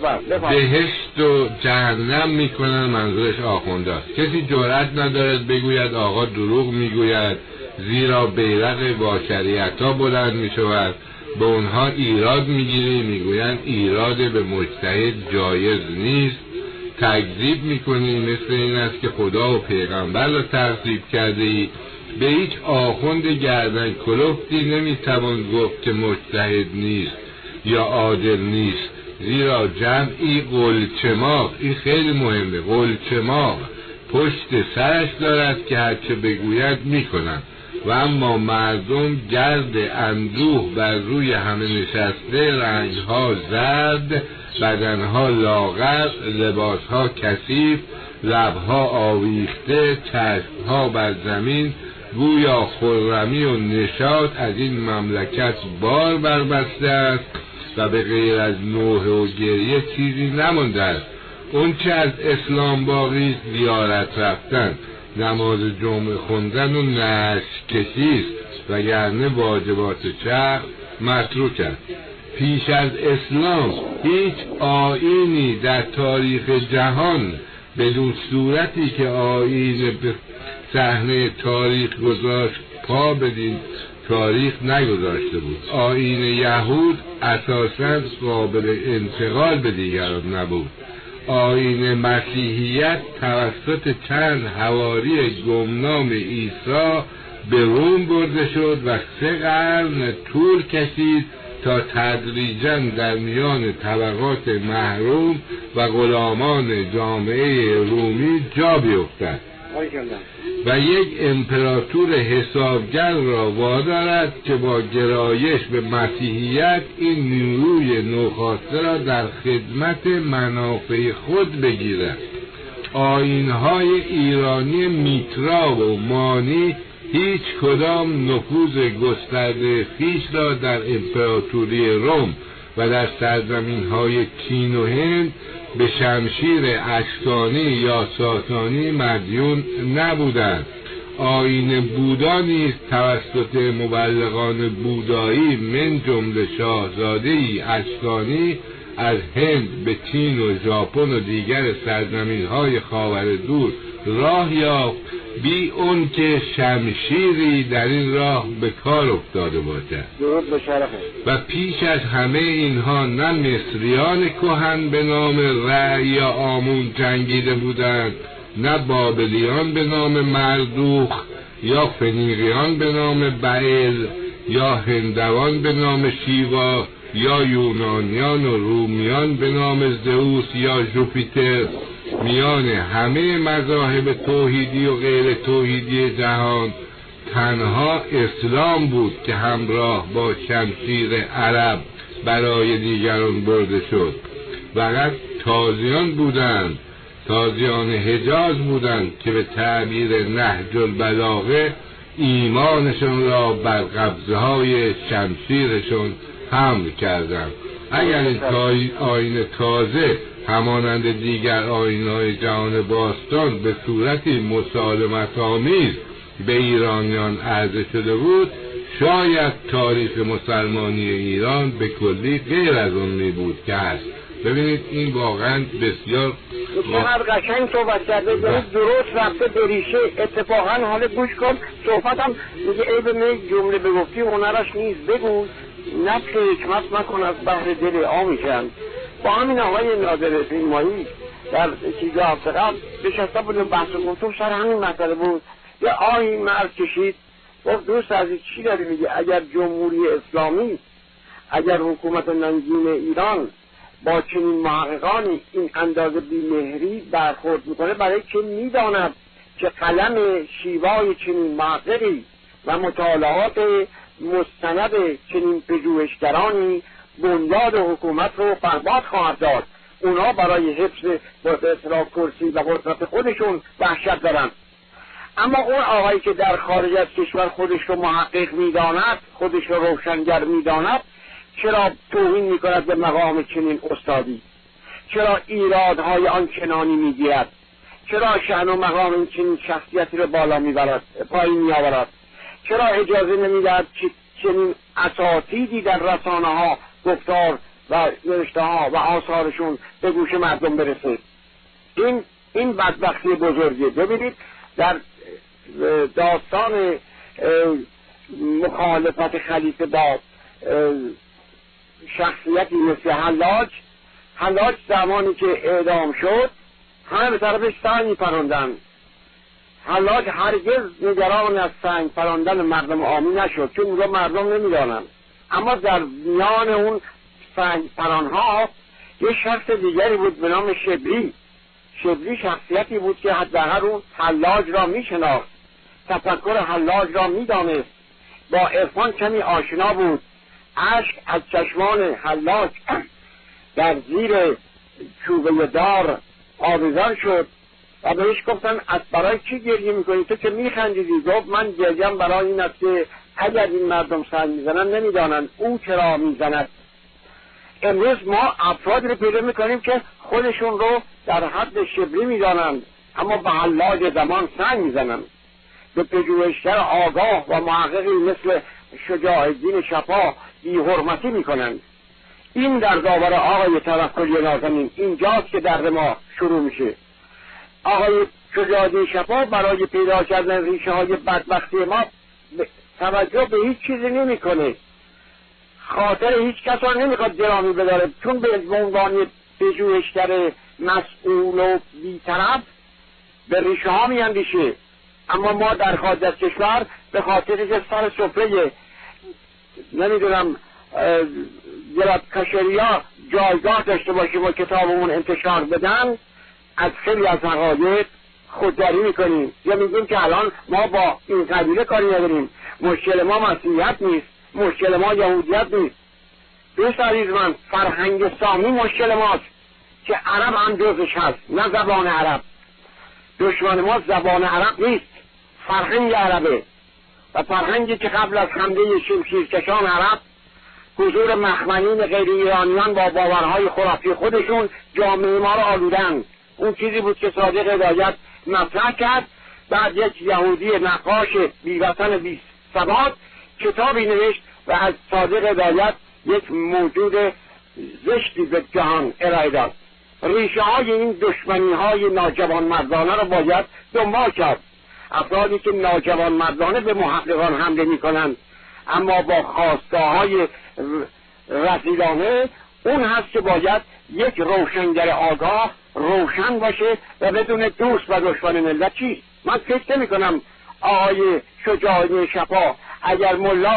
بهشت و جهنم میکنن، منظورش آخونداست. کسی جرأت ندارد بگوید آقا دروغ میگوید، زیرا بیرق با شریعتا بلند میشود. به اونها ایراد میگیری، میگویند ایراد به مجتهد جایز نیست. تکذیب میکنی، مثل این است که خدا و پیغمبر را تکذیب کرده ای. به هیچ آخوند گردن کلفتی نمیتوان گفت که مجتهد نیست یا عادل نیست، زیرا جمعی قلچماق، این خیلی مهمه، قلچماق پشت سرش دارد که هرچه بگوید میکنند و اما مردم گرد اندوه بر روی همه نشسته، رنگها زرد، بدنها لاغر، لباسها کثیف، لبها آویخته، چشمها بر زمین، گویا خرمی و نشاط از این مملکت بار بربسته است و به غیر از نوحه و گریه چیزی نمانده است. اون چه از اسلام باقی است زیارت رفتن، نماز جمعه خوندن و نعش کشی است، وگرنه واجبات شرع متروک است. پیش از اسلام هیچ آیینی در تاریخ جهان بدون صورتی که آیین به صحنه تاریخ گذاشت پا بدین تاریخ نگذاشته بود. آیین یهود اساساً قابل انتقال به دیگران نبود. آیین مسیحیت توسط چند حواری گمنام عیسی به روم برده شد و 3 قرن طول کشید تا تدریجاً در میان طبقات محروم و غلامان جامعه رومی جا بیفتد و یک امپراتور حسابگر را وادارد که با گرایش به مسیحیت این نیروی نوخاسته را در خدمت منافع خود بگیرد. آیین‌های ایرانی میترا و مانی هیچ کدام نفوذ گسترده خویش را در امپراتوری روم و در سرزمین‌های چین و هند به شمشیر اشکانی یا ساسانی مدیون نبودند. آیین بودا نیز توسط مبلغان بودایی من جمله شاهزاده‌ای اشکانی از هند به چین و ژاپن و دیگر سرزمین‌های خاور دور راه یافت، بی اون که شمشیری در این راه به کار افتاده باشد. درود به شرفه. و پیش از همه اینها نه مصریان کهن به نام رع یا آمون جنگیده بودند، نه بابلیان به نام مردوخ یا فنیقیان به نام بعل یا هندوان به نام شیوا، یا یونانیان و رومیان به نام زئوس یا ژوپیتر، میان همه مذاهب توحیدی و غیر توحیدی جهان تنها اسلام بود که همراه با شمشیر عرب برای دیگران برده شد. فقط تازیان بودند، تازیان حجاز بودند که به تعبیر نهج البلاغه ایمانشون را بر قبضه‌های شمشیرشون حمل کردند. اگر این آیین تازه همانند دیگر آیین‌های جهان باستان به صورتی مسالمت‌آمیز به ایرانیان عرضه شده بود، شاید تاریخ مسلمانی ایران به کلی غیر از اون می بود که هست. ببینید این واقعا بسیار چقدر قشنگ صحبت کرده، درست رفته به ریشه. اتفاقا حالا گوش کن صحبتم، میگه ای به می جمله بگفتی هنرش نیست، بگو نفس حکمت مکن از بحر دل عامیشن. با همین آقای نادر فیلمایی در چیزا هفته قبل نشسته بودیم بحث و گفتم سر همین مسئله بود. یه آیین مرد کشید گفت دوست عزیز چی داری میگه؟ اگر جمهوری اسلامی، اگر حکومت ننگین ایران با چنین محققانی این اندازه بی‌مهری برخورد میکنه، برای که میداند که قلم شیوای چنین محققی و مطالعات مستند چنین پژوهشگرانی بنیاد حکومت رو برباد خواهد داد. اونا برای حفظ اصطلاح کرسی و قدرت خودشون وحشت دارن. اما اون آقایی که در خارج از کشور خودش رو محقق میداند، خودش رو روشنگر میداند، چرا توهین میکند به مقام چنین استادی؟ چرا ایرادهای آن چنانی میگیرد؟ چرا شأن و مقام این چنین شخصیتی رو بالا میبرد، پایین میآورد؟ چرا اجازه نمیدهد چنین اساتیدی در رسانه ها گفتار و نوشته ها و آثارشون به گوش مردم برسه؟ این بدبختی بزرگه. ببینید در داستان مخالفت خلیفه با شخصیتی مثل حلاج زمانی که اعدام شد همه به طرفش سنگ پراندن. حلاج هرگز نگران از سنگ پراندن مردم عامی نشد، چون اونجا مردم نمیدانن. اما در میان اون سنگ پرانها یه شخص دیگری بود به نام شبلی شخصیتی بود که حداقل اون حلاج را میشناخت، تفکر حلاج را میدانست، با عرفان کمی آشنا بود. اشک از چشمان حلاج در زیر چوبه دار آویزان شد و بهش گفتن از برای چی گریه میکنی؟ تو که میخندیدی. گفت من گریم برای این است که اگر این مردم سنگ میزنن نمیدانن او چرا میزند. امروز ما افراد رو پیدا میکنیم که خودشون رو در حد شبلی میدانند، اما به حلاج زمان سنگ میزنند. به پژوهشگر آگاه و محققی مثل شجاع الدین شفا بی حرمتی میکنند. این در داور آقای توکلی نازنین اینجاست که درد ما شروع میشه. آقای شجاع الدین شفا برای پیدا کردن ریشه های بدبختی ما توجه به هیچ چیزی نمیکنه، خاطر هیچ کس رو نمیخواد گرامی بداره، چون به عنوان پژوهشگر مسئول و بی‌طرف به ریشه ها میاندیشه. اما ما در خارج از کشور به خاطر که سر سفره نمیدونم گرادکشریا جایگاه داشته باشیم و کتابمون انتشار بدن، از خیلی از حقایق خودداری میکنیم یا میگیم که الان ما با این قبیله کاری نداریم، مشکل ما مسیحیت نیست، مشکل ما یهودیت نیست. دوست عزیز من، فرهنگ سامی مشکل ماست که عرب هم جزش هست، نه زبان عرب. دشمن ما زبان عرب نیست، فرهنگ عربه، و فرهنگی که قبل از حمله شمشیرکشان عرب حضور مخمنین غیر ایرانیان با باورهای خرافی خودشون جامعه ما را آلودن. اون چیزی بود که صادق هدایت مطرح کرد. بعد یک یهودی نقاش بیوطن بی ثبات کتابی نوشت و از صادق هدایت یک موجود زشتی به جهان ارائه داد. ریشه های این دشمنی های ناجوان مردانه را باید دنبال کرد. افرادی که ناجوان مردانه به محققان حمله می کنند اما با خواستگاه های رسیدانه، اون هست که باید یک روشنگر آگاه روشن باشه و بدون دوست و دشمن ملت چیست. من فکر نمی کنم آقای شجاع الدین شفا اگر ملایی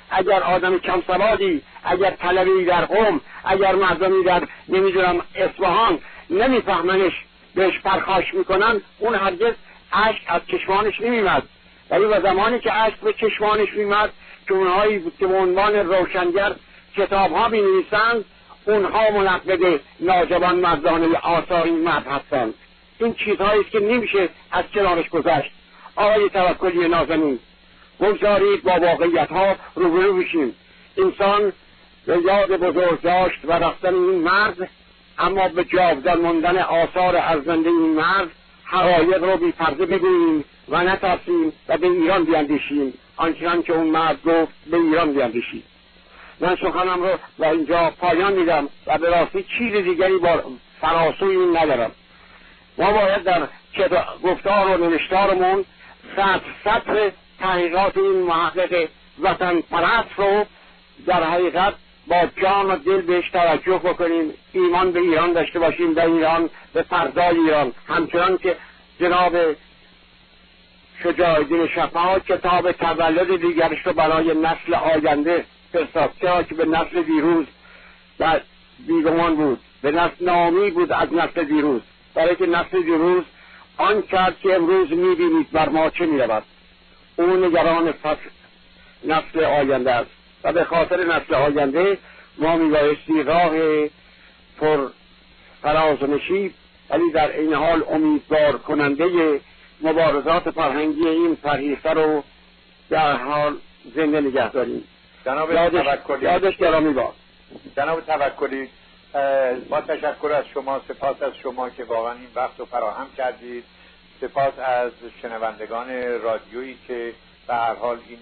اگر آدم کم سوادی، اگر طلبی در قم، اگر مردمی در نمیدونم اصفهان نمیفهمنش بهش پرخاش میکنن، اون هرگز اشک از چشمانش نمیمد. ولی و زمانی که اشک به چشمانش میمد که اونهایی بود که به عنوان روشنگر کتاب ها می نویسند، اونها منقد ناجوان مردانه آثار این مرد هستند. این چیزهایی است که نمیشه از کنارش گذشت. آقای توکلی نازنین، بگذارید با واقعیت ها روبرو بشیم. انسان به یاد بزرگ داشت و رفتن این مرد، اما به جاودان ماندن آثار ارزنده این مرد حقایق رو بی پرده بگوییم و نترسیم و به ایران بیاندیشیم، آنچنان که اون مرد گفت به ایران بیاندیشیم. من سخنم رو و اینجا پایان میدم و به راستی چیز دیگری با فراسوی این ندارم. ما باید در گفتار و نوشتارمون سطر تحقیقات این محقق وطن پرست رو در حقیقت با جان و دل بهش توجه بکنیم، ایمان به ایران داشته باشیم، به ایران، به فردای ایران، همچنان که جناب شجاع الدین شفا کتاب تولد دیگرش رو برای نسل آینده فرستاد، چرا که به نسل دیروز و بیگمان بود، به نسل نامی بود از نسل دیروز، برای که نسل دیروز آن کرد که امروز میبینید بر ما چه میرود. اون نگران نسل آینده است و به خاطر نسل آینده ما میبایستی راه پر فراز و نشیب ولی در این حال امیدوار کننده مبارزات فرهنگی این فرهیخته رو در حال زنده نگه داریم. یادش گرامی باد. جناب توکلی، با تشکر از شما، سپاس از شما که واقعا این وقت رو فراهم کردید، سپاس از شنوندگان رادیویی که به هر حال این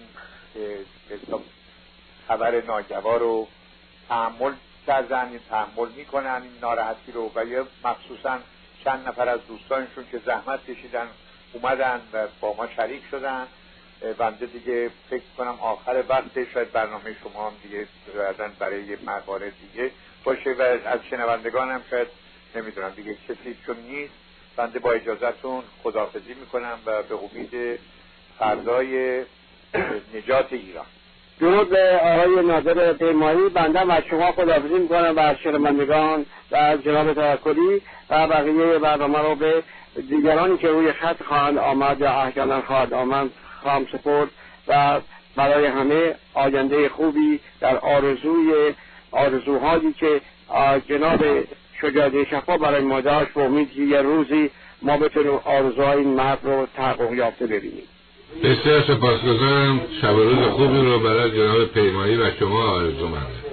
خبر ناگوار رو تحمل کردن، تحمل میکنن این ناراحتی رو، و یا مخصوصا چند نفر از دوستانشون که زحمت کشیدن اومدن و با ما شریک شدن. بنده دیگه فکر کنم آخر وقت شاید برنامه شما هم دیگه برای یه موارد دیگه باشه و از شنوندگانم شاید نمیدونم دیگه کسی چون نیست. بنده با اجازهتون خداحافظی میکنم و به امید فردای نجات ایران. درود به آقای ناظر پیمایی. بنده از شما خداحافظی میکنم و از شنوندگان و از جناب توکلی و بقیه برنامه رو به دیگرانی که روی خط خواهند آمد یا احیانا خواهد آمد خواهم سپرد و برای همه آینده خوبی در آرزوهایی که جناب شجاع الدین شفا برای ما داشت و امید که یه روزی ما بتونیم آرزوهای این مرد رو تحقق یافته ببینیم. بسیار سپاسگزارم. شب و روز خوبی رو برای جناب پیمایی و شما آرزو مندم.